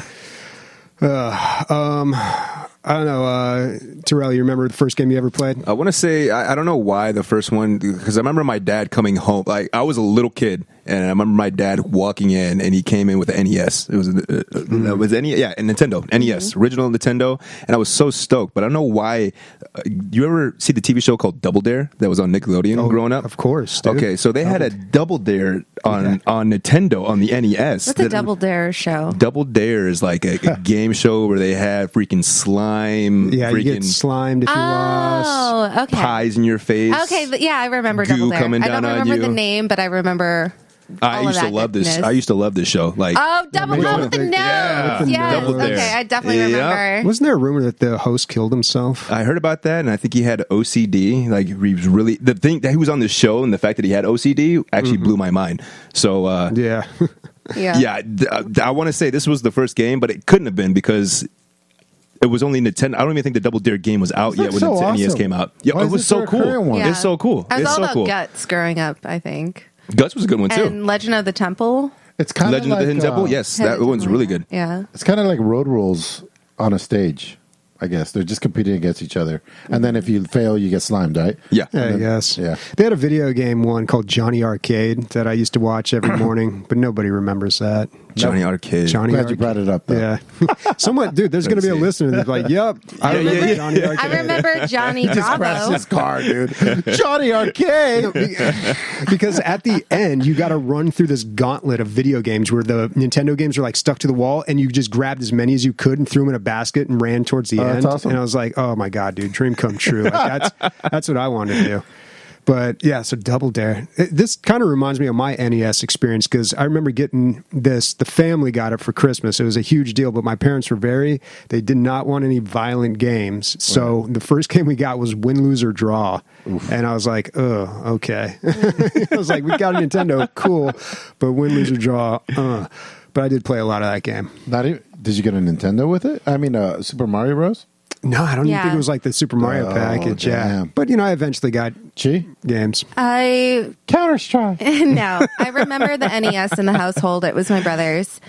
I don't know, uh, Terrell. You remember the first game you ever played? I want to say I, I don't know why the first one, because I remember my dad coming home. Like I was a little kid, and I remember my dad walking in, and he came in with an N E S. It was uh, uh, it was N E S, yeah, a Nintendo N E S, original Nintendo, and I was so stoked. But I don't know why. Uh, you ever see the T V show called Double Dare that was on Nickelodeon Oh, growing up? of course, dude. Okay, so they had a Double Dare on on Nintendo on the N E S. What's a that- Double Dare show? Double Dare is like a, a game show where they have freaking slime, Yeah, you freaking get slimed if you lost. Oh, okay. pies in your face. Okay, but yeah, I remember Goo Double Dare. coming I don't down on remember you. the name, but I remember. I all of used to that love this. goodness. I used to love this show. Like, Oh, Double Yeah, Dare with the nose. Yeah, with the Yes. Double Dare. Okay, I definitely Yep. remember. Wasn't there a rumor that the host killed himself? I heard about that, and I think he had O C D. Like, he was really the thing that he was on the show, and the fact that he had O C D actually blew my mind. So, uh, Yeah. Yeah. yeah, th- uh, I want to say this was the first game, but it couldn't have been because it was only Nintendo. I don't even think the Double Dare game was out Isn't yet that when so the N E S awesome? came out. Yeah, Why it is was this so their cool. current one? Yeah. It's so cool. I was It's all so about cool. guts growing up, I think. Guts was a good one too. And Legend of the Temple. It's kind Legend of like of the Hidden uh, Temple. Yes, that Hidden one's Temple, really good. Yeah. It's kind of like road rules on a stage. I guess they're just competing against each other, and then if you fail, you get slimed, right? Yeah. Yeah, And then- yes. yeah. They had a video game one called Johnny Arcade that I used to watch every morning, but nobody remembers that. Johnny Arcade. Johnny Glad you Arcade. brought it up, though. Yeah. Someone, dude, there's going to be a Let's see. listener that's like, yep, I Yeah, remember yeah, yeah. Johnny Arcade. I remember Johnny Just crashed Bravo. his car, dude. Johnny Arcade. Because at the end, you got to run through this gauntlet of video games where the Nintendo games are like stuck to the wall, and you just grabbed as many as you could and threw them in a basket and ran towards the Oh, end. that's awesome. And I was like, oh my god, dude, dream come true. Like, that's that's what I wanted to do. But yeah, so Double Dare. It, this kind of reminds me of my N E S experience because I remember getting this. The family got it for Christmas. It was a huge deal, but my parents were very, they did not want any violent games. So the first game we got was Win, Lose, or Draw. And I was like, oh, okay. I was like, we got a Nintendo, cool. But Win, Lose, or Draw, uh. But I did play a lot of that game. Not even, did you get a Nintendo with it? I mean, uh, Super Mario Bros. No, I don't even Yeah. think it was like the Super Mario Oh, package. Yeah. damn. But, you know, I eventually got Chi? games. I Counter Strike. no, I remember the N E S in the household. It was my brother's,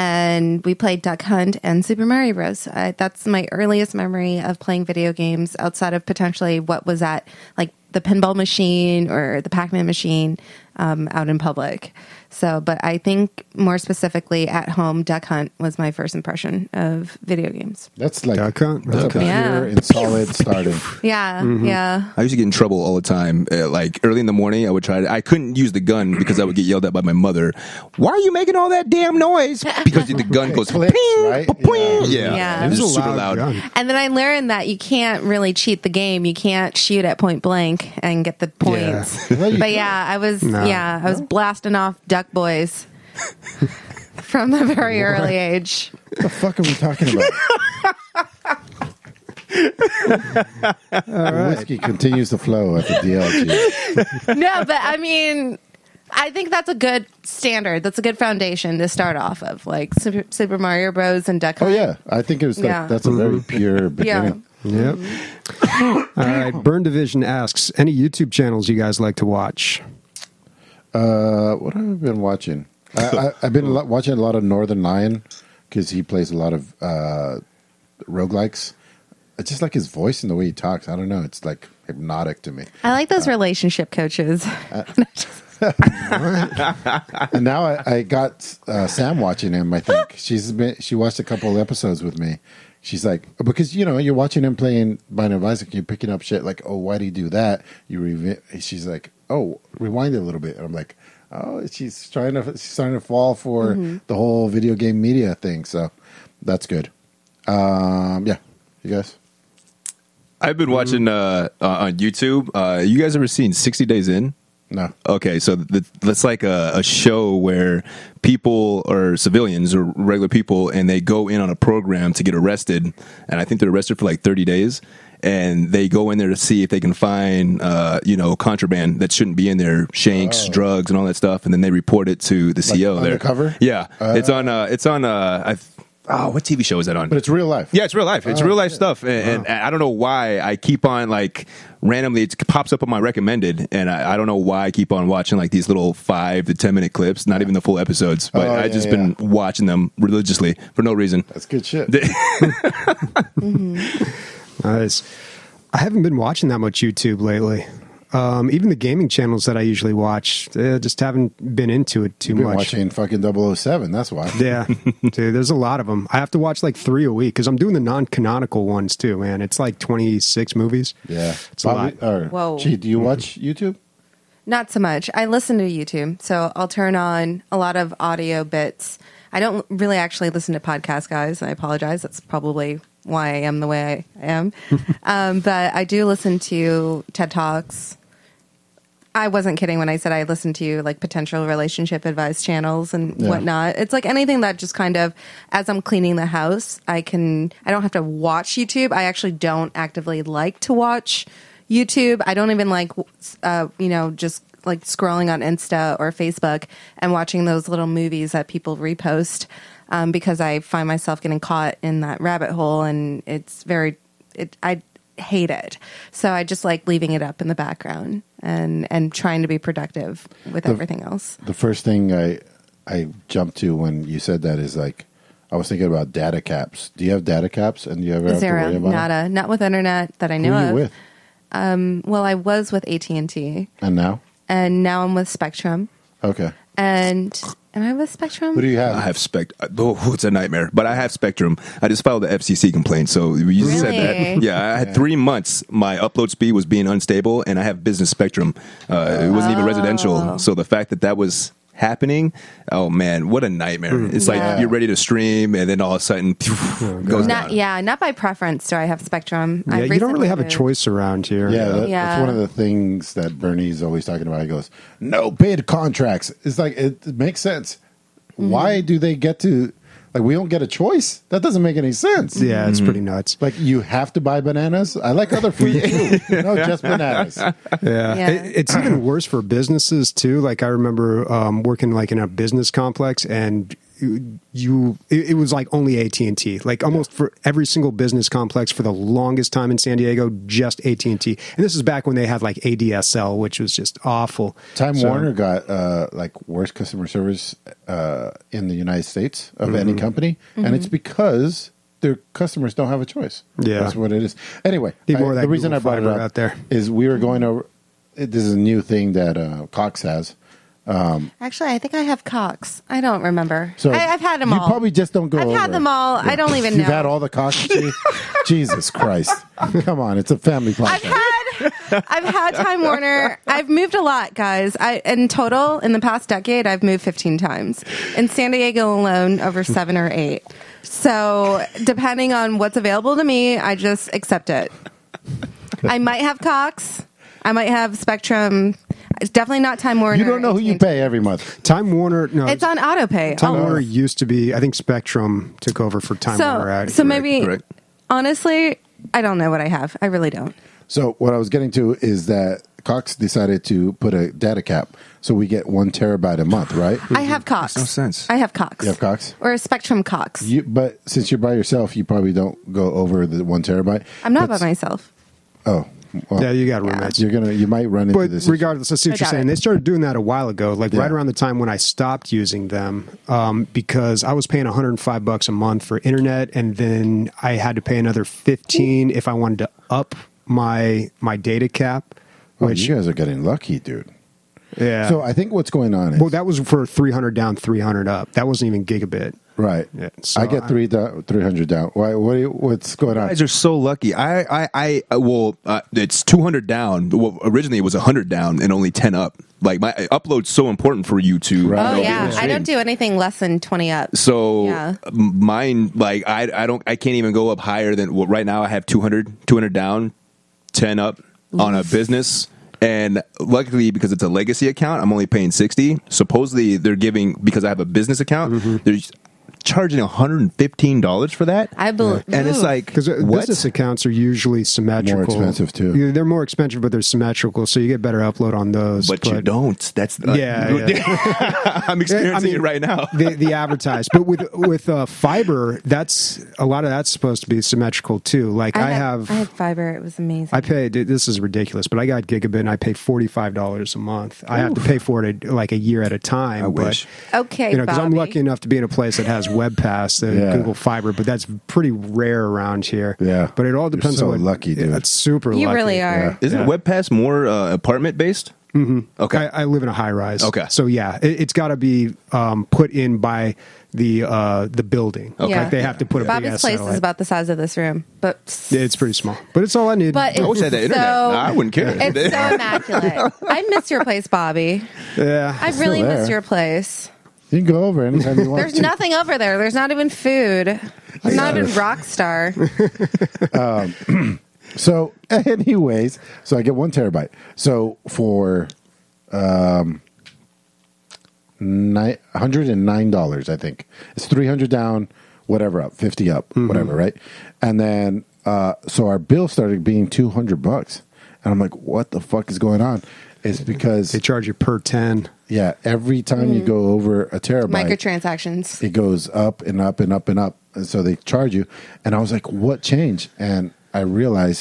and we played Duck Hunt and Super Mario Bros. I, that's my earliest memory of playing video games outside of potentially what was at like the pinball machine or the Pac-Man machine um, out in public. So, but I think more specifically at home, Duck Hunt was my first impression of video games. That's like Duck Hunt? That's a Okay. pure Yeah. and solid starting. Yeah, Mm-hmm. yeah. I used to get in trouble all the time. Uh, like early in the morning, I would try to. I couldn't use the gun because I would get yelled at by my mother. Why are you making all that damn noise? Because the gun goes Clicks, ping, right? pa-ping. Yeah. Yeah, Yeah. it was It was a super loud loud. gun. And then I learned that you can't really cheat the game. You can't shoot at point blank and get the points. Well, you But could. yeah, I was No. yeah, I was blasting off Duck Boys from a very early age. What the fuck are we talking about? Whiskey continues to flow at the D L G. No, but I mean, I think that's a good standard. That's a good foundation to start off of, like Super, Super Mario Bros. And Duck Oh Hunt. yeah, I think it was like Yeah. that's a very pure Yeah. beginning. Yep. All right. Burn Division asks, any YouTube channels you guys like to watch? Uh, what have I been watching? I, I, I've been a lot, watching a lot of Northern Lion because he plays a lot of uh, roguelikes. I just like his voice and the way he talks. I don't know. It's like hypnotic to me. I like those relationship coaches. And now I, I got uh, Sam watching him. I think she's been she watched a couple of episodes with me. She's like, because you know you're watching him playing Binding of Isaac, you're picking up shit like, oh, why do you do that? You revi- she's like, oh, rewind it a little bit. And I'm like, oh, she's trying to she's starting to fall for the whole video game media thing. So that's good. Um, yeah, you guys. I've been watching uh, uh, on YouTube. Uh, you guys ever seen sixty Days In? No. Okay, so th- that's like a, a show where people or civilians or regular people, and they go in on a program to get arrested, and I think they're arrested for like thirty days, and they go in there to see if they can find, uh, you know, contraband that shouldn't be in there, shanks, Oh. drugs, and all that stuff, and then they report it to the C E O Like there. undercover? Yeah, Uh. it's on. Uh, it's on. Uh, I. Oh, what T V show is that on? But it's real life. Yeah, it's real life. It's Oh, real life shit. stuff, and, and I don't know why I keep on like randomly it pops up on my recommended, and I, I don't know why I keep on watching like these little five to ten minute clips, not even the full episodes, but Oh, I yeah, just yeah. been watching them religiously for no reason. That's good shit. Nice. I haven't been watching that much YouTube lately. Um, even the gaming channels that I usually watch, uh, just haven't been into it too You've been much. watching fucking double oh seven. That's why. Yeah, dude, there's a lot of them. I have to watch like three a week because I'm doing the non-canonical ones too, man. It's like twenty-six movies. Yeah. It's a lot. Or, Whoa. Gee, do you watch YouTube? Not so much. I listen to YouTube, so I'll turn on a lot of audio bits. I don't really actually listen to podcasts, guys. I apologize. That's probably why I am the way I am. um, but I do listen to TED Talks. I wasn't kidding when I said I listen to like potential relationship advice channels and Yeah. whatnot. It's like anything that just kind of, as I'm cleaning the house, I can, I don't have to watch YouTube. I actually don't actively like to watch YouTube. I don't even like, uh, you know, just like scrolling on Insta or Facebook and watching those little movies that people repost um, because I find myself getting caught in that rabbit hole, and it's very, it, I, hate it. So I just like leaving it up in the background and and trying to be productive with everything else. The first thing I I jumped to when you said that is like I was thinking about data caps. Do you have data caps, and do you ever have Zero, to worry about nada, them? not with internet that I Who know are you of. with? Um, well, I was with A T and T, And now, and now I'm with Spectrum. okay. And am I with Spectrum? Who do you have? I have spect. Oh, it's a nightmare. But I have Spectrum. I just filed the F C C complaint. So you said Really? that. Yeah, I had three months. My upload speed was being unstable, and I have business Spectrum. Uh, it wasn't even Oh. residential. So the fact that that was happening, oh man, what a nightmare! It's like Yeah. you're ready to stream, and then all of a sudden, phew, goes Not, down. yeah, not by preference do I have Spectrum. Yeah, I've you don't really recently have a moved. choice around here. Yeah, that, Yeah. that's one of the things that Bernie's always talking about. He goes, "No paid contracts." It's like it, it makes sense. Mm-hmm. Why do they get to like we don't get a choice? That doesn't make any sense. Yeah, it's pretty nuts. Like you have to buy bananas. I like other fruit too. No, just bananas. Yeah, Yeah. It, it's even worse for businesses too. Like I remember um, working like in a business complex, and you it, it was like only A T and T. Like almost for every single business complex for the longest time in San Diego, just A T and T. And this is back when they had like A D S L, which was just awful. Time So- Warner got uh, like worst customer service uh, in the United States of any company, and it's because their customers don't have a choice. Yeah. That's what it is. Anyway, Need more I- of that the reason Google I brought it Fiber up out there. is we were going over. This is a new thing that uh, Cox has. Actually, I think I have Cox. I don't remember. So I, I've had them you all. probably just don't go I've over had it. them all. I don't even You've know. had all the Cox. G? Jesus Christ! Come on, it's a family I've podcast. had I've had Time Warner. I've moved a lot, guys. I in total in the past decade I've moved fifteen times. In San Diego alone, over seven or eight. So depending on what's available to me, I just accept it. I might have Cox. I might have Spectrum. It's definitely not Time Warner. You don't know who you A T and T. pay every month. Time Warner, no, It's on autopay. Time Oh. Warner used to be. I think Spectrum took over for Time Warner. So, Out so here. maybe correct. honestly, I don't know what I have. I really don't. So what I was getting to is that Cox decided to put a data cap, so we get one terabyte a month, right? I have Cox. Makes no sense. I have Cox. You have Cox? Or a Spectrum Cox. You, but since you're by yourself, you probably don't go over the one terabyte. I'm not That's- by myself. Oh, well, Yeah, you got roommates. you're gonna. You might run into But this. regardless, I see what I you're got saying. it. They started doing that a while ago, like Yeah. right around the time when I stopped using them, um, because I was paying one hundred five bucks a month for internet, and then I had to pay another fifteen if I wanted to up my my data cap. Oh, Which you guys are getting lucky, dude. yeah, So I think what's going on is well, that was for three hundred down, three hundred up. That wasn't even gigabit. right. Yeah, so I get I- three down, three hundred down. Why? What? do you- what's going You on? guys are so lucky. I, I, I uh, well, uh, it's two hundred down. Well, originally it was one hundred down and only ten up. Like my upload's so important for you to. Right. Oh you know, be yeah, able to I don't stream. do anything less than twenty up. So Yeah. m- mine, like I, I don't, I can't even go up higher than. Well, right now I have two hundred, two hundred down, ten up on a business. And luckily, because it's a legacy account, I'm only paying sixty. Supposedly, they're giving, because I have a business account, Mm-hmm. they're charging one hundred fifteen dollars for that. I believe, and it's like, Because what? business accounts are usually symmetrical. More expensive, too. Yeah, they're more expensive, but they're symmetrical, so you get better upload on those. But, you don't. That's uh, Yeah, yeah. I'm experiencing I mean, it right now. the the advertised, but with with uh, fiber, that's a lot of that's supposed to be symmetrical too. Like I, I, had, have, I had fiber. It was amazing. I pay. This is ridiculous, but I got gigabit, and I pay forty five dollars a month. I have to pay for it like a year at a time. I but, wish. okay, You know, because I'm Bobby. lucky enough to be in a place that has WebPass, the Yeah. Google Fiber, but that's pretty rare around here. Yeah. but it all You're depends so on what. lucky, dude. It's super. You lucky. really are. Yeah. Isn't Yeah. WebPass more uh, apartment based? Mm-hmm. Okay. I, I live in a high rise. Okay. So yeah, it, it's got to be um, put in by the uh, the building. Okay. Yeah. Like they have to put a big Bobby's ass place satellite. is about the size of this room, but Yeah, it's pretty small, but it's all I need. but I wish I had the it's internet. so, I wouldn't care. It's so immaculate. I miss your place, Bobby. yeah, I really there. miss your place. You can go over anytime you want. There's to. nothing over there. There's not even food. There's not even Rockstar. So, anyways, so I get one terabyte. So for um, nine, one hundred nine dollars, I think it's three hundred down, whatever up, fifty up, whatever, right? And then uh, so our bill started being two hundred bucks, and I'm like, what the fuck is going on? It's because they charge you per ten. yeah, every time you go over a terabyte, Microtransactions. it goes up and up and up and up. And so they charge you. And I was like, what changed? And I realized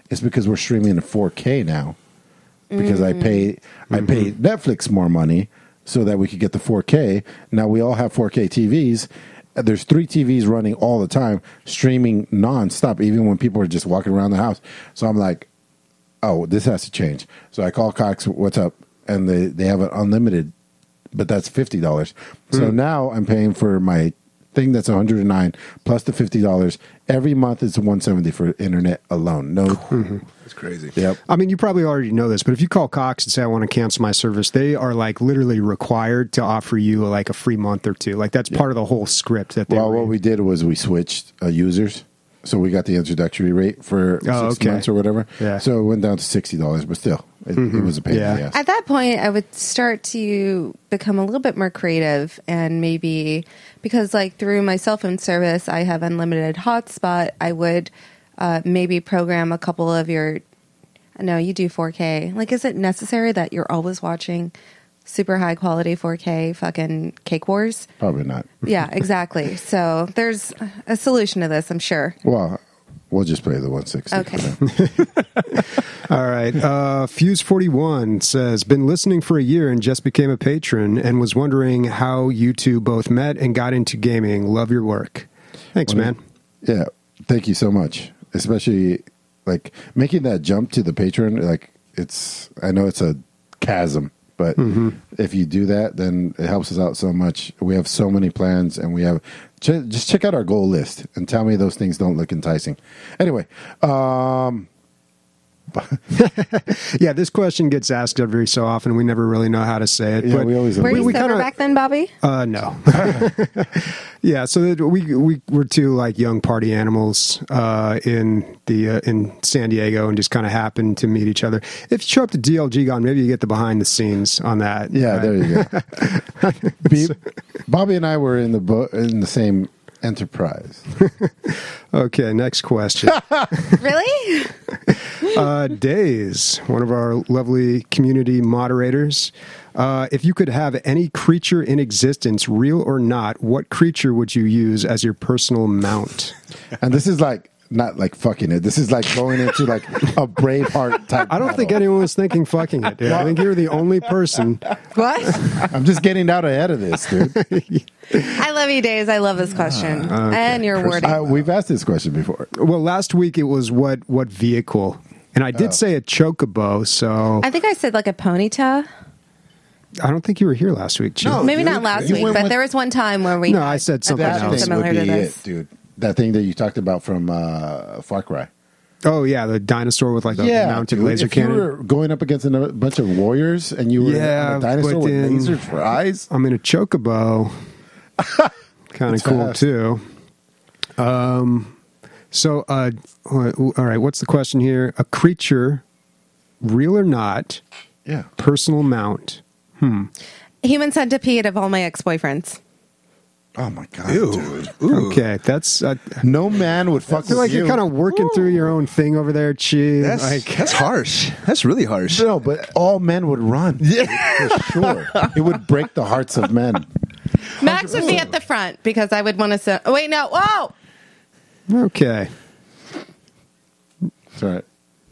it's because we're streaming in four K now. Because I pay I Mm-hmm. pay Netflix more money so that we could get the four K. Now we all have four K T Vs. There's three T Vs running all the time, streaming nonstop, even when people are just walking around the house. So I'm like, oh, this has to change. So I call Cox, what's up? And they, they have an unlimited, but that's fifty dollars. So Hmm. now I'm paying for my thing that's one hundred nine plus the fifty dollars. Every month it's one hundred seventy for internet alone. No, That's crazy. Yep. I mean, you probably already know this, but if you call Cox and say, I want to cancel my service, they are like literally required to offer you like a free month or two. Like that's part of the whole script that they Well, read. what we did was we switched uh, users. So we got the introductory rate for Oh, six okay. months or whatever. Yeah. So it went down to sixty dollars, but still, it, it was a pain Yeah. in the ass. At that point, I would start to become a little bit more creative and maybe because, like, through my cell phone service, I have unlimited hotspot. I would uh, maybe program a couple of your. No, you do four K. Like, is it necessary that you're always watching super high quality four K fucking Cake Wars? Probably not. Yeah, exactly. So there's a solution to this, I'm sure. Well, we'll just play the one sixty. Okay. for now. All right. Uh, Fuse forty-one says, been listening for a year and just became a patron and was wondering how you two both met and got into gaming. Love your work. Thanks, man. Yeah. Thank you so much. Especially like making that jump to the Patreon. Like it's, I know it's a chasm, but if you do that, then it helps us out so much. We have so many plans and we have, ch- just check out our goal list and tell me those things don't look enticing. Anyway, um, Yeah, this question gets asked every so often. We never really know how to say it. yeah, but we always, Were you we sober kinda- back then, Bobby? Uh, no. Yeah, so that we we were two like young party animals uh, in the uh, in San Diego, and just kind of happened to meet each other. If you show up to D L G Gone, maybe you get the behind the scenes on that. yeah, right? there you go. Beep. Bobby and I were in the bo- in the same enterprise. Okay, next question. Really? uh, Days, one of our lovely community moderators. Uh, if you could have any creature in existence, real or not, what creature would you use as your personal mount? And this is like not like fucking it. This is like going into like a Braveheart type. I don't think battle. anyone was thinking fucking it, dude. I think you're the only person. What? I'm just getting out ahead of this, dude. I love you, Days. I love this question. And your wording. Uh, we've asked this question before. Well, last week it was what what vehicle? And I did Oh. say a chocobo, so I think I said like a ponytail. I don't think you were here last week, Chief. No. Maybe dude. not last You week, went but with- there was one time where we. No, I said something That else. thing Similar would to be this. it, dude. That thing that you talked about from uh, Far Cry. Oh yeah, the dinosaur with like a mounted dude. laser if cannon. you were going up against a bunch of warriors and you were Yeah, on a dinosaur but with then- lasers for eyes. I mean, a chocobo, kind of That's cool fast. too. Um, so, uh, all right, what's the question here? A creature, real or not, Yeah. personal mount. Human centipede of all my ex boyfriends. Oh my god, Ew. dude. Ooh. Okay, that's. Uh, No man would I fuck feel with like you. you're kind of working through your own thing over there, Chi. That's like, that's harsh. That's really harsh. No, but all men would run. Yeah, for sure. It would break the hearts of men. Max would be at the front because I would want to say, oh, wait, no. Whoa! okay. That's all right.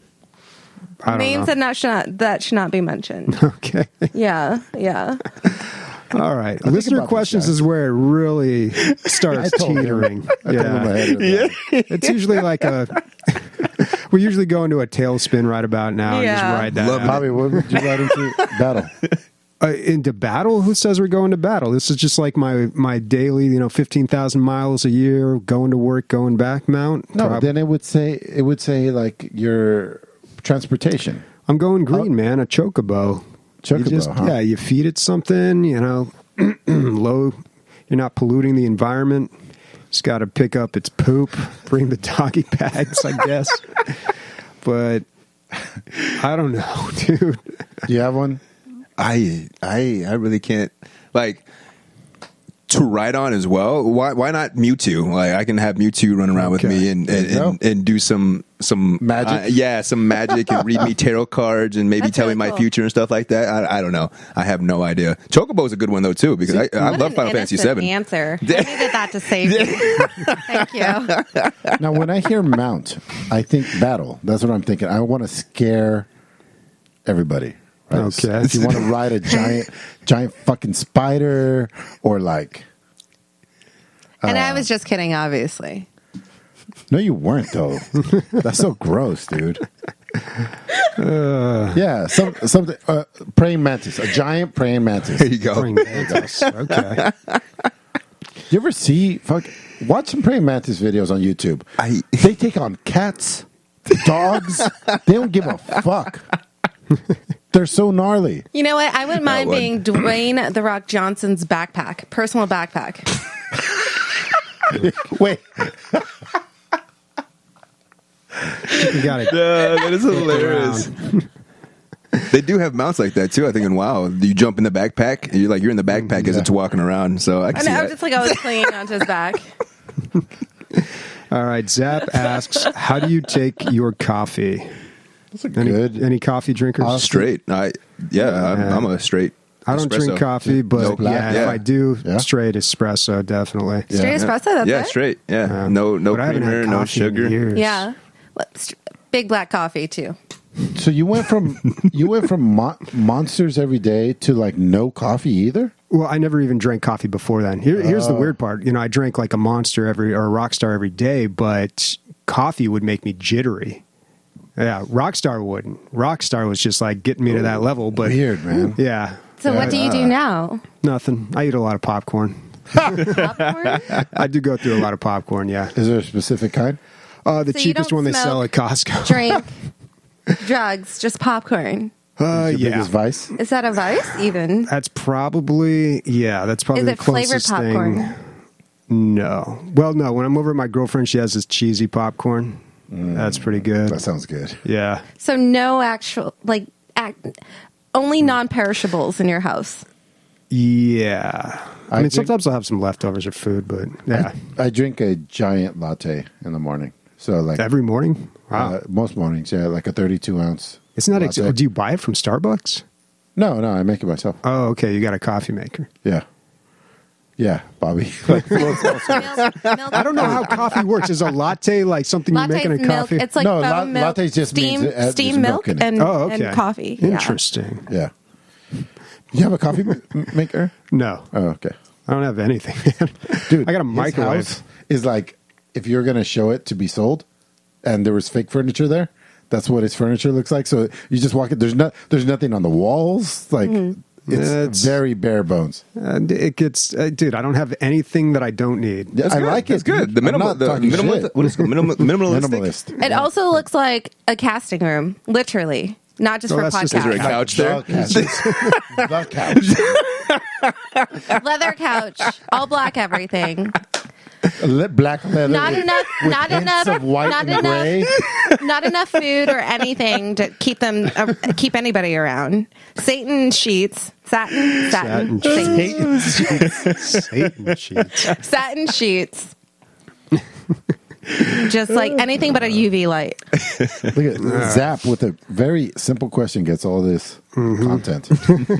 I don't Names know. that, not, should not, that should not be mentioned. Okay. Yeah, yeah. All right. think Listener about this, questions guys. is where it really starts I told him. teetering. I told him Yeah. ahead of time. It's usually like a. We usually go into a tailspin right about now and just Yeah. ride that Love out. Bobby, what would you ride into battle? Uh, into battle? Who says we're going to battle? This is just like my my daily, you know, fifteen thousand miles a year, going to work, going back mount. No, Prob- then it would say it would say like your transportation. I'm going green, man. A chocobo. Chocobo, You just, huh? Yeah, you feed it something. You know, low. You're not polluting the environment. Just got to pick up its poop, bring the doggy bags, I guess. But I don't know, dude. Do you have one? I I I really can't like to ride on as well. Why why not Mewtwo? Like I can have Mewtwo run around with Okay. me and and, There you and, and do some some Magic? uh, yeah, some magic and read me tarot cards and maybe That's tell really me my cool. future and stuff like that. I, I don't know. I have no idea. Chocobo's a good one though too because I, I What love an Final Fantasy innocent seven. Answer. I needed that to save you. Thank you. Now, when I hear mount, I think battle. That's what I'm thinking. I want to scare everybody. Right? Okay. If you want to ride a giant, giant fucking spider, or like, And Uh, I was just kidding, obviously. no, you weren't though. That's so gross, dude. yeah, some something. Uh, praying mantis, a giant praying mantis. There you go. Praying mantis. Okay. You ever see? Fuck, watch some praying mantis videos on YouTube. I- they take on cats, dogs. They don't give a fuck. They're so gnarly. You know what? I wouldn't mind would. being Dwayne The Rock Johnson's backpack, personal backpack. Wait, You got it. Yeah, that is hilarious. They do have mounts like that too. I think in WoW, you jump in the backpack. And you're like you're in the backpack as it's walking around. So I can And see I that. was just like, I was clinging onto his back. All right. Zap asks, how do you take your coffee? that's a Any, good. any coffee drinkers? Uh, straight. I yeah, I'm, I'm a straight. I don't espresso. drink coffee, but No black, yeah, if yeah. I do, Yeah. straight espresso, definitely. Yeah. Straight espresso, that's yeah, it? straight. Yeah, Yeah. no, no But I haven't had creamer, no coffee in sugar. years. Yeah. Let's- Big black coffee, too. So you went from you went from mo- monsters every day to like no coffee either. Well, I never even drank coffee before then. Here, here's Oh. the weird part. You know, I drank like a monster every or a Rockstar every day, but coffee would make me jittery. Yeah, Rockstar wouldn't. Rockstar was just like getting me to that level. But Weird, man. yeah, So what do you do now? nothing. I eat a lot of popcorn. Popcorn? I do go through a lot of popcorn. Yeah, Is there a specific kind? uh, the So you cheapest don't one they smoke, sell at Costco. Drink, drugs, just popcorn. Uh, Your yeah, biggest vice? Is that a vice, even? that's probably yeah. That's probably Is the it flavored closest popcorn? thing. No, well, no. When I'm over at my girlfriend, she has this cheesy popcorn. That's pretty good. That sounds good. Yeah. So no actual, like, act, only non-perishables in your house. Yeah. I, I mean, think- sometimes I'll have some leftovers or food, but yeah. I drink a giant latte in the morning. So like Every morning? Wow. uh, most mornings, yeah, like a thirty-two ounce. Isn't that, ex- latte. do you buy it from Starbucks? No, no, I make it myself. Oh, okay. You got a coffee maker. Yeah, yeah, Bobby. Milk, milk, I don't know how coffee works. Is a latte like something you make Latte's in a milk. coffee? It's like No, foam la- milk, latte just steam, means it has- steam there's milk, milk in it. and, oh, okay. and coffee. Yeah. Interesting. Yeah. You have a coffee m- maker? No. Oh, okay. I don't have anything, man. Dude, I got a his microwave. house is like if you're going to show it to be sold, and there was fake furniture there. That's what his furniture looks like. So you just walk it. There's not. There's nothing on the walls. Like it's, It's- very bare bones. And it gets, uh, dude, I don't have anything that I don't need. Yeah, That's I good. like That's it. good. The I'm minimal, not the talking minimal, shit. what is it? Minimal, minimalistic. Minimalist. It also looks like a casting room, literally, not just Oh, for that's just- Is there a podcasts. couch there? The couch. Leather couch, all black everything. Le- Black leather. Not with- enough. with Not hints enough. of white not and enough. gray. Not enough food or anything to keep them uh, keep anybody around. Satan sheets, satin, satin, Satin Satan, Satan sheets. satin sheets. Just like anything but a U V light. Look at Zap with a very simple question gets all this content.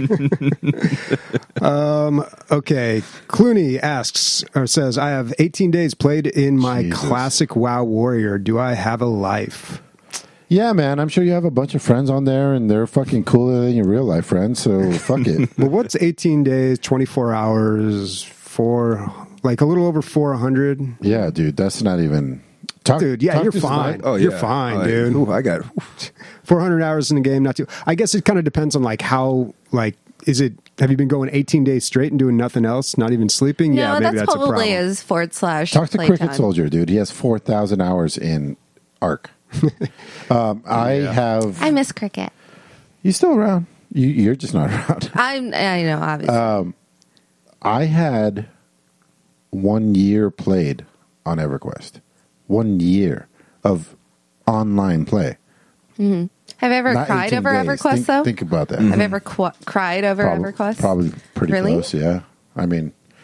Okay, Clooney asks or says, "I have eighteen days played in my Jesus. classic WoW warrior. Do I have a life?" Yeah, man, I'm sure you have a bunch of friends on there, and they're fucking cooler than your real life friends. So fuck it. Well, what's eighteen days, twenty-four hours, four, like a little over four hundred? Yeah, dude, that's not even. Talk, Dude, yeah, talk you're to fine. somebody. Oh, You're yeah. fine, Oh, dude. Ooh, I got. four hundred hours in a game, not too. I guess it kind of depends on like how, like, is it, have you been going eighteen days straight and doing nothing else, not even sleeping? No, yeah, maybe that's, that's, a probably problem. his forward slash. Talk to play Cricket time. Soldier, dude. He has four thousand hours in Arc. um, I have. I miss cricket. You still around? You, you're just not around. I'm. I know, obviously. I had one year played on EverQuest. One year of online play. Have you ever Not cried eighteen over days. EverQuest Think, though? think about that. Have you ever qu- cried over Prob- EverQuest? Probably pretty Really? close, yeah. I mean,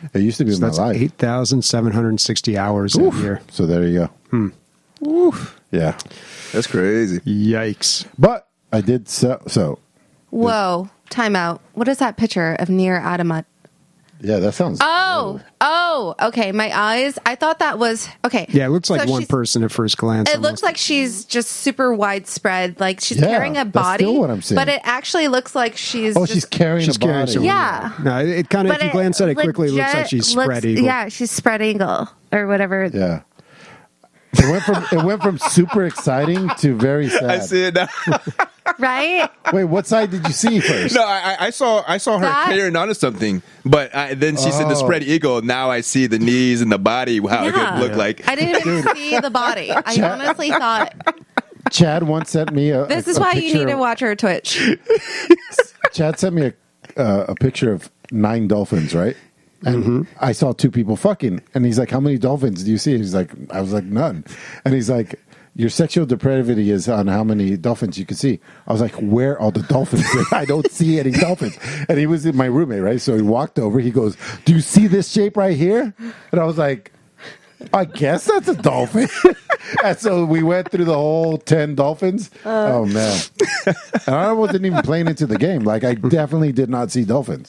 It used to be So my that's life. eight thousand seven hundred sixty hours Oof. a year. So there you go. Oof. Yeah. That's crazy. Yikes. But I did so. So Whoa, time out. What is that picture of Near Adamat? yeah, that sounds. Oh, oh, okay. My eyes. I thought that was okay. Yeah, it looks like So one she's- person at first glance. It almost. looks like she's just super widespread. Like she's Yeah, carrying a that's body, still what I'm saying. but it actually looks like she's. oh, just, she's carrying She's a carrying body. someone. Yeah. No, it, it kind of, but if you glance at it quickly, it looks like legit she's looks- spread eagle. Yeah, she's spread eagle or whatever. Yeah. It went from it went from super exciting to very sad. I see it now. Right? Wait, what side did you see first? No, I, I saw I saw her That- carrying onto something, but I, then she said the Oh. spread eagle. Now I see the knees and the body, how it Yeah. could look like. I didn't even see the body. I Chad- honestly thought Chad once sent me a. this a- is a why you picture need to of- watch her Twitch. Chad sent me a uh, a picture of nine dolphins, right? And I saw two people fucking, and he's like, "How many dolphins do you see?" He's like, "I was like none," and he's like, "Your sexual depravity is on how many dolphins you can see." I was like, "Where are the dolphins? I don't see any dolphins." And he was in my roommate, right? So he walked over. He goes, "Do you see this shape right here?" And I was like, I guess that's a dolphin. And so we went through the whole ten dolphins. oh, man. And I wasn't even playing into the game. Like, I definitely did not see dolphins.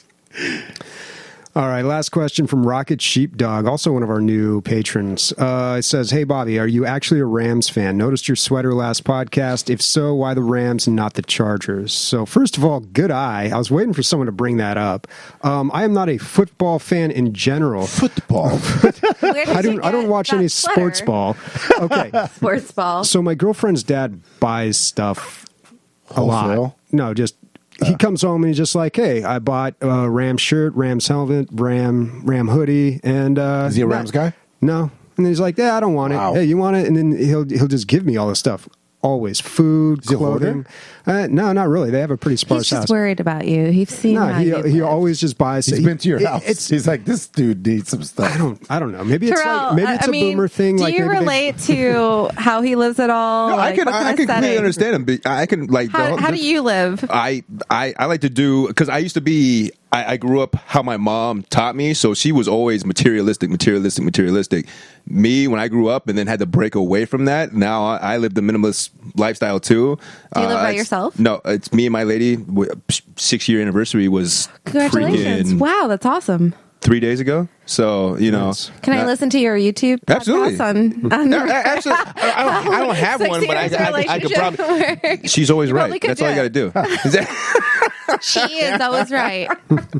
All right, last question from Rocket Sheepdog, also one of our new patrons. Uh, it says, "Hey Bobby, are you actually a Rams fan? Noticed your sweater last podcast. If so, why the Rams and not the Chargers?" So first of all, good eye. I was waiting for someone to bring that up. Um, I am not a football fan in general. Football. Where did I you don't. I don't get watch that any sweater? sports ball. Okay, Sports ball. so my girlfriend's dad buys stuff a lot. Wholesale? No, just he comes home and he's just like, "Hey, I bought a Ram shirt, Rams helmet, Ram Ram hoodie, and uh, Is he a no- Rams guy? No." And then he's like, "Yeah, I don't want Wow. it. Hey, you want it?" And then he'll he'll just give me all this stuff. Always food, Is he a hoarder? clothing. Uh, no, not really. They have a pretty sparse He's just house. worried about you. He's seen No, how he you he live. always just buys. He's he- been to your it- house. It's He's like, this dude needs some stuff. I don't I don't know. Maybe it's Terrell, like maybe I- it's I a mean, boomer thing. Do like you maybe they- relate to how he lives at all? No, I Like, can what I, kind I of can completely setting? understand him. Be- I can like How, the- how the- do you live? I, I I like to do because I used to be I, I grew up how my mom taught me, so she was always materialistic, materialistic, materialistic. Me when I grew up and then had to break away from that. Now I, I live the minimalist lifestyle too. Do you live by it's- yourself? No, it's me and my lady. W- Six year anniversary was Congratulations! freaking Wow, that's awesome. three days ago. So you know, Nice. Can I not- listen to your YouTube Absolutely. podcast on, on No, a- actually, I I don't, I don't have Six one, but I, years I, I, I could relationship probably. work. She's always You right. probably could That's all you got to do do. She is always right.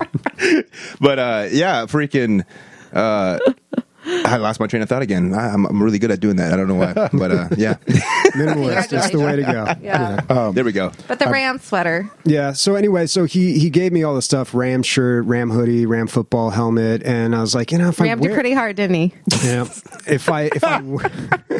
But uh, yeah, freaking. Uh, I lost my train of thought again. I, I'm, I'm really good at doing that. I don't know why, but uh, yeah. Minimalist. That's the way to go. Yeah. there we go. But the Ram sweater. Yeah. So anyway, so he he gave me all the stuff: Ram shirt, Ram hoodie, Ram football helmet, and I was like, you know, if Rammed I you wear, pretty hard, didn't he? yeah, if I if I, we-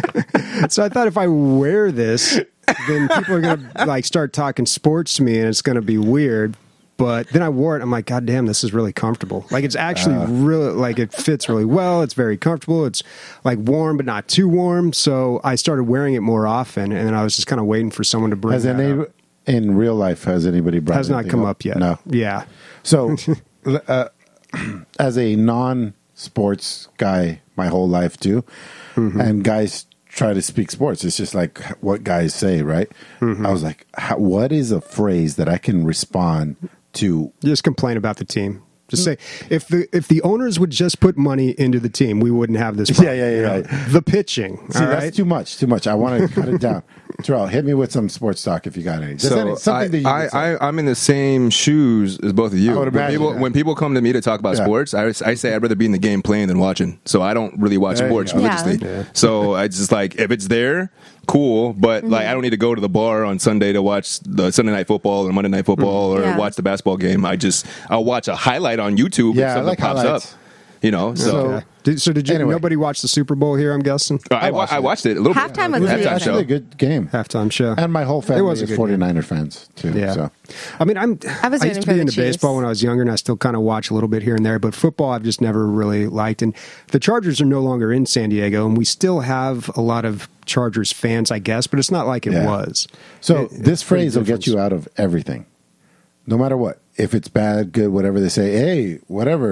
so I thought if I wear this, then people are gonna like start talking sports to me, and it's gonna be weird. But then I wore it. I'm like, God damn, this is really comfortable. Like it's actually really like it fits really well. It's very comfortable. It's like warm, but not too warm. So I started wearing it more often, and then I was just kind of waiting for someone to bring. Has that any up. in real life has anybody brought Has not anything come up yet. No. Yeah. So, uh, as a non-sports guy, my whole life too, Mm-hmm. and guys try to speak sports. It's just like what guys say, right? Mm-hmm. I was like, how, what is a phrase that I can respond to? You just complain about the team. Just say if the if the owners would just put money into the team, we wouldn't have this problem. Yeah, yeah, yeah, You know? right. The pitching. See, all that's right? too much. Too much. I want to cut it down. Terrell, hit me with some sports talk if you got any. Just So any- something that you I, would say. I, I, I'm in the same shoes as both of you. I would when, imagine, people, yeah. when people come to me to talk about Yeah. sports, I, I say I'd rather be in the game playing than watching. So I don't really watch There you sports go. religiously. Yeah. So I just like if it's there, cool. But like I don't need to go to the bar on Sunday to watch the Sunday night football or Monday night football or Yeah. watch the basketball game. I just I'll watch a highlight on YouTube Yeah, I if something like pops highlights. up. You know, so. So- Okay. Did, so did you? Anyway. Nobody watch the Super Bowl here? I'm guessing. Uh, I, I wa- watched I it. watched it a little bit. Halftime was it was good. Halftime actually show. a good game. Halftime show. And my whole It family was a is good game. forty-niner fans too. Yeah. So I mean, I'm. I was I rooting used to for be the into Chiefs. baseball when I was younger, and I still kind of watch a little bit here and there. But football, I've just never really liked. And the Chargers are no longer in San Diego, and we still have a lot of Chargers fans, I guess. But it's not like it Yeah. was. So It- this it's pretty phrase will get different. you out of everything, no matter what. If it's bad, good, whatever they say. Hey, whatever.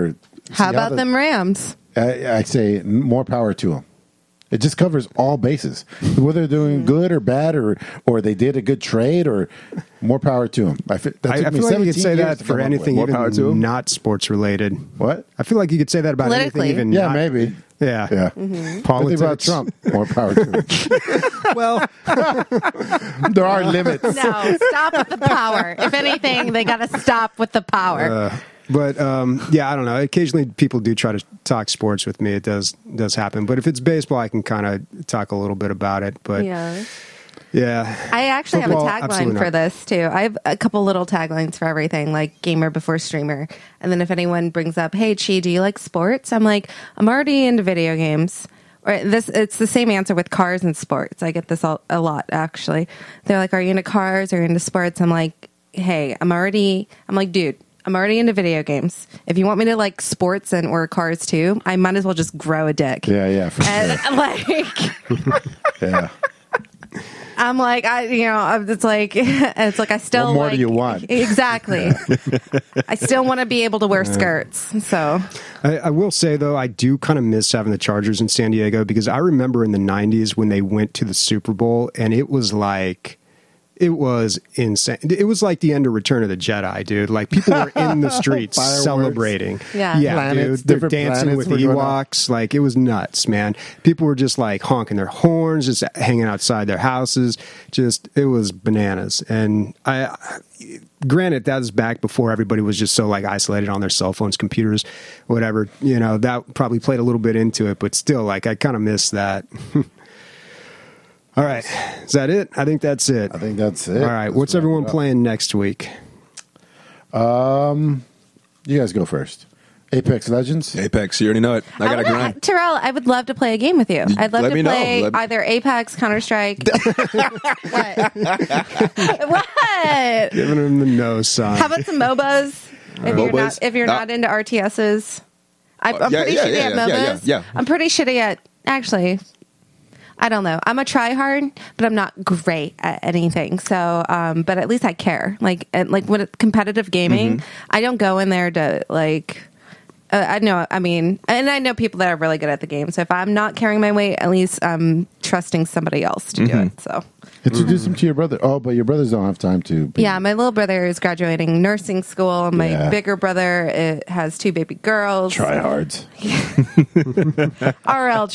How See, all about the- them Rams? I, I say more power to them. It just covers all bases, whether they're doing good or bad, or or they did a good trade, or more power to them. I, fi- that I, took I me feel like you could seventeen say years that to for come up with. anything More power to even 'em? not sports related. What? I feel like you could say that about Politically. anything even Yeah, not, maybe. Yeah. Yeah. Mm-hmm. Good thing about Politics. Trump. More power to him. Well, There are limits. No, stop with the power. If anything, they got to stop with the power. uh, but um, yeah, I don't know. Occasionally, people do try to talk sports with me. It does does happen. But if it's baseball, I can kind of talk a little bit about it. But yeah, yeah. I actually Football, have a absolutely tagline for not. this too. I have a couple little taglines for everything, like gamer before streamer. And then if anyone brings up, "Hey, Chi, do you like sports?" I'm like, "I'm already into video games." Or this, it's the same answer with cars and sports. I get this all, a lot actually. They're like, "Are you into cars or into sports?" I'm like, "Hey, I'm already." I'm like, "Dude, I'm already into video games. If you want me to like sports and or cars too, I might as well just grow a dick." Yeah, yeah, for And sure. like. Yeah. I'm like, I, you know, it's like, it's like I still. What more like, do you want? Exactly. I still want to be able to wear skirts. So I, I will say though, I do kind of miss having the Chargers in San Diego because I remember in the nineties when they went to the Super Bowl and it was like. It was insane. It was like the end of Return of the Jedi, dude. Like people were in the streets Fireworks. celebrating. Yeah. yeah, Planets, dude. They're different dancing planets with were the going up. Ewoks. Like it was nuts, man. People were just like honking their horns, just hanging outside their houses. Just it was bananas. And I, granted, that was back before everybody was just so like isolated on their cell phones, computers, whatever. You know, that probably played a little bit into it. But still, like I kind of miss that. All right. Is that it? I think that's it. I think that's it. All right. Let's What's wrap everyone it up. playing next week? Um, you guys go first. Apex Legends. Apex, you already know it. I got to wanna- grind. Terrell, I would love to play a game with you. I'd love Let to me know. play Let me- either Apex, Counter Strike. What? What? Giving him the no sign. How about some MOBAs? If you're MOBAs? not, if you're Uh, not into R T Ss, I, I'm Uh, yeah, pretty yeah, shitty yeah, at yeah, MOBAs. yeah, yeah. I'm pretty shitty at actually. I don't know. I'm a try hard, but I'm not great at anything. So, um, but at least I care. Like, and like when it's competitive gaming, Mm-hmm. I don't go in there to like. Uh, I know. I mean, and I know people that are really good at the game. So if I'm not carrying my weight, at least I'm trusting somebody else to Mm-hmm. do it. So Introduce them to your brother. Oh, but your brothers don't have time to. Be, yeah, my little brother is graduating nursing school. My Yeah. bigger brother uh, has two baby girls. tryhards. R L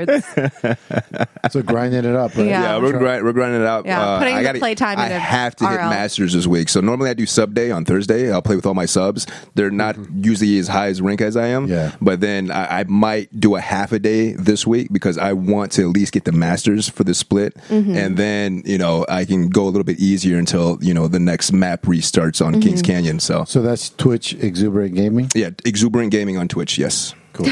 tryhards. So grinding it up, right? Yeah. Yeah, we're, grind, we're grinding it out. Yeah, Uh, putting I the gotta- playtime I into have to hit R L. Masters this week. So normally I do sub day on Thursday. I'll play with all my subs. They're not usually as high as rank as I am. Yeah. But then I, I might do a half a day this week because I want to at least get the Masters for the split. Mm-hmm. And then, you know, I can go a little bit easier until, you know, the next map restarts on Mm-hmm. Kings Canyon. So, So that's Twitch Exuberant Gaming. yeah, Exuberant Gaming on Twitch. Yes. Cool.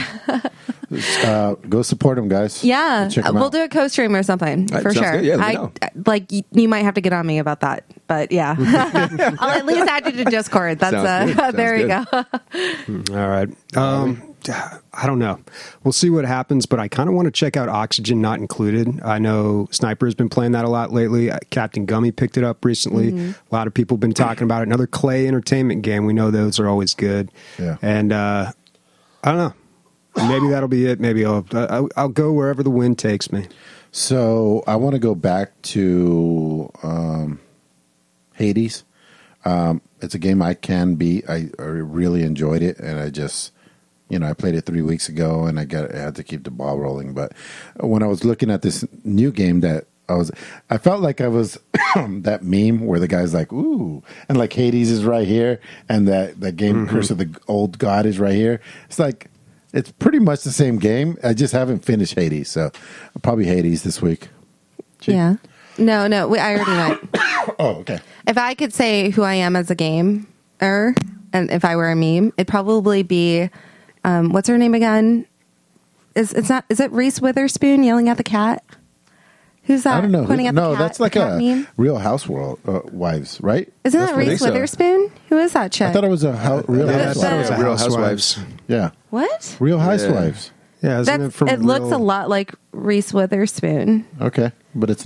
uh, go support them, guys. Yeah, Check 'em we'll out. do a co-stream or something Right, for sounds sure. good. Yeah, let me I know. like you, you might have to get on me about that, but yeah, I'll at least add you to Discord. That's Sounds good. uh, Sounds there you good. go. All right. Um, I don't know. We'll see what happens, but I kind of want to check out Oxygen Not Included. I know Sniper has been playing that a lot lately. Uh, Captain Gummy picked it up recently. Mm-hmm. A lot of people have been talking about it. Another Clay Entertainment game. We know those are always good. Yeah. And uh, I don't know. Maybe that'll be it. Maybe I'll, I'll I'll go wherever the wind takes me. So I want to go back to um, Hades. Um, it's a game I can beat. I, I really enjoyed it, and I just, you know, I played it three weeks ago, and I got I had to keep the ball rolling. But when I was looking at this new game, that I was, I felt like I was that meme where the guy's like, "Ooh," and like Hades is right here, and that that game Curse of the Old God is right here. It's like. It's pretty much the same game. I just haven't finished Hades, so I'll probably Hades this week. Gee. Yeah, no, no, we, I already know. Oh, okay. If I could say who I am as a gamer, and if I were a meme, it'd probably be um, what's her name again? Is it's not? Is it Reese Witherspoon yelling at the cat? Who's that? I don't know. Pointing Who, at no, the cat, that's like the cat a meme? Real Housewives, uh, wives, right? Isn't That's that what- Reese so. Witherspoon? Who is that chick? I thought it was a hou- Real Yeah, I Housewives. thought it was a Real Housewives. Housewives. Yeah, What? Real Housewives. Yeah, isn't That's, it from it looks Real- a lot like Reese Witherspoon. Okay, but it's not.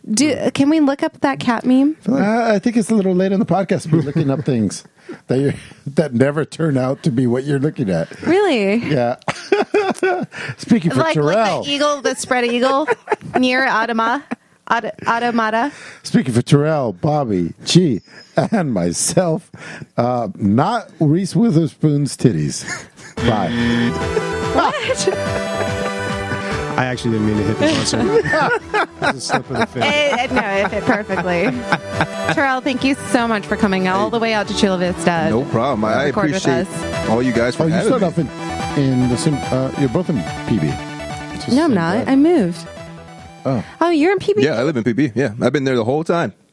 Do can we look up that cat meme? Uh, I think it's a little late in the podcast to be looking up things that you that never turn out to be what you're looking at. Really? Yeah. Speaking for Like, Terrell. like the eagle, the spread eagle near Adama, Ad, Adamata. Speaking for Terrell, Bobby, Chi, and myself, uh, not Reese Witherspoon's titties. Bye. What? I actually didn't mean to hit the buzzer. It was a slip of the finger. it, no, it fit perfectly. Terrell, thank you so much for coming all the way out to Chula Vista. No problem. I Record with appreciate us. all you guys for Oh, you having start me. off in, in the sim, uh, you're both in P B. It's just No, I'm so not. bad. I moved. Oh. Oh, you're in P B? Yeah, I live in P B. Yeah, I've been there the whole time.